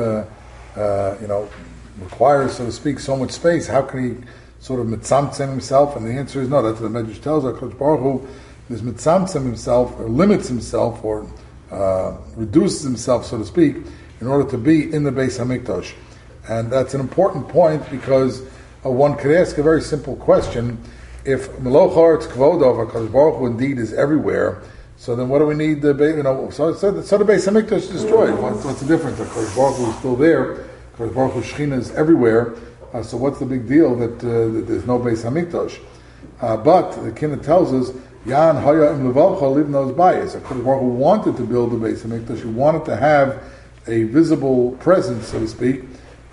Hu, requires, so to speak, so much space. How can he sort of mitzamtzem himself? And the answer is no. That's what the Medrash tells us. HaKadosh Baruch Hu is mitzamtzem himself, or limits himself, or reduces himself, so to speak, in order to be in the Beis HaMikdash. And that's an important point, because one could ask a very simple question. If Meloch Haaretz Kvodo, HaKadosh Baruch Hu indeed is everywhere, so then what do we need the so the Beis HaMikdash is destroyed. What's the difference? HaKadosh Baruch Hu is still there. HaKadosh Baruch Hu's Shechina is everywhere. So what's the big deal that there's no Beis HaMikdash? But the Kinnah tells us, Yan Haya Im Levalcha Livnos Bayis. HaKadosh Baruch Hu wanted to build the Beis HaMikdash. He wanted to have a visible presence, so to speak.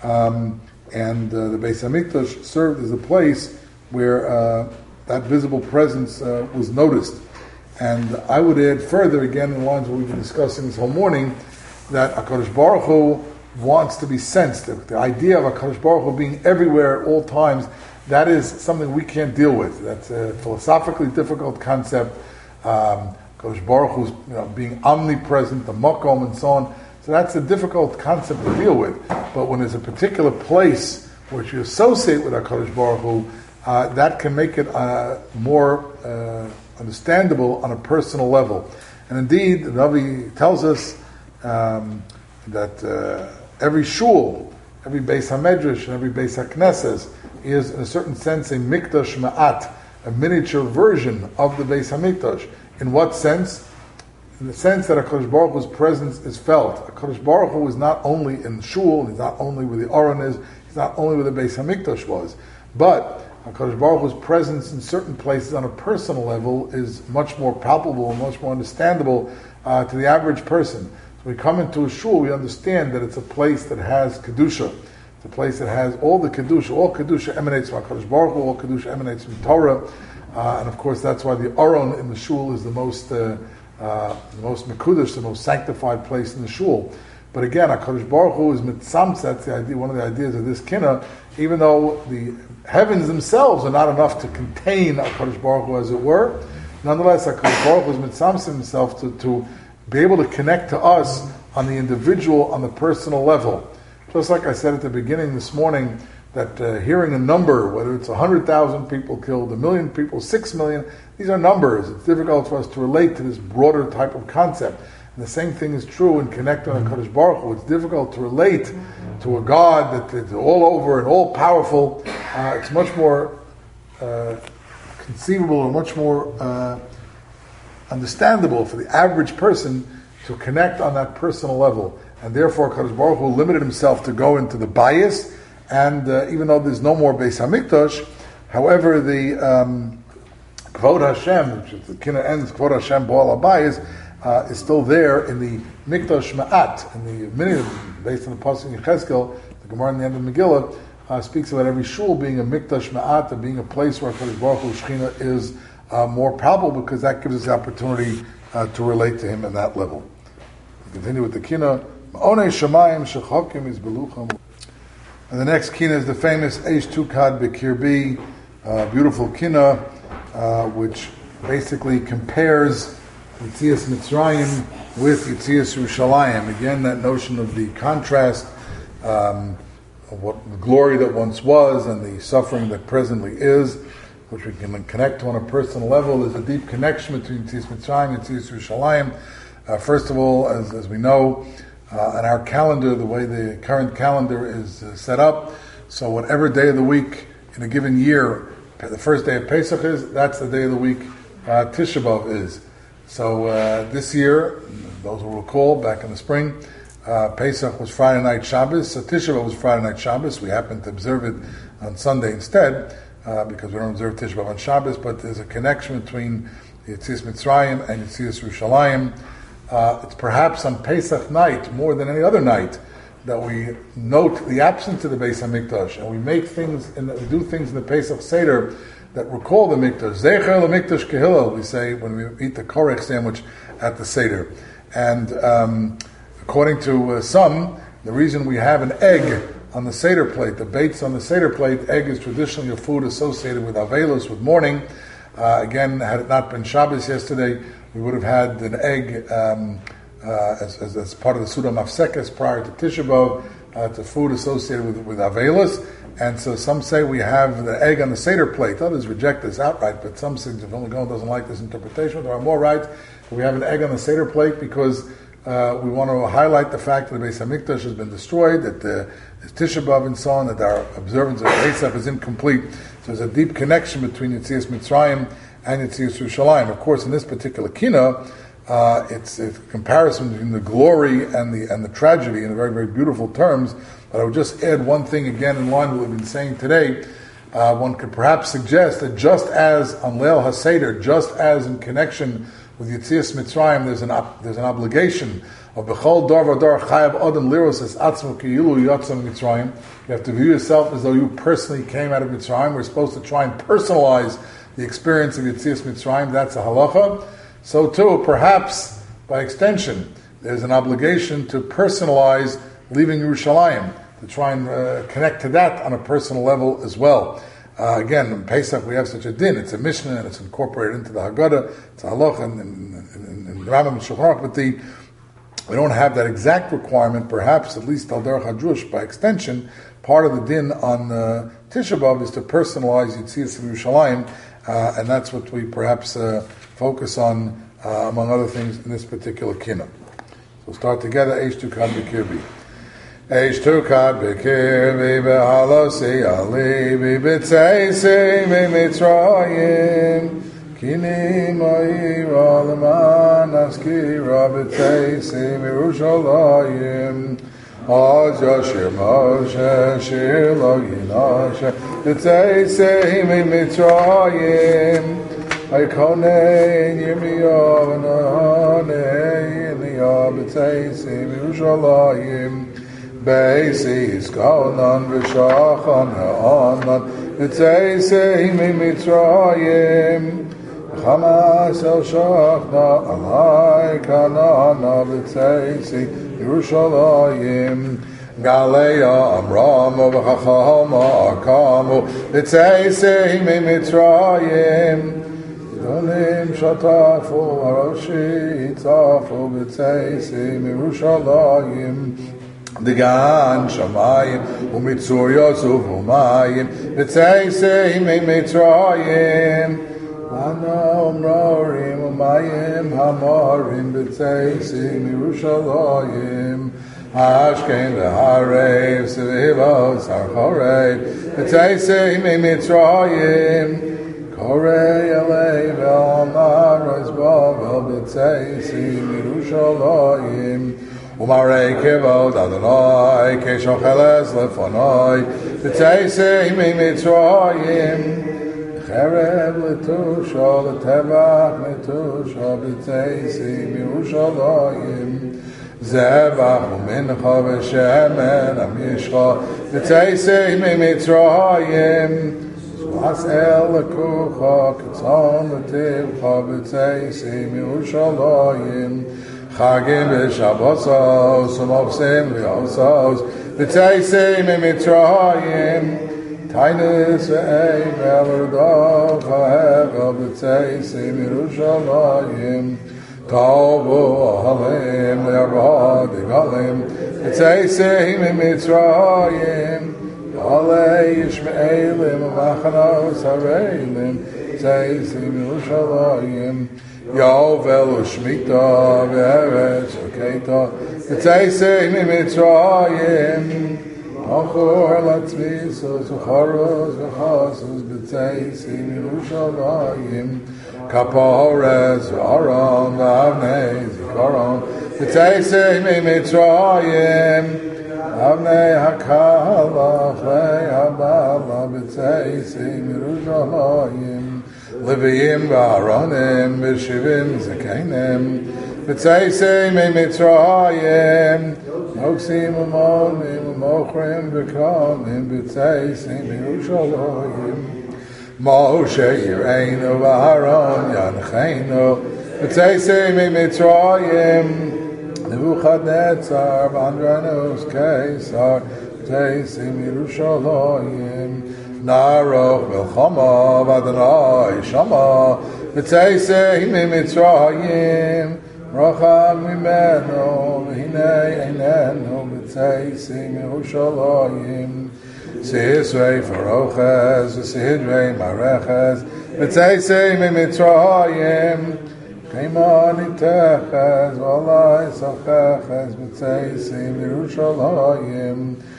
And the Beis HaMikdash served as a place where that visible presence was noticed. And I would add further, again, in lines what we've been discussing this whole morning, that HaKadosh Baruch Hu wants to be sensed. The idea of HaKadosh Baruch Hu being everywhere at all times, that is something we can't deal with. That's a philosophically difficult concept. HaKadosh Baruch Hu's being omnipresent, the makom and so on. So that's a difficult concept to deal with. But when there's a particular place which you associate with HaKadosh Baruch Hu, that can make it more understandable on a personal level. And indeed, the Navi tells us that every shul, every Beis HaMedrash, and every Beis HaKnesses is, in a certain sense, a mikdash ma'at, a miniature version of the Beis HaMikdash. In what sense? In the sense that HaKadosh Baruch Hu's presence is felt. HaKadosh Baruch Hu is not only in the shul, he's not only where the Aron is, he's not only where the Beis HaMikdash was, but HaKadosh Baruch Hu's presence in certain places on a personal level is much more palpable and much more understandable to the average person. So we come into a shul, we understand that it's a place that has Kedusha. It's a place that has all the Kedusha. All Kedusha emanates from HaKadosh Baruch Hu, all Kedusha emanates from Torah. And of course that's why the Aron in the shul is the most Mekudesh, the most sanctified place in the shul. But again, HaKadosh Baruch Hu is mitzamtz, that's the idea, one of the ideas of this Kinnah, even though the heavens themselves are not enough to contain HaKadosh Baruch Hu, as it were, nonetheless, HaKadosh Baruch Hu is mitzamtz himself to be able to connect to us on the individual, on the personal level. Just like I said at the beginning this morning, that hearing a number, whether it's 100,000 people killed, 1 million people, 6 million, these are numbers. It's difficult for us to relate to this broader type of concept. And the same thing is true in connecting with HaKadosh Baruch Hu. It's difficult to relate to a God that is all over and all powerful. It's much more conceivable or much more understandable for the average person to connect on that personal level. And therefore, HaKadosh Baruch Hu limited himself to go into the bias. And even though there's no more Beis HaMikdash, however, the Kvod Hashem, which is the Kinnah ends, Kvod Hashem Bo'al HaBayis, is still there in the Mikdash Ma'at, in the minute, based on the Pasuk in Yechezkel, the Gemara in the end of Megillah, speaks about every shul being a Mikdash Ma'at, and being a place where HaKadosh Baruch Hu's Shechina is more palpable, because that gives us the opportunity to relate to him at that level. We continue with the Kinnah, Ma'onei Shamayim Shechakim is Belucham. And the next Kinnah is the famous Eish Tukad Bekirbi, beautiful Kinnah, which basically compares Yitzias Mitzrayim with Yitzias Yerushalayim. Again, that notion of the contrast, what the glory that once was and the suffering that presently is, which we can connect to on a personal level. There's a deep connection between Yetzias Mitzrayim and Yetzias Yerushalayim. First of all, as we know, on our calendar, the way the current calendar is set up, so whatever day of the week in a given year, the first day of Pesach is, that's the day of the week Tisha B'Av is. So this year, those who recall, back in the spring, Pesach was Friday night Shabbos, so Tisha B'Av was Friday night Shabbos. We happened to observe it on Sunday instead, because we don't observe Tisha B'Av on Shabbos, but there's a connection between Yetzias Mitzrayim and Yetzias Yerushalayim. It's perhaps on Pesach night, more than any other night, that we note the absence of the Beis HaMikdash, and we make things, and we do things in the Pesach Seder that recall the Mikdash. Zecher LaMikdash Kehillel, we say when we eat the korech sandwich at the Seder. And according to some, the reason we have an egg on the Seder plate, the baits on the Seder plate, egg is traditionally a food associated with Avelos, with mourning. Again, had it not been Shabbos yesterday, we would have had an egg as part of the Suda Mafsekes prior to Tisha B'Av. It's a food associated with Avelos. And so some say we have the egg on the Seder plate. Others reject this outright, but some say if Vilna Gaon doesn't like this interpretation, there are more right. We have an egg on the Seder plate because we want to highlight the fact that the Beis HaMikdash has been destroyed, that there's Tisha B'Av and so on, that our observance of Pesach is incomplete. So there's a deep connection between Yetzias Mitzrayim and Yetzias Yerushalayim. Of course, in this particular kina, it's a comparison between the glory and the tragedy in very, very beautiful terms. But I would just add one thing again in line with what we've been saying today. One could perhaps suggest that just as on Leil HaSeder, just as in connection with Yetzias Mitzrayim, there's an obligation of B'chol Dar V'Dar Chayav Adam Liros Es Atzmo Ki'ilu Yatzam Mitzrayim. You have to view yourself as though you personally came out of Mitzrayim. We're supposed to try and personalize the experience of Yetzias Mitzrayim. That's a halacha. So too, perhaps by extension, there's an obligation to personalize leaving Yerushalayim, to try and connect to that on a personal level as well. Again, in Pesach we have such a din. It's a Mishnah and it's incorporated into the Haggadah. It's a halacha in Rambam and Shulchan Aruch, but we don't have that exact requirement. Perhaps, at least Al Derech HaDrush, by extension, part of the din on Tisha B'Av is to personalize Yetzias Yerushalayim, and that's what we perhaps focus on, among other things, in this particular kina. So we'll start together. Eish Tukad B'Kirbi. Eish Tukad B'Kirbi B'Halosi Alibi B'Tzeisi B'Mitzrayim Kini Ma'ira L'man Askira B'Tzeisi B'Yerushalayim Az Yashir Moshe Shir Lo Yinashe B'Tzeisi B'Mitzrayim Aykonein Yirmiyav Nahanein Yah B'Tzeisi B'Yerushalayim Beisi Iskonan V'Shachan Ha'anan B'Tzeisi B'Mitzrayim Chamas El Shachna Alai Kanana B'Tzeisi B'Yerushalayim Galeya Amrama V'Chachama Akamu B'Tzeisi B'Mitzrayim Donim Shatafu Aroshi Itzafu B'Tzeisi B'Yerushalayim Digan Shamayim Umitzur Yosuf Umayim B'Tzeisi B'Mitzrayim Lana Umrorim Umayim Hamarim B'Tzeisi B'Yerushalayim Ashken V'Harev S'vivos HaChorev B'Tzeisi B'Mitzrayim Korei Alei Ve'Almar Roizbavel B'Tzeisi B'Yerushalayim Umarei Kivod Adonai Keshocheles Lefonoi B'Tzeisi B'Mitzrayim Cherev L'Tusha L'Tevach L'Tusha B'Tzeisi B'Yerushalayim Zevach U'Mincha V'Shemen Amishcha B'Tzeisi B'Mitzrayim As'el L'Kucha K'tzon L'Tivcha B'Tzeisi B'Yerushalayim Chagim B'Shabbosos U'Mopsim V'Yosos B'Tzeisi B'Mitzrayim Tainus Ve'evel L'Dov Ha'evel B'Tzeisi B'Yerushalayim Tovu Ahalim L'Yarva Digalim B'Tzeisi B'Mitzrayim Alei Yishmaelim Machanos Hareilim Tzeisim Yerushalayim Yovel Ushmita Ve'eretz Ukeita Tzeisim Mitzrayim Achor Latzmisos Ucharos V'chasos B'tzeisim Yerushalayim Kapores V'aron V'avnei Zikaron B'tzeisim Mitzrayim Avnei Hakala Chlei Habala B'tzeisim Yerushalayim Leviim V'aronim B'shivim Zekenim B'tzeisim Mitzrayim Moksim Umonim Umochrim B'kalim B'tzeisim Yerushalayim Moshe Yireinu V'Aaron Yancheinu B'tzeisim Mitzrayim Nebuchadnezzar V'Andranus Kaisar B'tzeisim Yerushalayim Naroch Melchama V'Adonai Shama B'tzeisim Mitzrayim Racham Mimeno V'hinei Einenu B'tzeisim Yerushalayim Sisrei Faroches V'Sidrei Mareches B'tzeisim Mitzrayim Keimani Teches V'alai Sacheches B'tzeisim Yerushalayim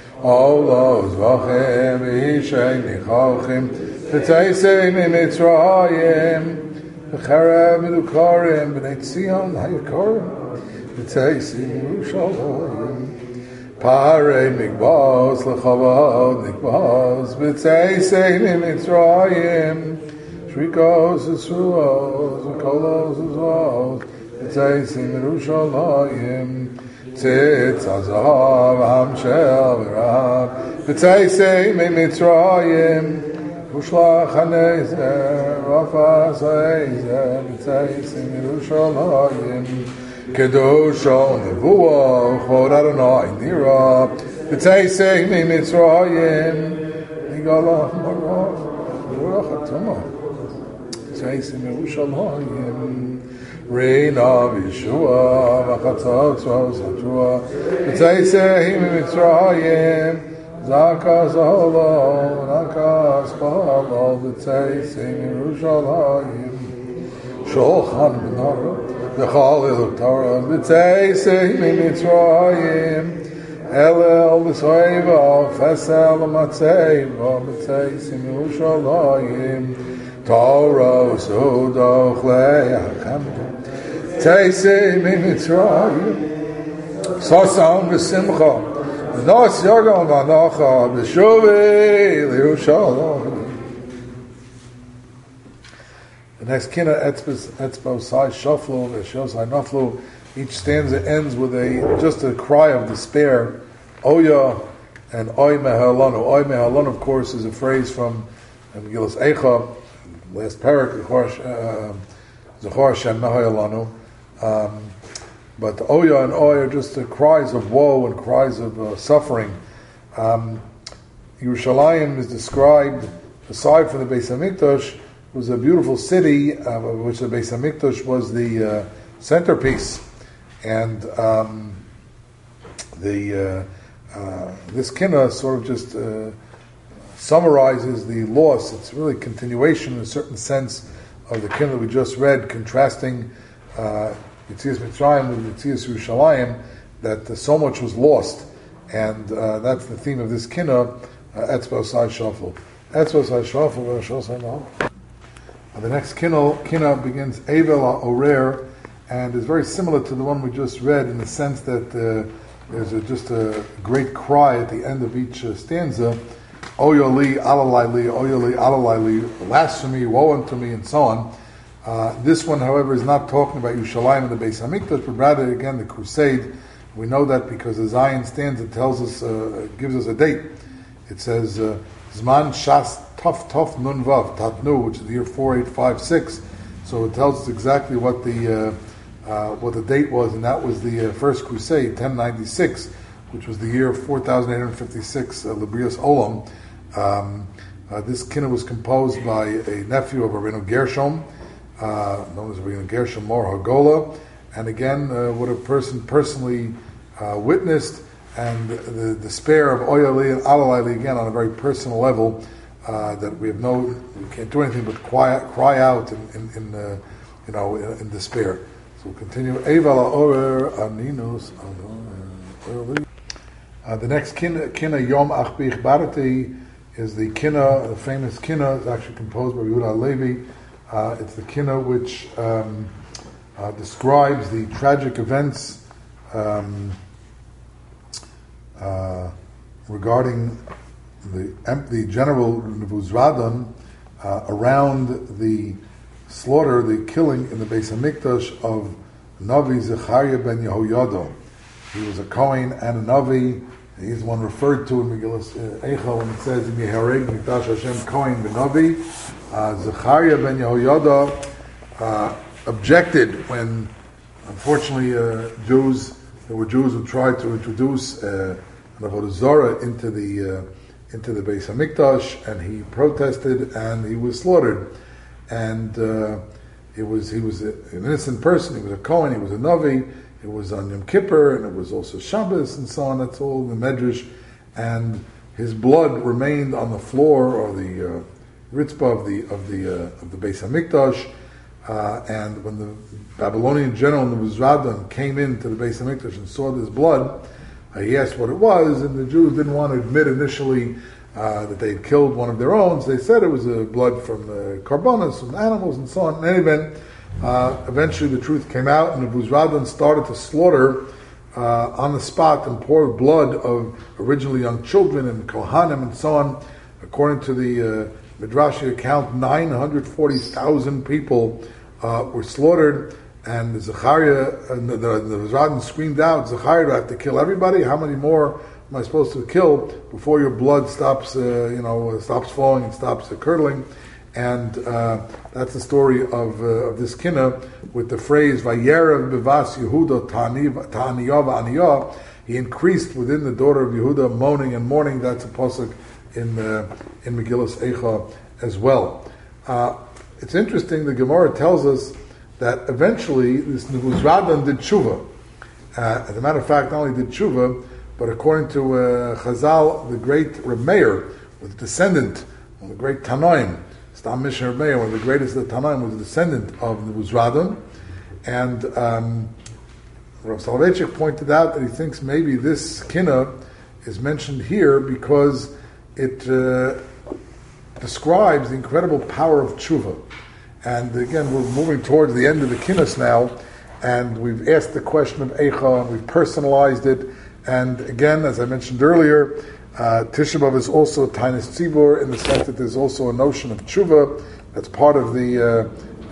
Olos V'achim V'ishei Nichochim B'tzeisim Mitzrayim V'cherev V'dukarim B'nei Tzion Hayakarim B'tzeisim Yerushalayim Parei Mikbos L'chavod Nikbos B'tzeisim Mitzrayim Shrikos Yisruos V'kolos Yisruos B'tzeisim Yerushalayim Tzitz Azav Hamshel V'rav B'tzeisim Mitzrayim Ushlach HaNezer V'afas HaEzer B'tzeisim Yerushalayim Kedusha Nevuah Chod Adonai Nira B'tzeisim Mitzrayim Nigalach Marach Ruach HaTumah B'tzeisim Yerushalayim Reina V'Yeshua V'chatzot Tzvah B'tzeisim Mitzrayim Zakas Ha'olol Nakas Ha'olol B'tzeisim Yerushalayim Shulchan B'nara V'chalil Torah B'tzeisim Mitzrayim Elel V'soiva Fesel Matzeiva B'tzeisim Yerushalayim Torah Sudo Chlei HaChem B'tzeisim Mitzrayim Sosam V'simcha V'nos Yagam V'anacha V'shuvi L'Yerushalayim. The next Kina Etzbo Sai Shaflu V'shos Hanaflu. Each stanza ends with just a cry of despair. Oya and Oy Mehalanu. Oy Mehalanu, of course, is a phrase from Megillas Eicha, last parak, Zechor Hashem Mehalanu. But the Oya and Oy are just the cries of woe and cries of suffering. Yerushalayim is described, aside from the Beis Hamikdash, was a beautiful city, which the Beis Hamikdash was the centerpiece, and this kinna sort of just summarizes the loss. It's really a continuation, in a certain sense, of the kinna we just read, contrasting Yetzias Mitzrayim with Yetzias Yerushalayim, that so much was lost, and that's the theme of this kinna, Etzbo Sai Shafel. Etzbo Sai Shafel, V'Shos Hanal. The next kinna begins Evel HaOrer, and is very similar to the one we just read in the sense that there's just a great cry at the end of each stanza, Oyoli, Alalayli, Oyoli, Alalayli, blasphemy, woe unto me, and so on. This one, however, is not talking about Yerushalayim and the Beis Hamikdash, but rather, again, the crusade. We know that because the Zion stanza tells us, gives us a date. It says, Zman Shas Tov Nun Vav Tatnu, which is the year 4856. So it tells us exactly what the date was, and that was the First Crusade, 1096, which was the year 4856, Librius Olam. This kinna was composed by a nephew of Rabbeinu Gershom, known as Rabbeinu Gershom Mor Hagola, and again, what a person personally witnessed and the despair of Oyali and Alalali, again on a very personal level, that we can't do anything but cry out in despair. So we'll continue. The next kina Yom Ach Barati is the kina, the famous kina, is actually composed by Yehuda Levi. It's the kina which describes the tragic events regarding the general Nebuzradan around the slaughter, the killing in the Beis Hamikdash of Navi Zechariah ben Yehoyada. He was a Kohen and a Navi. He's the one referred to in Megillas Eicha when it says in Yehareg Mikdash Hashem Kohen ben Navi. Zechariah ben Yehoyada objected when, unfortunately, there were Jews who tried to introduce an Avodah Zarah into the Beis Hamikdash, and he protested and he was slaughtered. And he was an innocent person. He was a Kohen. He was a Navi. It was on Yom Kippur, and it was also Shabbos, and so on. That's all in the Medrash. And his blood remained on the floor or the ritzbah of the Beis Hamikdash. And when the Babylonian general Nebuzradan came into the Beis Hamikdash and saw this blood, he asked what it was, and the Jews didn't want to admit initially that they had killed one of their own. So they said it was blood from karbonos, from animals, and so on. In any event, eventually the truth came out, and Nebuzradan started to slaughter on the spot and pour blood of originally young children and kohanim and so on. According to the Midrashi account, 940,000 people were slaughtered, and Zechariah, the Nebuzradan screamed out, "Zechariah, do I have to kill everybody? How many more am I supposed to kill before your blood stops, stops flowing and stops curdling?" And that's the story of this kina with the phrase "Vayerev bevas Yehuda ta'aniya va'aniya." He increased within the daughter of Yehuda moaning and mourning. That's a pasuk in Megillas Eicha as well. It's interesting. The Gemara tells us that eventually this Nebuzradan did tshuva. As a matter of fact, not only did tshuva, but according to Chazal, the great Reb Meir was a descendant of the great Tanoim. Stam Mishnah Reb Meir, one of the greatest of the Tanoim, was a descendant of Nebuzradan. And Rav Soloveitchik pointed out that he thinks maybe this kina is mentioned here because it describes the incredible power of tshuva. And again, we're moving towards the end of the kinnis now, and we've asked the question of Eicha, and we've personalized it. And again, as I mentioned earlier, Tisha B'Av is also Tainis Tzibur in the sense that there's also a notion of tshuva that's part of Tisha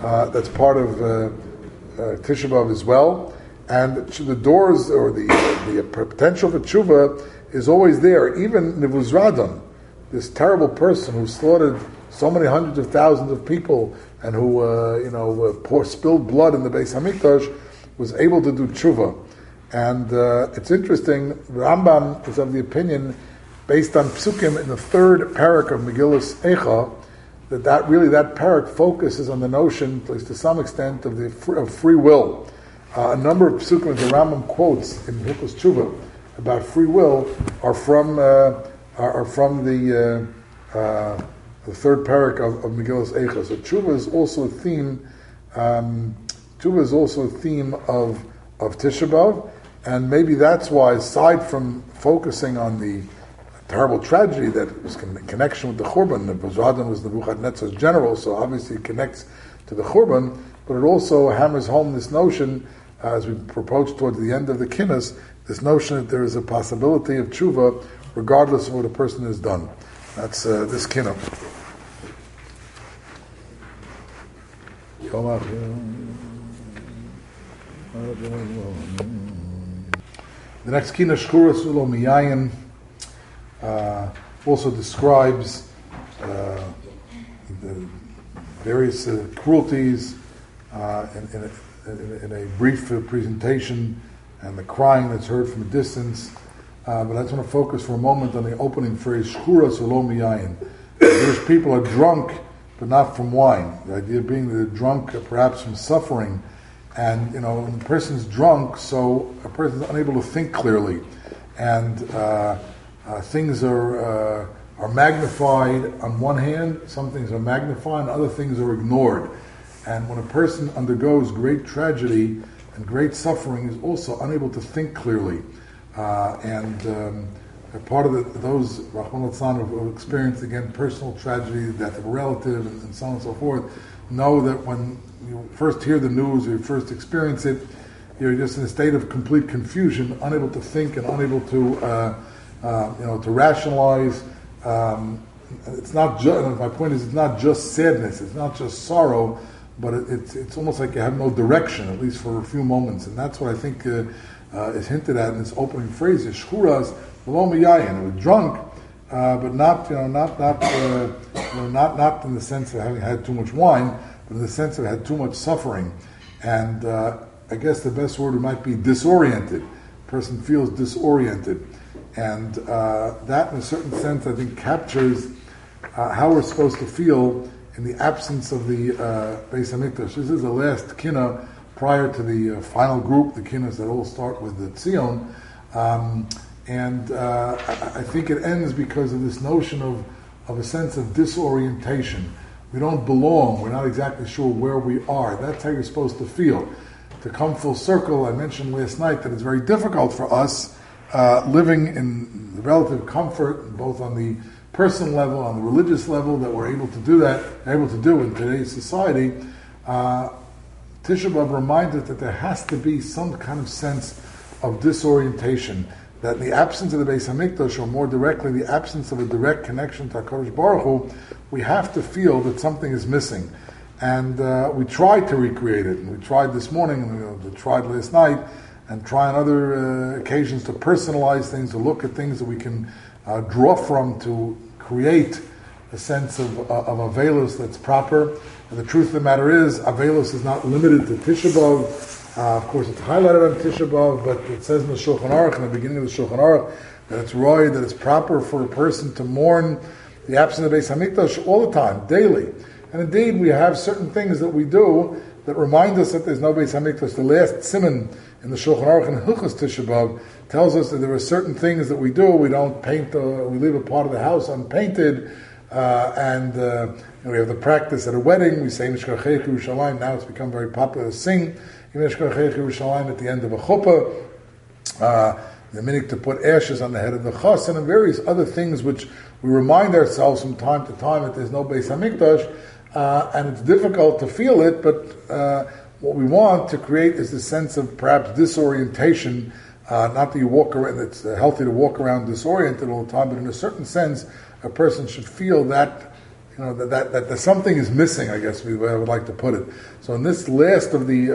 B'Av as well. And the doors or the potential for tshuva is always there. Even Nebuzradan, this terrible person who slaughtered so many hundreds of thousands of people and who spilled blood in the Beis Hamikdash, was able to do tshuva. And it's interesting, Rambam is of the opinion, based on psukim in the third parak of Megillas Eicha, that parak focuses on the notion, at least to some extent, of free will. A number of psukim the Rambam quotes in Hilchos Tshuva about free will are from the third parak of Megillas Eicha. So tshuva is also a theme. Tshuva is also a theme of Tisha B'Av, and maybe that's why, aside from focusing on the terrible tragedy that was in connection with the Churban, Nebuzradan was Nebuchadnezzar's general, so obviously it connects to the Churban, but it also hammers home this notion, as we approach towards the end of the Kinnis, this notion that there is a possibility of tshuva regardless of what a person has done. That's this Kinah. The next Kinah, Shchura Sulo Miyayin, also describes the various cruelties in a brief presentation, and the crying that's heard from a distance. But I just want to focus for a moment on the opening phrase, Shchura Sulo Miyayin. The Jewish people are drunk, but not from wine. The idea being that they're drunk perhaps from suffering. And, when a person's drunk, so a person's unable to think clearly. and things are magnified on one hand, some things are magnified, and other things are ignored. And when a person undergoes great tragedy and great suffering, is also unable to think clearly. Part of those Rahman al who have experienced again personal tragedy, the death of a relative, and so on and so forth, know that when you first hear the news or you first experience it, you're just in a state of complete confusion, unable to think and unable to to rationalize. It's not just. My point is, it's not just sadness, it's not just sorrow, but it's almost like you have no direction, at least for a few moments, and that's what I think is hinted at in this opening phrase: "Yeshchuras v'lo miyayin." It was drunk, but not not in the sense of having had too much wine, but in the sense of had too much suffering, and I guess the best word might be disoriented. A person feels disoriented. And that, in a certain sense, I think captures how we're supposed to feel in the absence of the Beis Hamikdash. This is the last kinah prior to the final group, the kinahs that all start with the Tzion. I think it ends because of this notion of a sense of disorientation. We don't belong. We're not exactly sure where we are. That's how you're supposed to feel. To come full circle, I mentioned last night that it's very difficult for us living in the relative comfort, both on the personal level, on the religious level, that we're able to do that, able to do in today's society. Tisha B'Av reminds us that there has to be some kind of sense of disorientation, that in the absence of the Beis Hamikdash, or more directly, the absence of a direct connection to HaKadosh Baruch Hu, we have to feel that something is missing. And we tried to recreate it, and we tried this morning, and we tried last night, and try on other occasions to personalize things, to look at things that we can draw from to create a sense of Avelus that's proper. And the truth of the matter is, Avelus is not limited to Tisha B'Av. Of course, it's highlighted on Tisha B'Av, but it says in the Shulchan Aruch, in the beginning of the Shulchan Aruch, that it's roy, that it's proper for a person to mourn the absence of Beis Hamikdash all the time, daily. And indeed, we have certain things that we do that remind us that there's no Beis Hamikdash. The last siman in the Shulchan Aruch and Hilchos Tisha B'Av tells us that there are certain things that we do. We don't paint, we leave a part of the house unpainted, and we have the practice at a wedding. We say Mishkachech Yerushalayim. Now it's become very popular to sing Mishkachech Yerushalayim at the end of a chuppah. The minhag to put ashes on the head of the chassan, and various other things which we remind ourselves from time to time that there's no Beis Hamikdash. And it's difficult to feel it, but what we want to create is this sense of perhaps disorientation. Not that you walk around, it's healthy to walk around disoriented all the time, but in a certain sense, a person should feel that, that something is missing, I guess I would like to put it. So in this last of the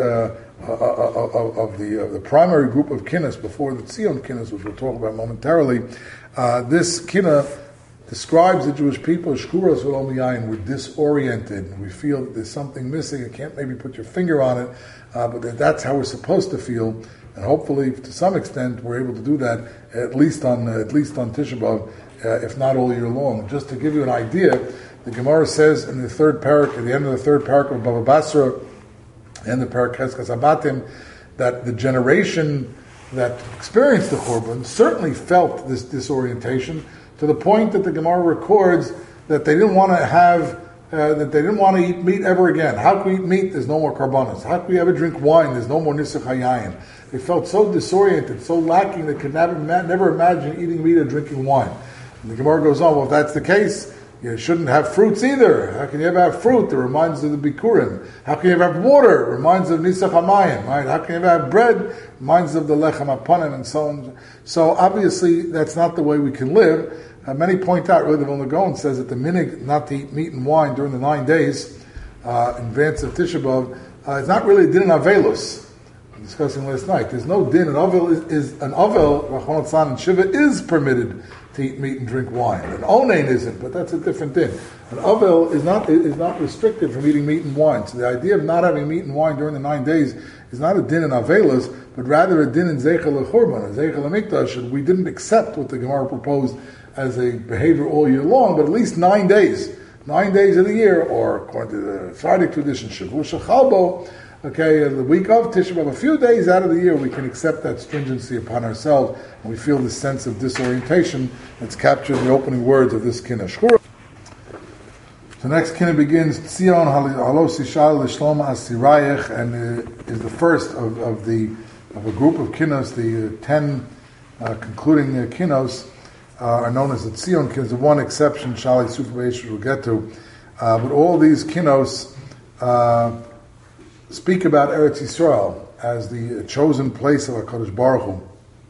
primary group of kinnas, before the Tzion kinnas, which we'll talk about momentarily, this kinnah describes the Jewish people as shkuros v'lo miyayin. We're disoriented, and we feel that there's something missing. You can't maybe put your finger on it, but that's how we're supposed to feel. And hopefully, to some extent, we're able to do that at least on Tisha B'Av, if not all year long. Just to give you an idea, the Gemara says in the third parak, at the end of the third parak of Bava Basra, and the parak Cheskas Abatim, that the generation that experienced the Churban certainly felt this disorientation, to the point that the Gemara records that they didn't want to eat meat ever again. How can we eat meat? There's no more karbanos. How can we ever drink wine? There's no more nisach hayayin. They felt so disoriented, so lacking, they could never imagine eating meat or drinking wine. And the Gemara goes on, well, if that's the case, you shouldn't have fruits either. How can you ever have fruit? It reminds of the Bikurim. How can you ever have water? It reminds of Nisach HaMayim, right? How can you ever have bread? It reminds of the Lechem HaPanim, and so on. So obviously, that's not the way we can live. Many point out, really, the Vilna Gaon says that the minhag not to eat meat and wine during the 9 days in advance of Tisha B'Av is not really a din in Avelus. I'm discussing last night. There's no din. An Avel is an Avel, Rachman Tzlan and Shiva, is permitted to eat meat and drink wine. An Onein isn't, but that's a different din. An Avel is not restricted from eating meat and wine. So the idea of not having meat and wine during the 9 days is not a din in Avelus, but rather a din in Zeichel HaChurban, a Zeichel HaMikdash, and we didn't accept what the Gemara proposed as a behavior all year long, but at least 9 days. 9 days of the year, or according to the Sephardic tradition, Shavu Shechalbo, okay, the week of Tisha B'Av, a few days out of the year, we can accept that stringency upon ourselves, and we feel this sense of disorientation that's captured in the opening words of this Kinah Shchura. The next Kinah begins, Tzion Halos Ishal L'Shlom Asirayach, and is the first of a group of Kinnos. The 10 concluding Kinnos are known as the Tzion Kinnos. The one exception, Shali Sufa Beish, we'll get to. But all these Kinnos speak about Eretz Yisrael as the chosen place of HaKadosh Baruch Hu.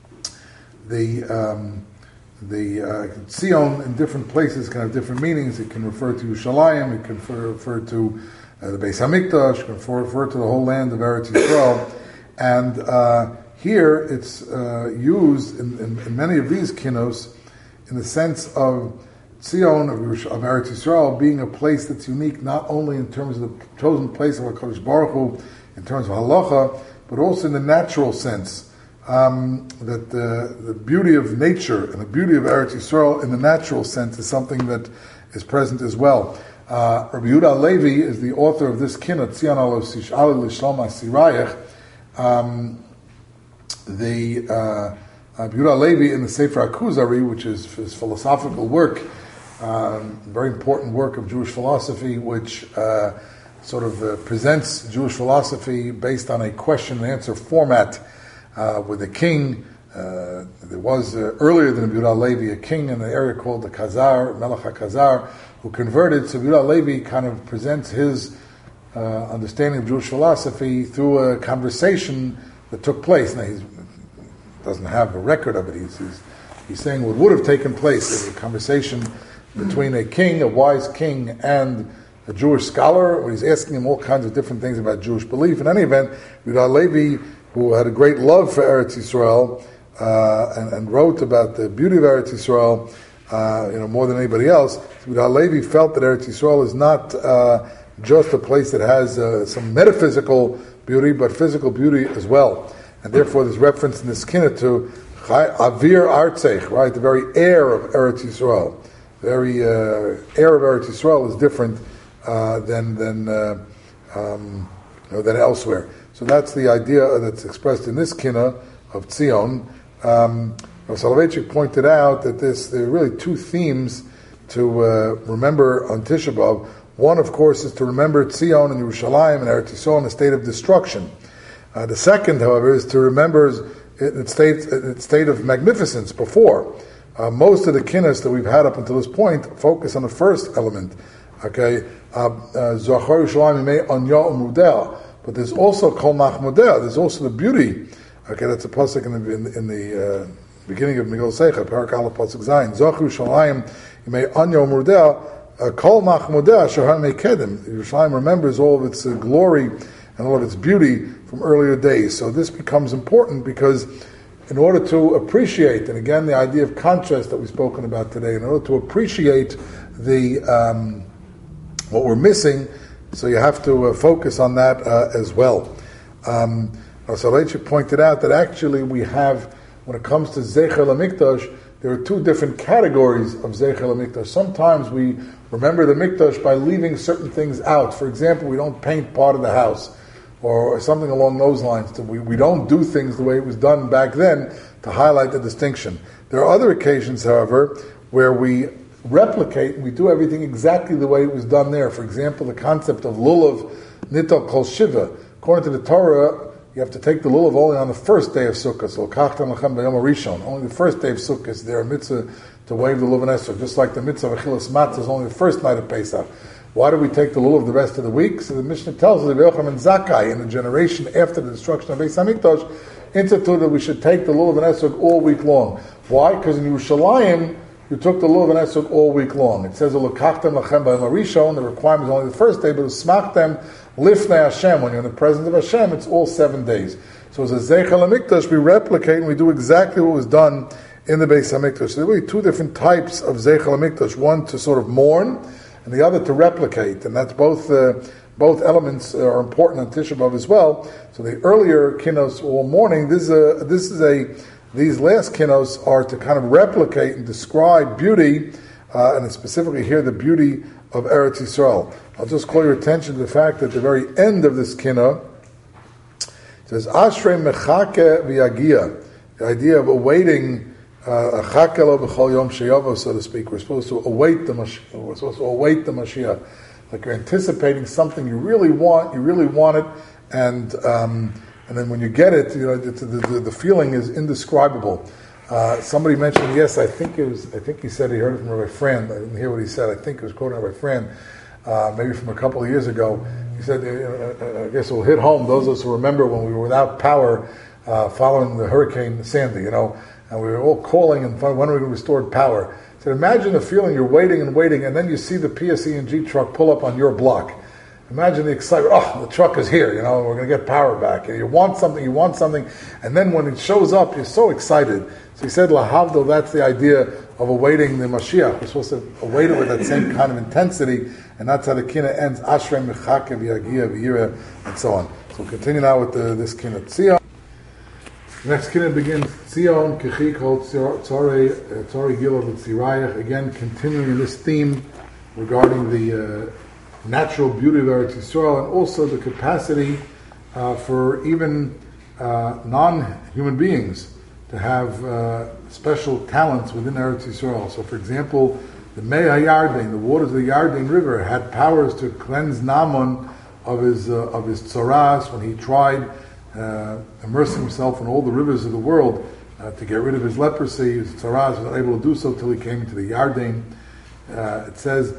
The Tzion in different places can have different meanings. It can refer to Yerushalayim, it can refer to the Beis Hamikdash, it can refer to the whole land of Eretz Yisrael. And here it's used in many of these Kinnos in the sense of Tzion, of Eretz Yisrael, being a place that's unique not only in terms of the chosen place of HaKadosh Baruch Hu, in terms of halacha, but also in the natural sense. That the beauty of nature and the beauty of Eretz Yisrael in the natural sense is something that is present as well. Rabbi Yehuda Levi is the author of this Kinah, Tzion Halos Ishal L'Shlom Asirayach. Rabbi Yehuda Levi in the Sefer HaKuzari, which is his philosophical work, very important work of Jewish philosophy, which presents Jewish philosophy based on a question and answer format. With a king, there was earlier than Rabbi Yehuda Levi a king in the area called the Khazar, Melech HaKhazar, who converted. So Rabbi Yehuda Levi kind of presents his understanding of Jewish philosophy through a conversation that took place. Now he doesn't have a record of it. He's saying what would have taken place is a conversation between a king, a wise king, and a Jewish scholar, where he's asking him all kinds of different things about Jewish belief. In any event, Rabbi Yehuda Levi, who had a great love for Eretz Yisrael and wrote about the beauty of Eretz Yisrael, more than anybody else. Yehuda Levi felt that Eretz Yisrael is not just a place that has some metaphysical beauty, but physical beauty as well. And therefore, there's reference in this Kinah to Avir Artzech, right? The very air of Eretz Yisrael. The very air of Eretz Yisrael is different than elsewhere. So that's the idea that's expressed in this Kinah of Tzion. Soloveitchik pointed out that there are really two themes to remember on Tisha B'Av. One, of course, is to remember Tzion and Yerushalayim and Eretz Yisrael in a state of destruction. The second, however, is to remember its state of magnificence before. Most of the Kinnos that we've had up until this point focus on the first element. Okay, Zohar Yerushalayim Yimei Anya Umudeh. But there's also Kol Machmodeh. There's also the beauty. Okay, that's a pasuk in the beginning of Megillah Seicha, Parak Aleph pasuk Zayin. Zoch Yerushalayim Yimei Anya Umudeh. Kol Machmodeh Asher Hamei Kedem. Yerushalayim remembers all of its glory and all of its beauty from earlier days. So this becomes important because in order to appreciate, and again the idea of contrast that we've spoken about today, in order to appreciate the what we're missing, so you have to focus on that as well. Soloveitchik pointed out that actually we have, when it comes to Zecher LaMikdash, there are two different categories of Zecher LaMikdash. Sometimes we remember the Mikdash by leaving certain things out. For example, we don't paint part of the house, or something along those lines. We don't do things the way it was done back then to highlight the distinction. There are other occasions, however, where we replicate and we do everything exactly the way it was done there. For example, the concept of lulav nital kol shiva. According to the Torah, you have to take the lulav only on the first day of Sukkot. So kachtan lachem b'yom harishon. Only the first day of Sukkot is there a mitzvah to wave the lulav and esrog. Just like the mitzvah of achilas matzah is only the first night of Pesach. Why do we take the lulav the rest of the week? So the Mishnah tells us that Yochanan and Zakkai, in the generation after the destruction of Beis Hamikdash, instituted that we should take the lulav and esrog all week long. Why? Because in Yerushalayim, you took the lulav and esrog all week long. It says, "L'kachtem lachem b'yom harishon." The requirement is only the first day, but "Usmachtem lifnei Hashem." When you're in the presence of Hashem, it's all 7 days. So as a Zecher LaMikdash, we replicate and we do exactly what was done in the Beis Hamikdash. So there are really two different types of Zecher LaMikdash. One to sort of mourn, and the other to replicate. And that's both elements are important on Tisha B'Av as well. So the earlier Kinnos all mourning. These last Kinnos are to kind of replicate and describe beauty, and specifically here the beauty of Eretz Yisrael. I'll just call your attention to the fact that at the very end of this kinah, it says, Ashrei mechake v'yagia, the idea of awaiting, achake lo b'chol yom sheyavo, so to speak. We're supposed to await the Mashiach. Like you're anticipating something you really want it, and then when you get it, the feeling is indescribable. Somebody mentioned, yes, I think he said he heard it from Rabbi Fran. I didn't hear what he said. I think it was quoting Rabbi Fran, maybe from a couple of years ago. He said, I guess it will hit home, those of us who remember when we were without power following the Hurricane Sandy, and we were all calling and when we restored power. He said, imagine the feeling you're waiting, and then you see the PSE&G truck pull up on your block. Imagine the excitement, the truck is here, we're going to get power back. You want something, and then when it shows up, you're so excited. So he said, Lahavdil, that's the idea of awaiting the Mashiach. We're supposed to await it with that same kind of intensity, and that's how the kinah ends, Ashrei mechake v'yagia v'yireh, and so on. So we'll continue now with this kinah. Tzion. The next kinah begins, Tzion kechi kol tzorei gilo v'tzirayach, again continuing in this theme regarding the natural beauty of Eretz Yisrael, and also the capacity for even non-human beings to have special talents within Eretz Yisrael. So, for example, the Mei HaYarden, the waters of the Yarden River, had powers to cleanse Naaman of his tzaras when he tried immersing himself in all the rivers of the world to get rid of his leprosy. His tzaras was not able to do so till he came into the Yarden. It says,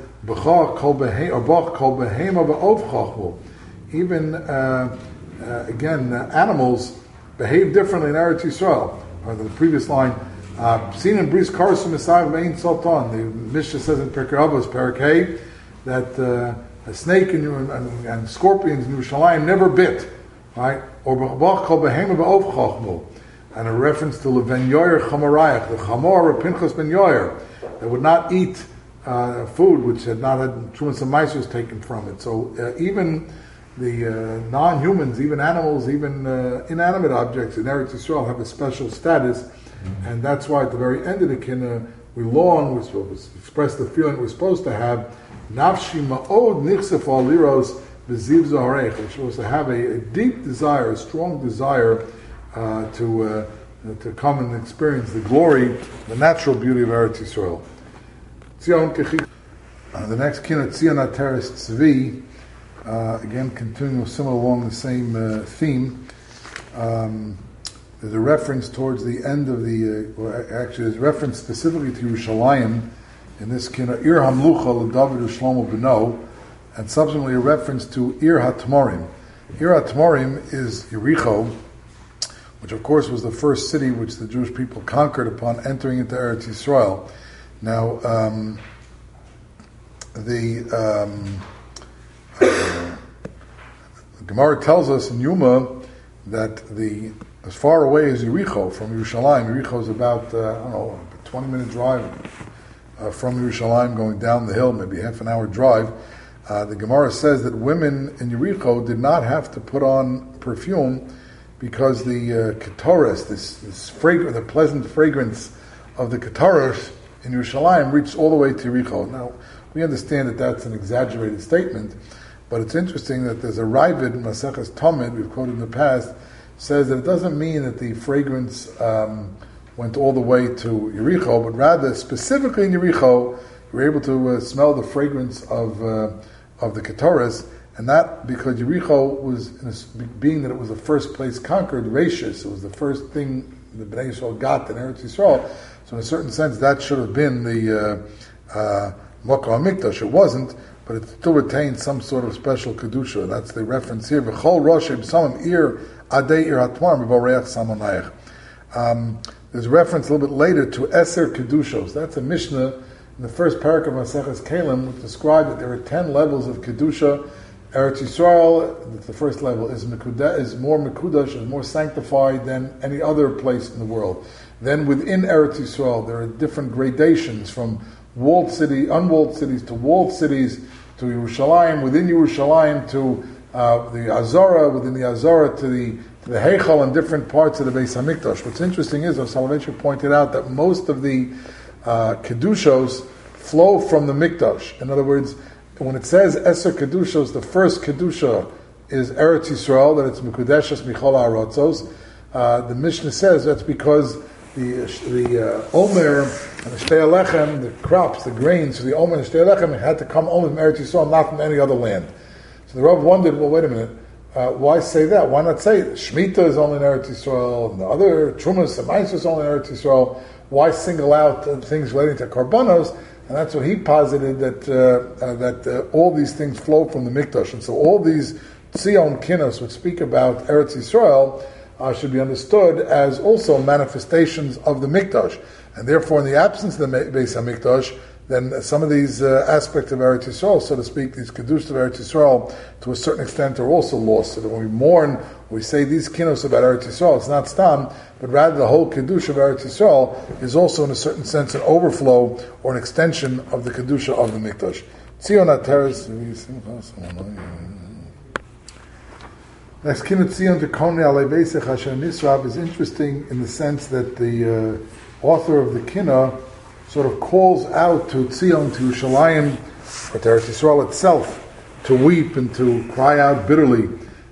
even again, animals behave differently in Eretz Yisrael. Or the previous line, seen in Bris Karsu Misav Vein Sultan. The Mishnah says in Perkei Avos, Perkei, that a snake and scorpions in Yerushalayim never bit, right? Or B'chbach Kol Behema B'Ov Chachmu, and a reference to Leven Yoyer Chamarayach, the Chamor of Pinchas Ben Yoyer, that would not eat food which had not had Trumas and Maisers taken from it. So even the non-humans, even animals, even inanimate objects in Eretz Yisrael have a special status, and that's why at the very end of the kinah we express the feeling we're supposed to have. Nafshi ma'od nichsef al liros b'ziv zaharech. We're supposed to have a deep desire, a strong desire to come and experience the glory, the natural beauty of Eretz Yisrael. The next kinah, Tzion Ateres Tzvi, again continuing similar along the same theme. There's a reference towards the end of there's a reference specifically to Yerushalayim in this kinah, Ir Hamlucha l'David u'Shlomo Beno, and subsequently a reference to Ir HaTmorim. Ir HaTmorim is Yericho, which of course was the first city which the Jewish people conquered upon entering into Eretz Yisrael. Now, the Gemara tells us in Yuma that as far away as Yericho from Yerushalayim, Yericho is about a 20-minute drive from Yerushalayim, going down the hill, maybe half an hour drive. The Gemara says that women in Yericho did not have to put on perfume because the ketoris, this fragrance, the pleasant fragrance of the ketoris in Yerushalayim reached all the way to Yericho. Now, we understand that that's an exaggerated statement, but it's interesting that there's a Ravid in Maseches Tamid, we've quoted in the past, says that it doesn't mean that the fragrance went all the way to Yericho, but rather specifically in Yericho, you were able to smell the fragrance of the ketoris, and that because Yericho was, being that it was the first place conquered, Rashis, it was the first thing the Bnei Yisrael got in Eretz Yisrael. So in a certain sense, that should have been the Makom HaMikdash. It wasn't, but it still retained some sort of special kedusha. That's the reference here. V'chol rosh b'samim ir adei ir hatmar b'voreach samonayach. There's a reference a little bit later to Eser Kedushos. That's a Mishnah in the first parak of Maseches Kelim, which described that there are 10 levels of Kedusha. Eretz Yisrael, the first level, is more Mekudash, is more sanctified than any other place in the world. Then within Eretz Yisrael, there are different gradations from walled city, unwalled cities to walled cities, to Yerushalayim, within Yerushalayim to the Azara, within the Azara to the Heichal, and different parts of the Beis HaMikdash. What's interesting is, as Soloveitchik pointed out, that most of the Kedushos flow from the Mikdash. In other words, when it says Eser Kedushos, the first Kedusha is Eretz Yisrael, that it's Mekudeshes Michol HaArotzos. The Mishnah says that's because the Omer and the Shtei Alechem, the crops, the grains for the Omer and the Shtei Alechem had to come only from Eretz Yisrael, not from any other land. So the Rav wondered, well, wait a minute, why say that? Why not say Shemitah is only in Eretz Yisrael, and the other Trumas and Ma'aser is only in Eretz Yisrael? Why single out things relating to Karbanos? And that's what he posited, that all these things flow from the Mikdash. And so all these Tzion Kinnos, which speak about Eretz Yisrael, should be understood as also manifestations of the Mikdash. And therefore, in the absence of the Beis HaMikdash, then some of these aspects of Eretz Yisrael, so to speak, these Kedush of Eretz Yisrael, to a certain extent, are also lost. So that when we mourn, we say these Kinnos about Eretz Yisrael, it's not Stam, but rather the whole Kedush of Eretz Yisrael is also, in a certain sense, an overflow or an extension of the Kedusha of the Mikdash. Tzion HaTeres. Next, Kinot Tzion V'Konei Alei Beisech Asher Nisrav is interesting in the sense that the author of the Kinah sort of calls out to Tzion, to Yerushalayim, or to Eretz Yisrael itself, to weep and to cry out bitterly.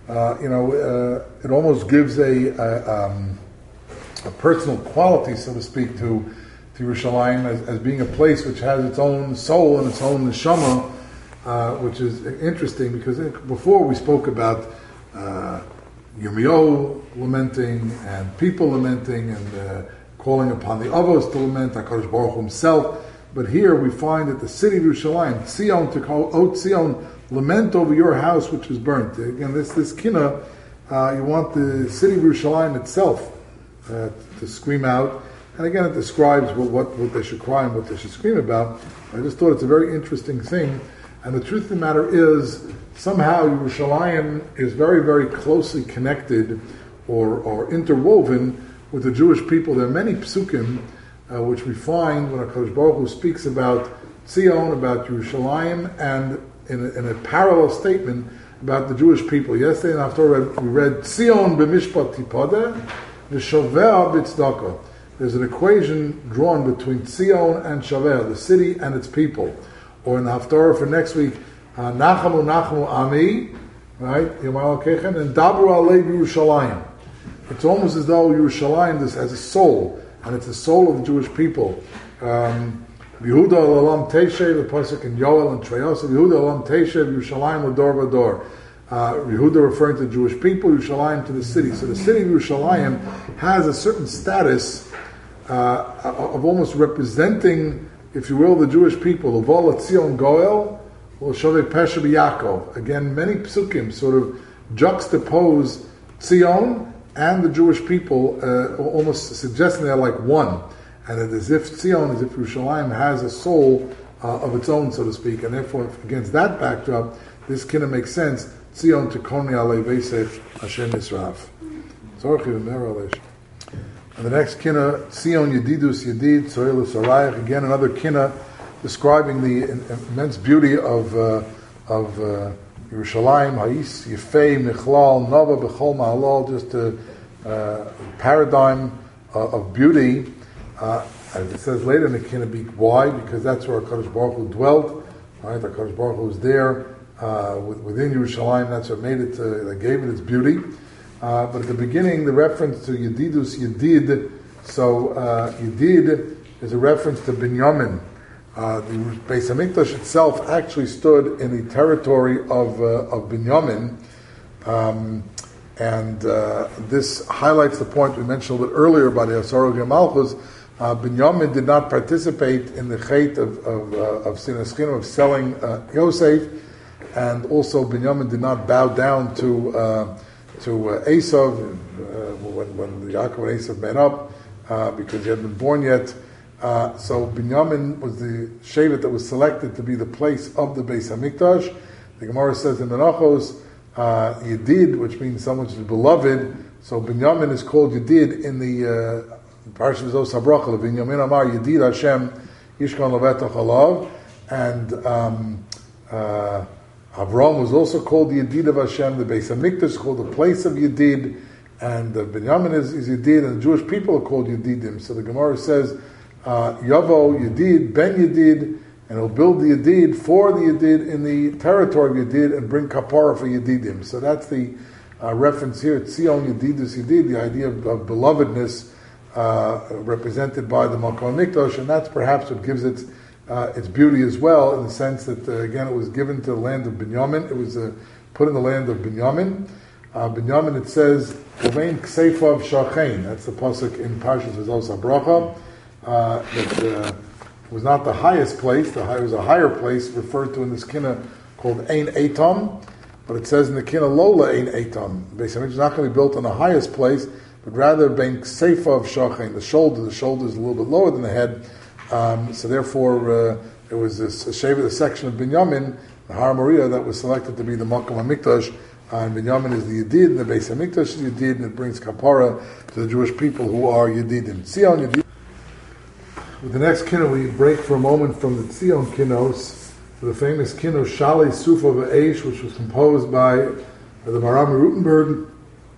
It almost gives a personal quality, so to speak, to Yerushalayim as being a place which has its own soul and its own neshama, which is interesting because before we spoke about Yirmiyahu lamenting and people lamenting and calling upon the Avos to lament, HaKadosh Baruch Hu himself. But here we find that the city of Yerushalayim, Tzion, to call, O Tzion, lament over your house which was burnt. Again, this kinah, you want the city of Yerushalayim itself to scream out. And again, it describes what they should cry and what they should scream about. I just thought it's a very interesting thing. And the truth of the matter is, somehow Yerushalayim is very, very closely connected or interwoven with the Jewish people. There are many psukim which we find when HaKadosh Baruch Hu speaks about Tzion, about Yerushalayim, and in a parallel statement about the Jewish people. Yesterday in Haftorah we read Tzion b'mishpat tipada v'shaveh b'tzdaka. There's an equation drawn between Tzion and Shaveh, the city and its people. Or in the Haftorah for next week, Nachamu Nachamu Ami, right? And Dabru Alei Yerushalayim. It's almost as though Yerushalayim has a soul, and it's the soul of the Jewish people. Yehuda Olam Teshev, the pasuk in Yoel and Treyos, Yehuda Olam Teshev, Yerushalayim L'dor V'dor. Yehuda referring to the Jewish people, Yerushalayim to the city. So the city of Yerushalayim has a certain status of almost representing, if you will, the Jewish people. L'vol Tzion Goel, L'shavei Pesha B'Yakov. Again, many psukim sort of juxtapose Tzion and the Jewish people, almost suggesting they're like one. And it is as if Tzion, as if Yerushalayim has a soul of its own, so to speak. And therefore, against that backdrop, this kind of makes sense. Tzion to Konei Alei Beisech Hashem Yisrav. And the next kinna, Tzion Yedidus Yedid, Tzoel Sarayach. Again, another kinna describing the immense beauty of Yerushalayim, Ha'is, Yefei, Michlal, Nova, Bechol, Ma'alol, just a paradigm of beauty. As it says later in the Kinabik, why? Because that's where HaKadosh Baruch Hu dwelt. Right? HaKadosh Baruch Hu was there within Yerushalayim. That's what made it, that gave it its beauty. But at the beginning, the reference to Yedidus Yedid, so Yedid is a reference to Binyamin. The Beis HaMikdash itself actually stood in the territory of Binyamin, and this highlights the point we mentioned a little bit earlier about the Asar Malchus. Binyamin did not participate in the chait of Sinas of selling Yosef, and also Binyamin did not bow down to Esav when Yaakov and Esav met up because he hadn't been born yet. So Binyamin was the shevet that was selected to be the place of the Beis Hamikdash. The Gemara says in Menachos, Yedid, which means someone who's beloved. So Binyamin is called Yedid in the Parsha V'zos HaBracha. Binyamin Amar Yedid Hashem Yishkon Levetach Alav, and Avram was also called the Yedid of Hashem. The Beis Hamikdash is called the place of Yedid, and Binyamin is Yedid, and the Jewish people are called Yedidim. So the Gemara says, Yavo Yedid, Ben Yedid, and he'll build the Yedid for the Yedid in the territory of Yedid and bring kapara for Yedidim. So that's the reference here, Tzion Yedidus Yedid, the idea of belovedness represented by the Makom Mikdash, and that's perhaps what gives it its beauty as well, in the sense that, again, it was given to the land of Binyamin. It was put in the land of Binyamin. Binyamin, it says, Uvein Kseifav Shachein. That's the pasuk in Parshas V'zos HaBracha. That was not the highest place. It was a higher place referred to in this kinna called Ein Eitam. But it says in the kinna Lola Ein Eitam. Basically, it's not going to be built on the highest place, but rather Bein Kseifav Shachein. The shoulder is a little bit lower than the head. So therefore, it was a section of Binyamin, the Har Moriah, that was selected to be the Makom HaMikdash. And Binyamin is the Yedid, and the Beis HaMikdash is Yedid, and it brings kapara to the Jewish people who are Yedidim. Tzion Yedid. With the next kinno, we break for a moment from the Tzion kinnos to the famous kinno Shali Sufa Ba'esh, which was composed by the Maram Rutenberg.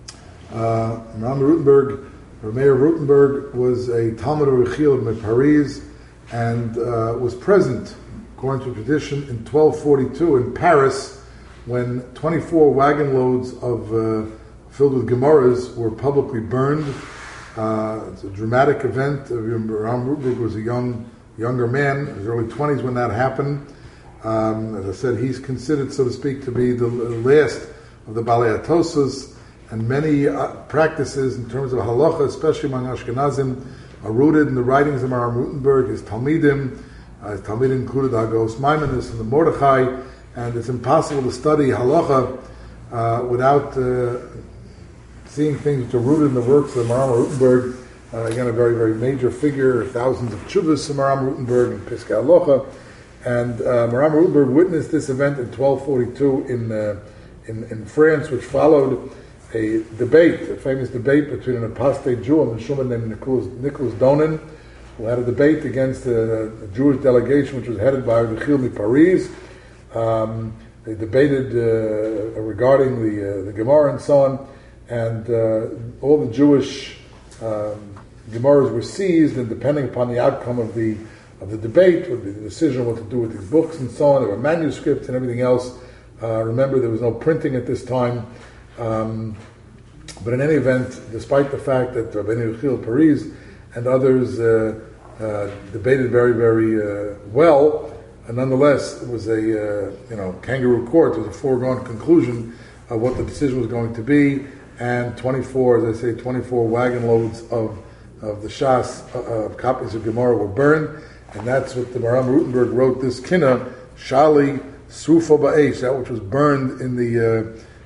Meir Rutenberg was a Talmud Rechiel of Paris, and was present, according to tradition, in 1242 in Paris, when 24 wagon loads filled with Gemaras were publicly burned. It's a dramatic event. Ram Rutenberg was a younger man, in his early 20s when that happened. As I said, he's considered, so to speak, to be the last of the Balei Atosas, and many practices in terms of halacha, especially among Ashkenazim, are rooted in the writings of Maram Rutenberg, his Talmidim. His Talmidim included Agos Maimonides and the Mordechai, and it's impossible to study halacha without seeing things which are rooted in the works of Maram Rutenberg. Again, a very, very major figure, thousands of tshuvas of Maram Rutenberg and Piskei Halacha. And Maram Rutenberg witnessed this event in 1242 in France, which followed a famous debate between an apostate Jew and a Shuman named Nicholas Donin, who had a debate against a Jewish delegation which was headed by Rechiel mi Paris. They debated regarding the Gemara and so on, and all the Jewish Gemaras were seized, and depending upon the outcome of the debate, would be the decision what to do with these books and so on. There were manuscripts and everything else. Remember, there was no printing at this time. But in any event, despite the fact that Rabbeinu Rechiel Paris and others debated very, very well, and nonetheless, it was a kangaroo court. It was a foregone conclusion of what the decision was going to be, and 24 wagon loads of the Shas of copies of Gemara were burned, and that's what the Maram Rutenberg wrote this kinna Shali Sufa Ba'esh, that which was burned in the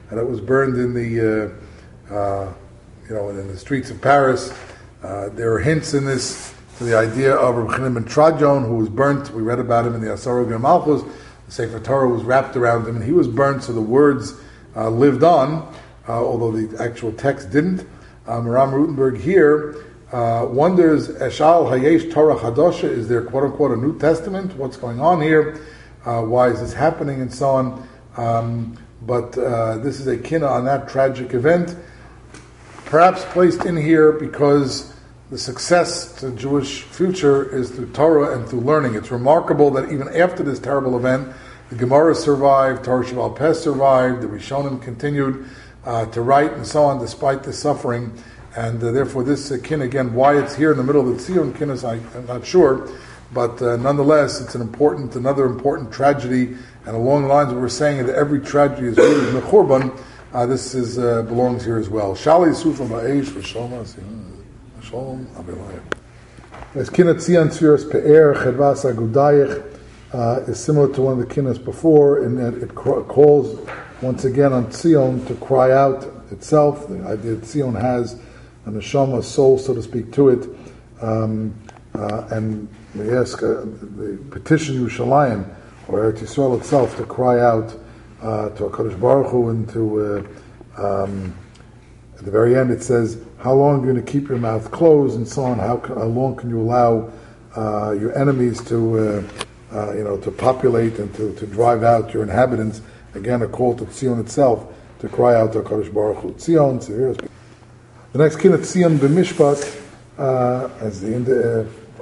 in the streets of Paris. There are hints in this to the idea of Reb Chanan ben Trajon, who was burnt. We read about him in the Asar Ugei Malchus. The Sefer Torah was wrapped around him, and he was burnt, so the words lived on, although the actual text didn't. Maram Rutenberg here wonders, Eshal Hayesh Torah Chadosha, is there quote-unquote a New Testament? What's going on here? Why is this happening? And so on. But this is a kinna on that tragic event, perhaps placed in here because the success to the Jewish future is through Torah and through learning. It's remarkable that even after this terrible event, the Gemara survived, Torah Sheba'al Peh survived, the Rishonim continued to write and so on despite the suffering. And therefore this kinna, again, why it's here in the middle of the Tzion kinna, I'm not sure. But nonetheless, it's another important tragedy. And along the lines of what we're saying that every tragedy is rooted in the Churban, this belongs here as well. Shali Sufa Ba'esh V'Shalom Shalom Abilayim. As Kinat Tzion Tzviras Pe'er Chedvas Agudayich is similar to one of the kinnas before, in that it calls once again on Tzion to cry out itself. The idea that Tzion has a neshama, a soul, so to speak, to it, and they ask, they petition Yerushalayim, or Eretz Yisrael itself, to cry out to HaKadosh Baruch Hu, and to, at the very end it says, how long are you going to keep your mouth closed, and so on, how long can you allow your enemies to populate and to drive out your inhabitants? Again, a call to Tzion itself, to cry out to HaKadosh Baruch Hu. Tzion, the next kinna Tzion b'mishpat, as the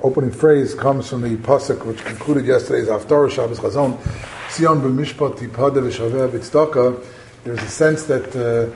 opening phrase comes from the pasuk which concluded yesterday's Haftarah Shabbos Chazon, Tzion b'mishpat tipada v'shaveh b'tzedakah. There's a sense that the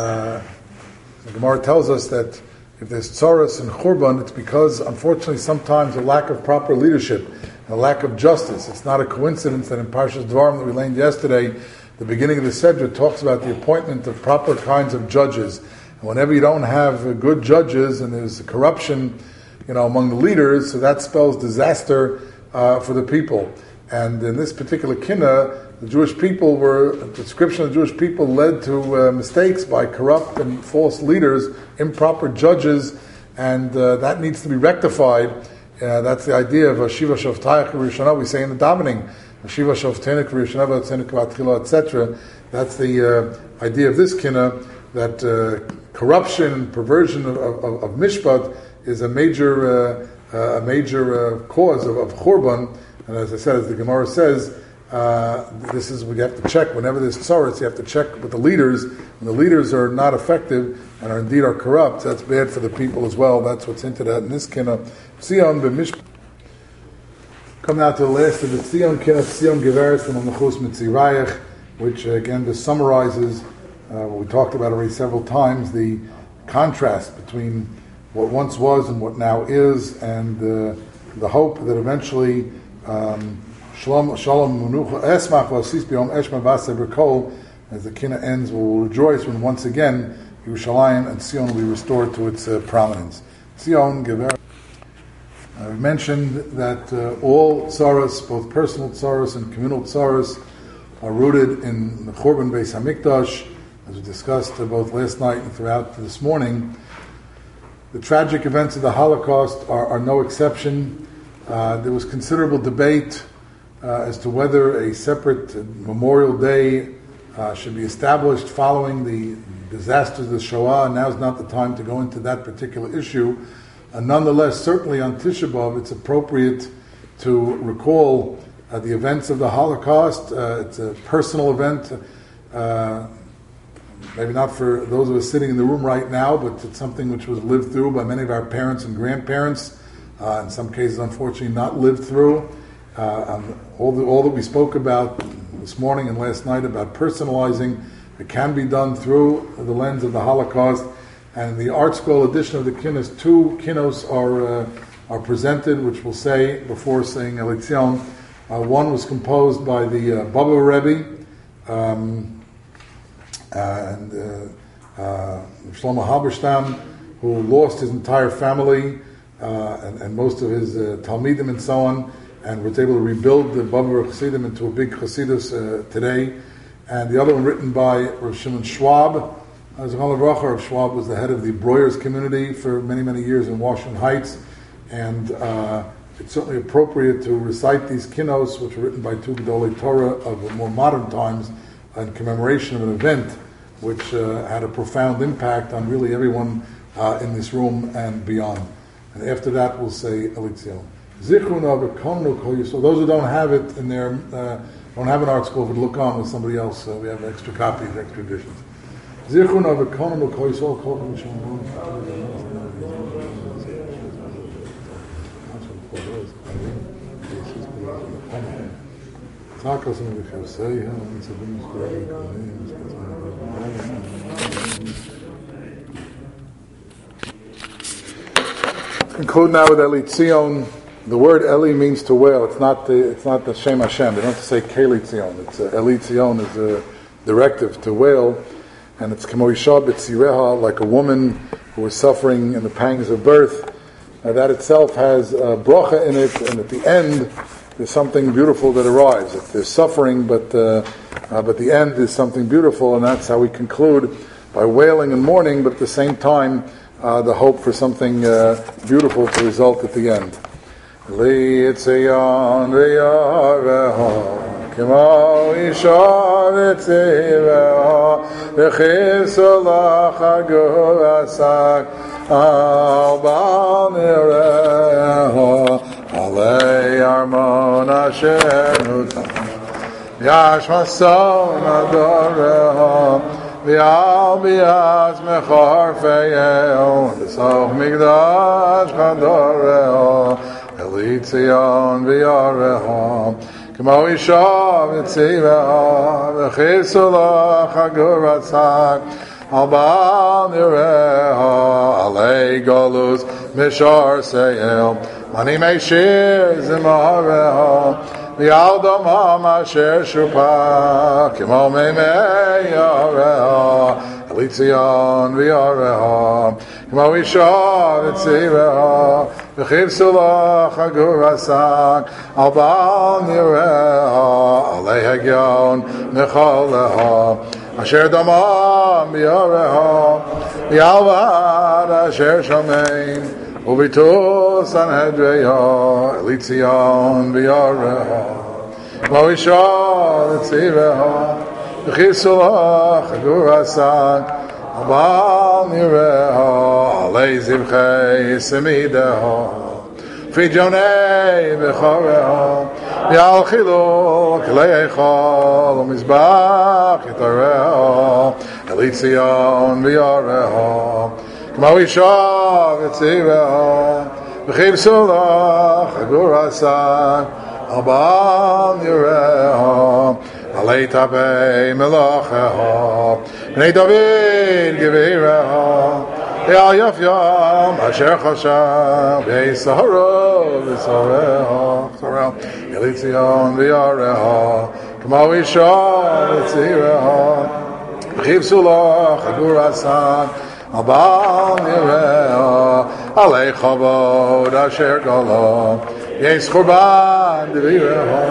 Gemara tells us that if there's tzaras and churban, it's because, unfortunately, sometimes a lack of proper leadership and a lack of justice. It's not a coincidence that in Parshas Dvarim that we learned yesterday, the beginning of the Sedra talks about the appointment of proper kinds of judges. And whenever you don't have good judges and there's corruption, among the leaders, so that spells disaster for the people. And in this particular kinna, the description of the Jewish people led to mistakes by corrupt and false leaders, improper judges, and that needs to be rectified. That's the idea of Shiva Shavtayach Rishonah. We say in the davening, Shiva Shavtayach Rishonah Tzenik Vatchila, etc. That's the idea of this kinna, that corruption and perversion of mishpat is a major cause of churban. And as I said, as the Gemara says, this is what you have to check. Whenever there's tzaras, you have to check with the leaders. When the leaders are not effective and are corrupt, that's bad for the people as well. That's what's into that. In this kinna, Tzion b'mishpat. Come now to the last of the Tzion kinna, Tzion Geveres from Amachus Mitzirayach, which again just summarizes what we talked about already several times, the contrast between what once was and what now is, and the hope that eventually Shalom Menucha Esmach V'Asis B'Yom Eshma V'Aseh B'Kol, as the kinna ends, we will rejoice when once again Yerushalayim and Tzion will be restored to its prominence. Tzion Gever. We mentioned that all tzaras, both personal tzaras and communal tzaras, are rooted in the Churban Beis Hamikdash, as we discussed both last night and throughout this morning. The tragic events of the Holocaust are no exception. There was considerable debate as to whether a separate Memorial Day should be established following the disasters of the Shoah. Now is not the time to go into that particular issue. Nonetheless, certainly on Tisha B'Av, it's appropriate to recall the events of the Holocaust. It's a personal event. Maybe not for those of us sitting in the room right now, but it's something which was lived through by many of our parents and grandparents. In some cases, unfortunately, not lived through. All that we spoke about this morning and last night about personalizing, it can be done through the lens of the Holocaust. And in the Art Scroll edition of the Kinnos, 2 Kinnos are presented, which we'll say before saying Elitzion. One was composed by the Baba Rebbe, and Shlomo Halberstam, who lost his entire family and most of his Talmidim and so on, and was able to rebuild the Baba Chassidim into a big Chassidus today. And the other one written by Rav Shimon Schwab. Rav Schwab was the head of the Breuers community for many, many years in Washington Heights, and it's certainly appropriate to recite these kinnos, which were written by 2 Gedolei Torah of more modern times, in commemoration of an event which had a profound impact on really everyone in this room and beyond. And after that, we'll say Elitzion. So those who don't have it in their, don't have an art school, would look on with somebody else. We have extra copies, extra editions. Conclude now with Elitzion. The word Eli means to wail. It's not the Shem Hashem. They don't have to say Kelitzion. It's Elitzion is a directive to wail, and it's Kemo Isha B'tzireha, like a woman who is suffering in the pangs of birth. That itself has a bracha in it, and at the end there's something beautiful that arrives. There's suffering, but the end is something beautiful, and that's how we conclude, by wailing and mourning, but at the same time the hope for something beautiful to result at the end. Litzion v'yareho k'mo isha v'tzireho v'chisu l'chagu v'asak al bal nireho alei armon asher nutam yashmason adoreho v'al bi'az mechar feyeho v'soch migdash chadoreho Litzion v'yareha, K'mo isha v'tziveha, v'chisulach haguratzak, al ba'al nireha, alei golus mishar se'el, mani meishir zimareha, v'yal damam asher shupa, K'mo meimei yareha, Litzion v'yareha, K'mo isha v'tziveha, v'chivsulach hagurasak, al ba'al nireha, alei hagyon necholeha, asher damam v'yareha, v'yalvad asher shamein, uvitul sanhedreya, Litzion v'yareha, K'mo isha v'tziveha, v'chivsulach hagurasak, al ba'al nireha, alei zivchei semideha, Fijonei v'choreha, v'yal chiluk leichol, u'mizbach yitareha, Litzion v'yareha, K'mo isha v'tziveha, v'chivsulach hagurasak, al ba'al nireha, alei tapei melacheha, b'nei David gevireha, Yal yaf yam asher chasham v'yisaharo v'sareha Litzion v'yareha, K'mo isha v'tzireha, v'chivsulach hagurasak, al ba'al nireha, alei chavod asher gala, Yes churban d'vireha,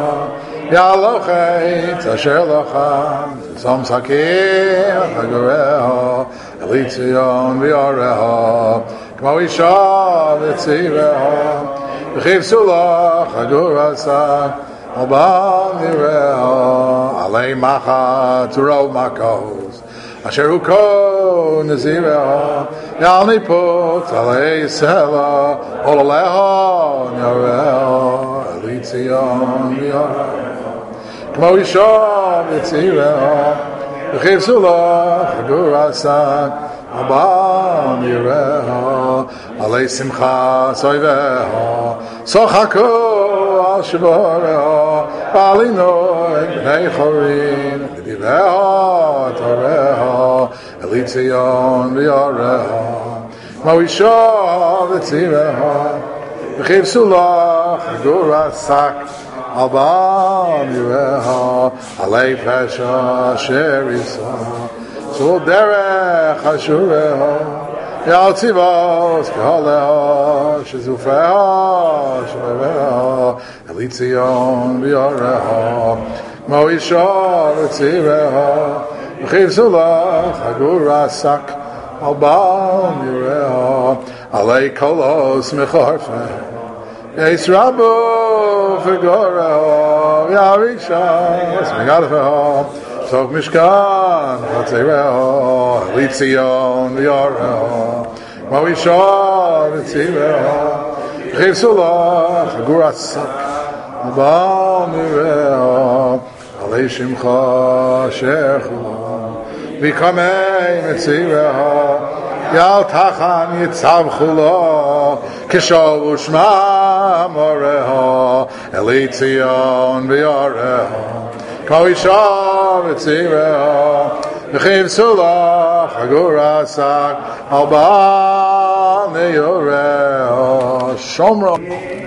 Yalochet asher lacham, Som sakim hagureha, Litzion v'yareha, K'mo isha v'tziveha, v'chivsulach hagurasak, al ba'al nireha, alei machat urov makos, asher uko nazireha, yal niput alei sela, olaleha nyareha, Litzion v'yareha, K'mo isha v'tzireha, v'chivsulach hagurasak, al ba'al nireha, alei simcha soiveha, sochaku al shivareha, v'alinoi b'nei chorin, v'diveha tareha, Litzion v'yareha, K'mo isha v'tzireha, v'chivsulach hagurasak, al ba'al nireha, alei pesha asher yisah, Tzul derech ashureha, Yal tzivos k'haleha, shezufeha shmeveha, Litzion v'yareha, K'mo isha v'tziveha, v'chivsulach hagurasak, al ba'al nireha, alei kolos mecharfeh, Yes Rabu v'goreha, Yarishas megadefeha, Tok mishkan hatzereha, Litzion v'yareha, K'mo isha v'tziveha, v'chivsulach hagurasak, al ba'al nireha, alei shimcha asher chulon, v'kamei metzireha, Yal tachan yitzav chulo, Kishol u'shma moreha, Litzion v'yareha, K'mo isha v'tzireha, v'chivsulach hagurasak, al ba'al nireha, Shomro.